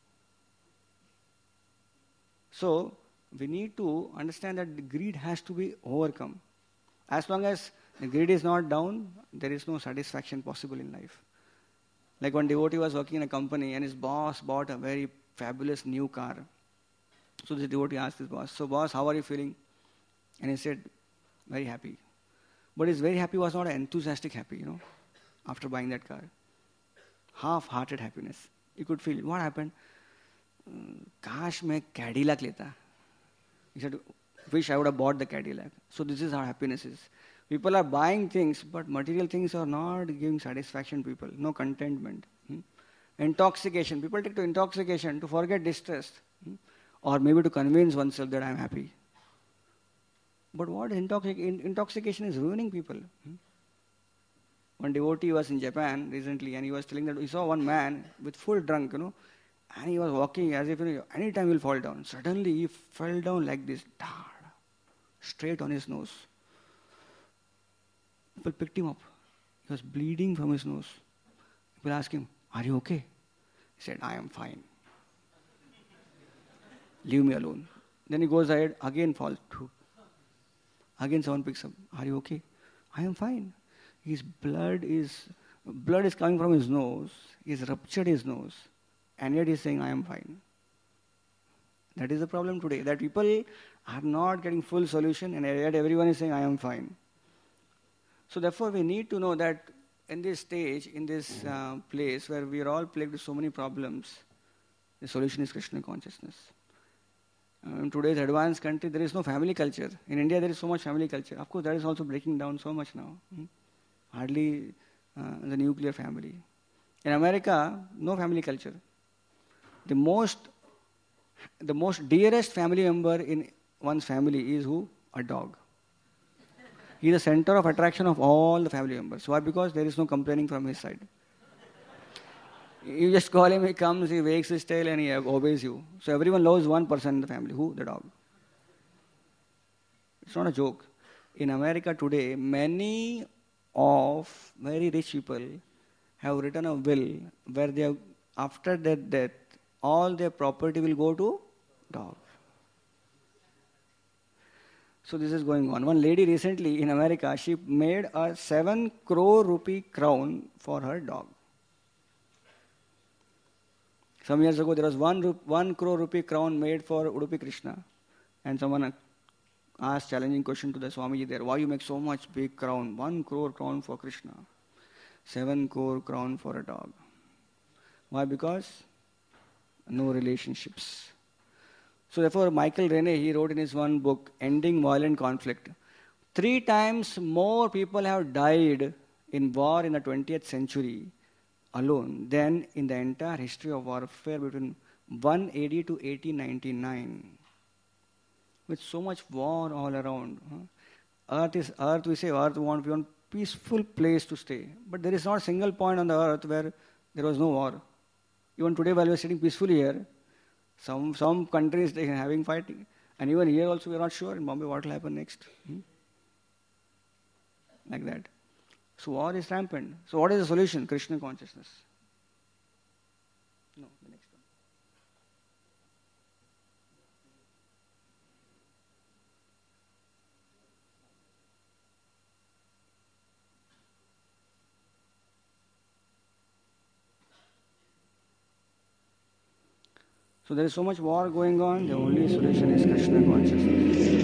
So we need to understand that the greed has to be overcome. As long as the greed is not down, there is no satisfaction possible in life. Like one devotee was working in a company and his boss bought a very fabulous new car. So this devotee asked his boss, so boss, how are you feeling? And he said, very happy. But his very happy was not an enthusiastic happy, after buying that car. Half-hearted happiness. You could feel it. What happened? Kash mein Cadillac leta. He said, wish I would have bought the Cadillac. So this is how happiness is. People are buying things, but material things are not giving satisfaction to people. No contentment. Intoxication. People take to intoxication to forget distress. Or maybe to convince oneself that I am happy. But what is intoxication is ruining people. One devotee was in Japan recently and he was telling that he saw one man with full drunk, and he was walking as if anytime he will fall down. Suddenly he fell down like this, straight on his nose. People picked him up. He was bleeding from his nose. People asked him, are you okay? He said, I am fine. Leave me alone. Then he goes ahead, again falls. Again someone picks up. Are you okay? I am fine. His blood is coming from his nose. He's ruptured his nose. And yet he's saying, I am fine. That is the problem today. That people are not getting full solution and yet everyone is saying, I am fine. So therefore we need to know that in this stage, in this place where we are all plagued with so many problems, the solution is Krishna consciousness. In today's advanced country, there is no family culture. In India, there is so much family culture. Of course, that is also breaking down so much now. Hardly the nuclear family. In America, no family culture. The most dearest family member in one's family is who? A dog. He is the center of attraction of all the family members. Why? Because there is no complaining from his side. You just call him, he comes, he wags his tail and he obeys you. So everyone loves one person in the family. Who? The dog. It's not a joke. In America today, many of very rich people have written a will where they have, after their death, all their property will go to dog. So this is going on. One lady recently in America, she made a 7 crore rupee crown for her dog. Some years ago, there was 1 crore rupee crown made for Udupi Krishna. And someone asked challenging question to the Swamiji there, why you make so much big crown? 1 crore crown for Krishna. 7 crore crown for a dog. Why? Because no relationships. So therefore, Michael Rene, he wrote in his one book, Ending Violent Conflict, 3 times more people have died in war in the 20th century alone than in the entire history of warfare between 180 to 1899. With so much war all around. Earth, we say we want peaceful place to stay. But there is not a single point on the earth where there was no war. Even today while we are sitting peacefully here, some countries they are having fighting. And even here also we are not sure in Bombay what will happen next. Like that. So war is rampant. So what is the solution? Krishna consciousness. No, the next one. So there is so much war going on, the only solution is Krishna consciousness.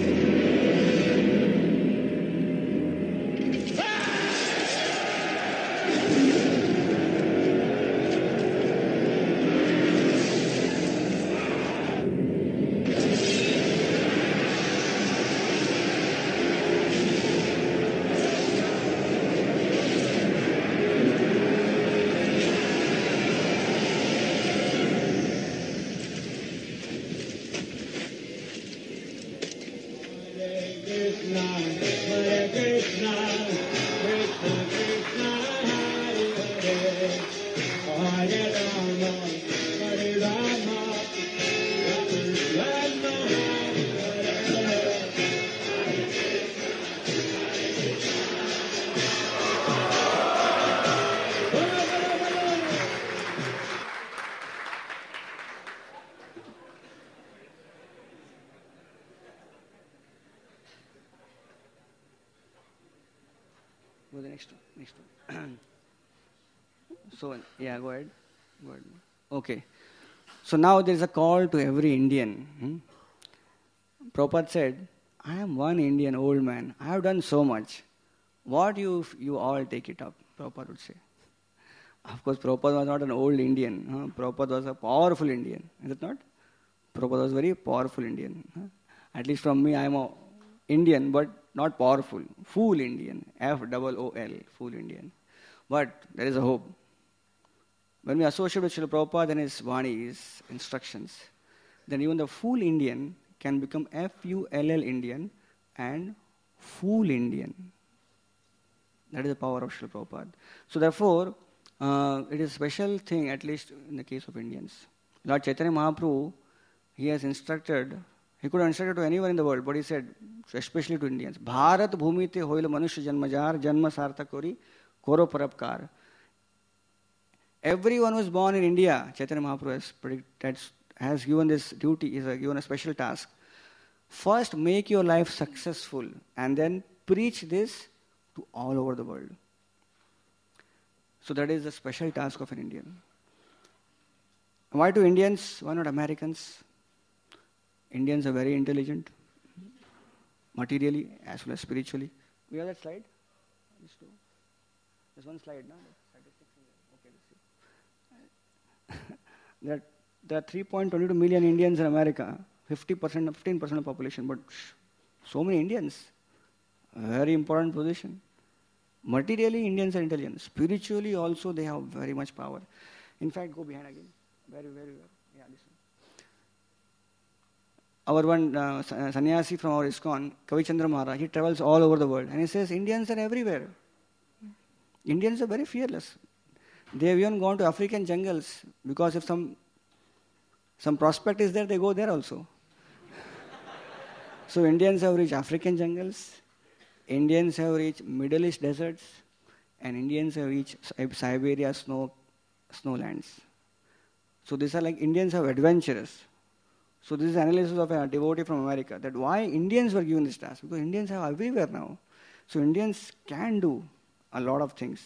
Go the next one. So, yeah, go ahead. Go ahead. Okay. So now there is a call to every Indian. Prabhupada said, I am one Indian old man. I have done so much. What you all take it up, Prabhupada would say. Of course, Prabhupada was not an old Indian. Prabhupada was a powerful Indian. Is it not? Prabhupada was a very powerful Indian. At least from me, I am a Indian, but not powerful. Fool Indian. F-O-O-L. Fool Indian. But there is a hope. When we associate with Srila Prabhupada and his Vani, his instructions, then even the fool Indian can become F-U-L-L Indian and fool Indian. That is the power of Srila Prabhupada. So therefore, it is a special thing, at least in the case of Indians. Lord Chaitanya Mahaprabhu, he has instructed, he could have instructed to anyone in the world, but he said, especially to Indians, Bharat bhumi te hoil manushya janmajar, janma sartha kori, koro parapkar. Everyone who is born in India, Chaitanya Mahaprabhu has given this duty, is given a special task. First, make your life successful, and then preach this to all over the world. So that is the special task of an Indian. Why to Indians? Why not Americans? Indians are very intelligent, materially as well as spiritually. We have that slide? There's one slide now. Okay, there are 3.22 million Indians in America, 15% of population, but so many Indians. Very important position. Materially, Indians are intelligent. Spiritually, also, they have very much power. In fact, go behind again. Very, very well. Yeah, this one. Our one sannyasi from our ISKCON, Kavichandra Maharaj, he travels all over the world. And he says, Indians are everywhere. Indians are very fearless. They have even gone to African jungles because if some prospect is there, they go there also. So Indians have reached African jungles, Indians have reached Middle East deserts, and Indians have reached Siberia snowlands. So these are like Indians are adventurous. So this is analysis of a devotee from America, that why Indians were given this task. Because Indians are everywhere now. So Indians can do a lot of things.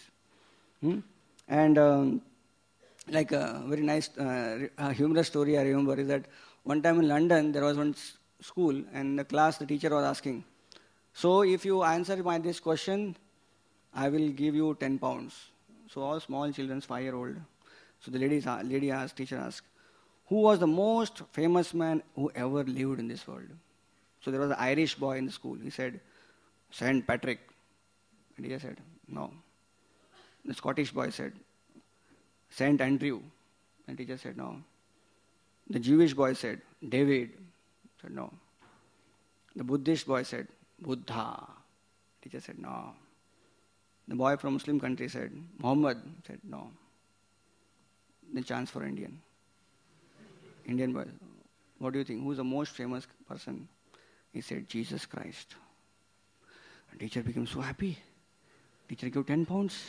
And like a very nice humorous story I remember is that one time in London, there was one school, and in the class the teacher was asking, so if you answer this question, I will give you 10 pounds. So all small children, 5-year-old. So the teacher asked, who was the most famous man who ever lived in this world? So there was an Irish boy in the school. He said, St. Patrick. And he said, no. The Scottish boy said, St. Andrew. And teacher said, no. The Jewish boy said, David. Said, no. The Buddhist boy said, Buddha. Teacher said, no. The boy from Muslim country said, Muhammad. Said, no. Then chance for Indian boy. What do you think? Who is the most famous person? He said, Jesus Christ. And teacher became so happy. Teacher gave 10 pounds.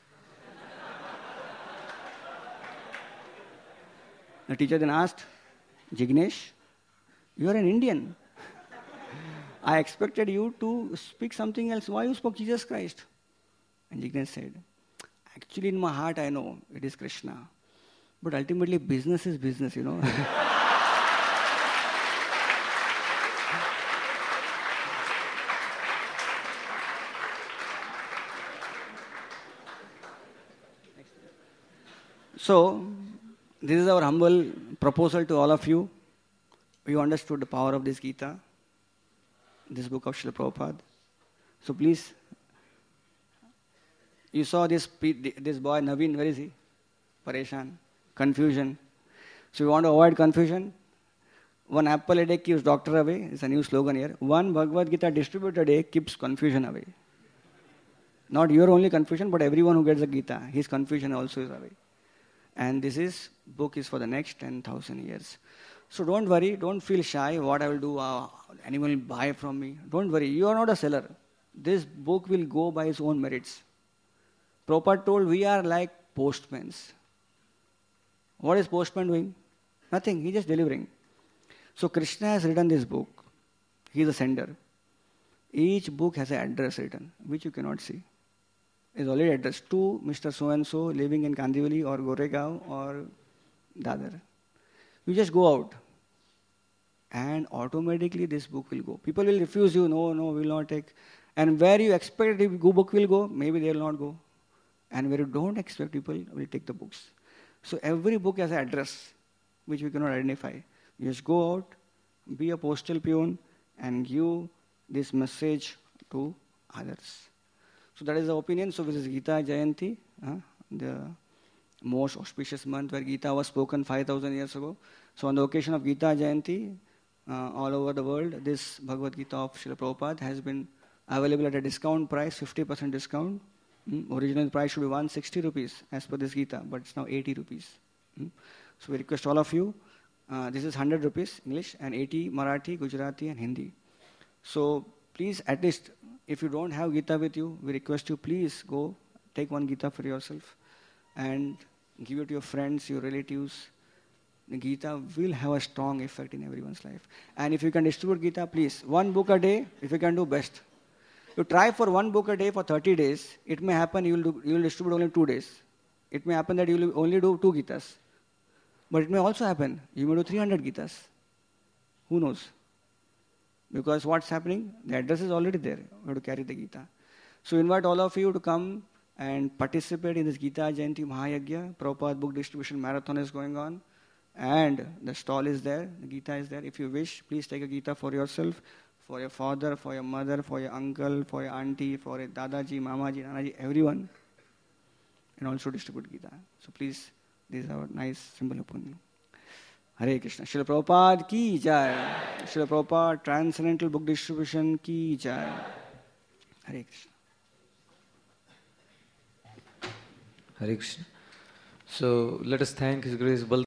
The teacher then asked, Jignesh, you are an Indian. I expected you to speak something else. Why you spoke Jesus Christ? And Jignesh said, actually in my heart I know it is Krishna. But ultimately business is business, you know. So, this is our humble proposal to all of you. You understood the power of this Gita, this book of Srila Prabhupada. So please, you saw this boy, Naveen, where is he? Pareshan, confusion. So you want to avoid confusion? One apple a day keeps doctor away. It's a new slogan here. One Bhagavad Gita distributed a day keeps confusion away. Not your only confusion, but everyone who gets the Gita, his confusion also is away. And this book is for the next 10,000 years. So don't worry, don't feel shy. What I will do, anyone will buy from me. Don't worry, you are not a seller. This book will go by its own merits. Prabhupada told we are like postmen. What is postman doing? Nothing, he is just delivering. So Krishna has written this book. He is a sender. Each book has an address written, which you cannot see. It is already addressed to Mr. So-and-so living in Kandivali or Goregaon or Dadar. You just go out and automatically this book will go. People will refuse you, no, we will not take. And where you expect the book will go, maybe they will not go. And where you don't expect, people will take the books. So every book has an address which we cannot identify. You just go out, be a postal peon and give this message to others. So that is the opinion. So this is Gita Jayanti, the most auspicious month where Gita was spoken 5,000 years ago. So on the occasion of Gita Jayanti, all over the world, this Bhagavad Gita of Srila Prabhupada has been available at a discount price, 50% discount. Original price should be 160 rupees as per this Gita, but it's now 80 rupees. So we request all of you, this is 100 rupees English and 80 Marathi, Gujarati and Hindi. So please, at least if you don't have Gita with you, we request you please go take one Gita for yourself and give it to your friends, your relatives. The Gita will have a strong effect in everyone's life. And if you can distribute Gita, please, one book a day, if you can do best. You try for one book a day for 30 days. It may happen you will distribute only 2 days. It may happen that you will only do 2 Gitas. But it may also happen you may do 300 Gitas. Who knows? Because what's happening? The address is already there. You have to carry the Gita. So invite all of you to come and participate in this Gita Jayanti Mahayagya. Prabhupada book distribution marathon is going on. And the stall is there. The Gita is there. If you wish, please take a Gita for yourself, for your father, for your mother, for your uncle, for your auntie, for your Dadaji, Mamaji, Nanaji, everyone. And also distribute Gita. So please, this is our nice symbol of Punya. Hare Krishna. Srila Prabhupada ki jai. Srila Prabhupada Transcendental Book Distribution ki jai. Hare Krishna. Hare Krishna. So let us thank His Grace Baldev.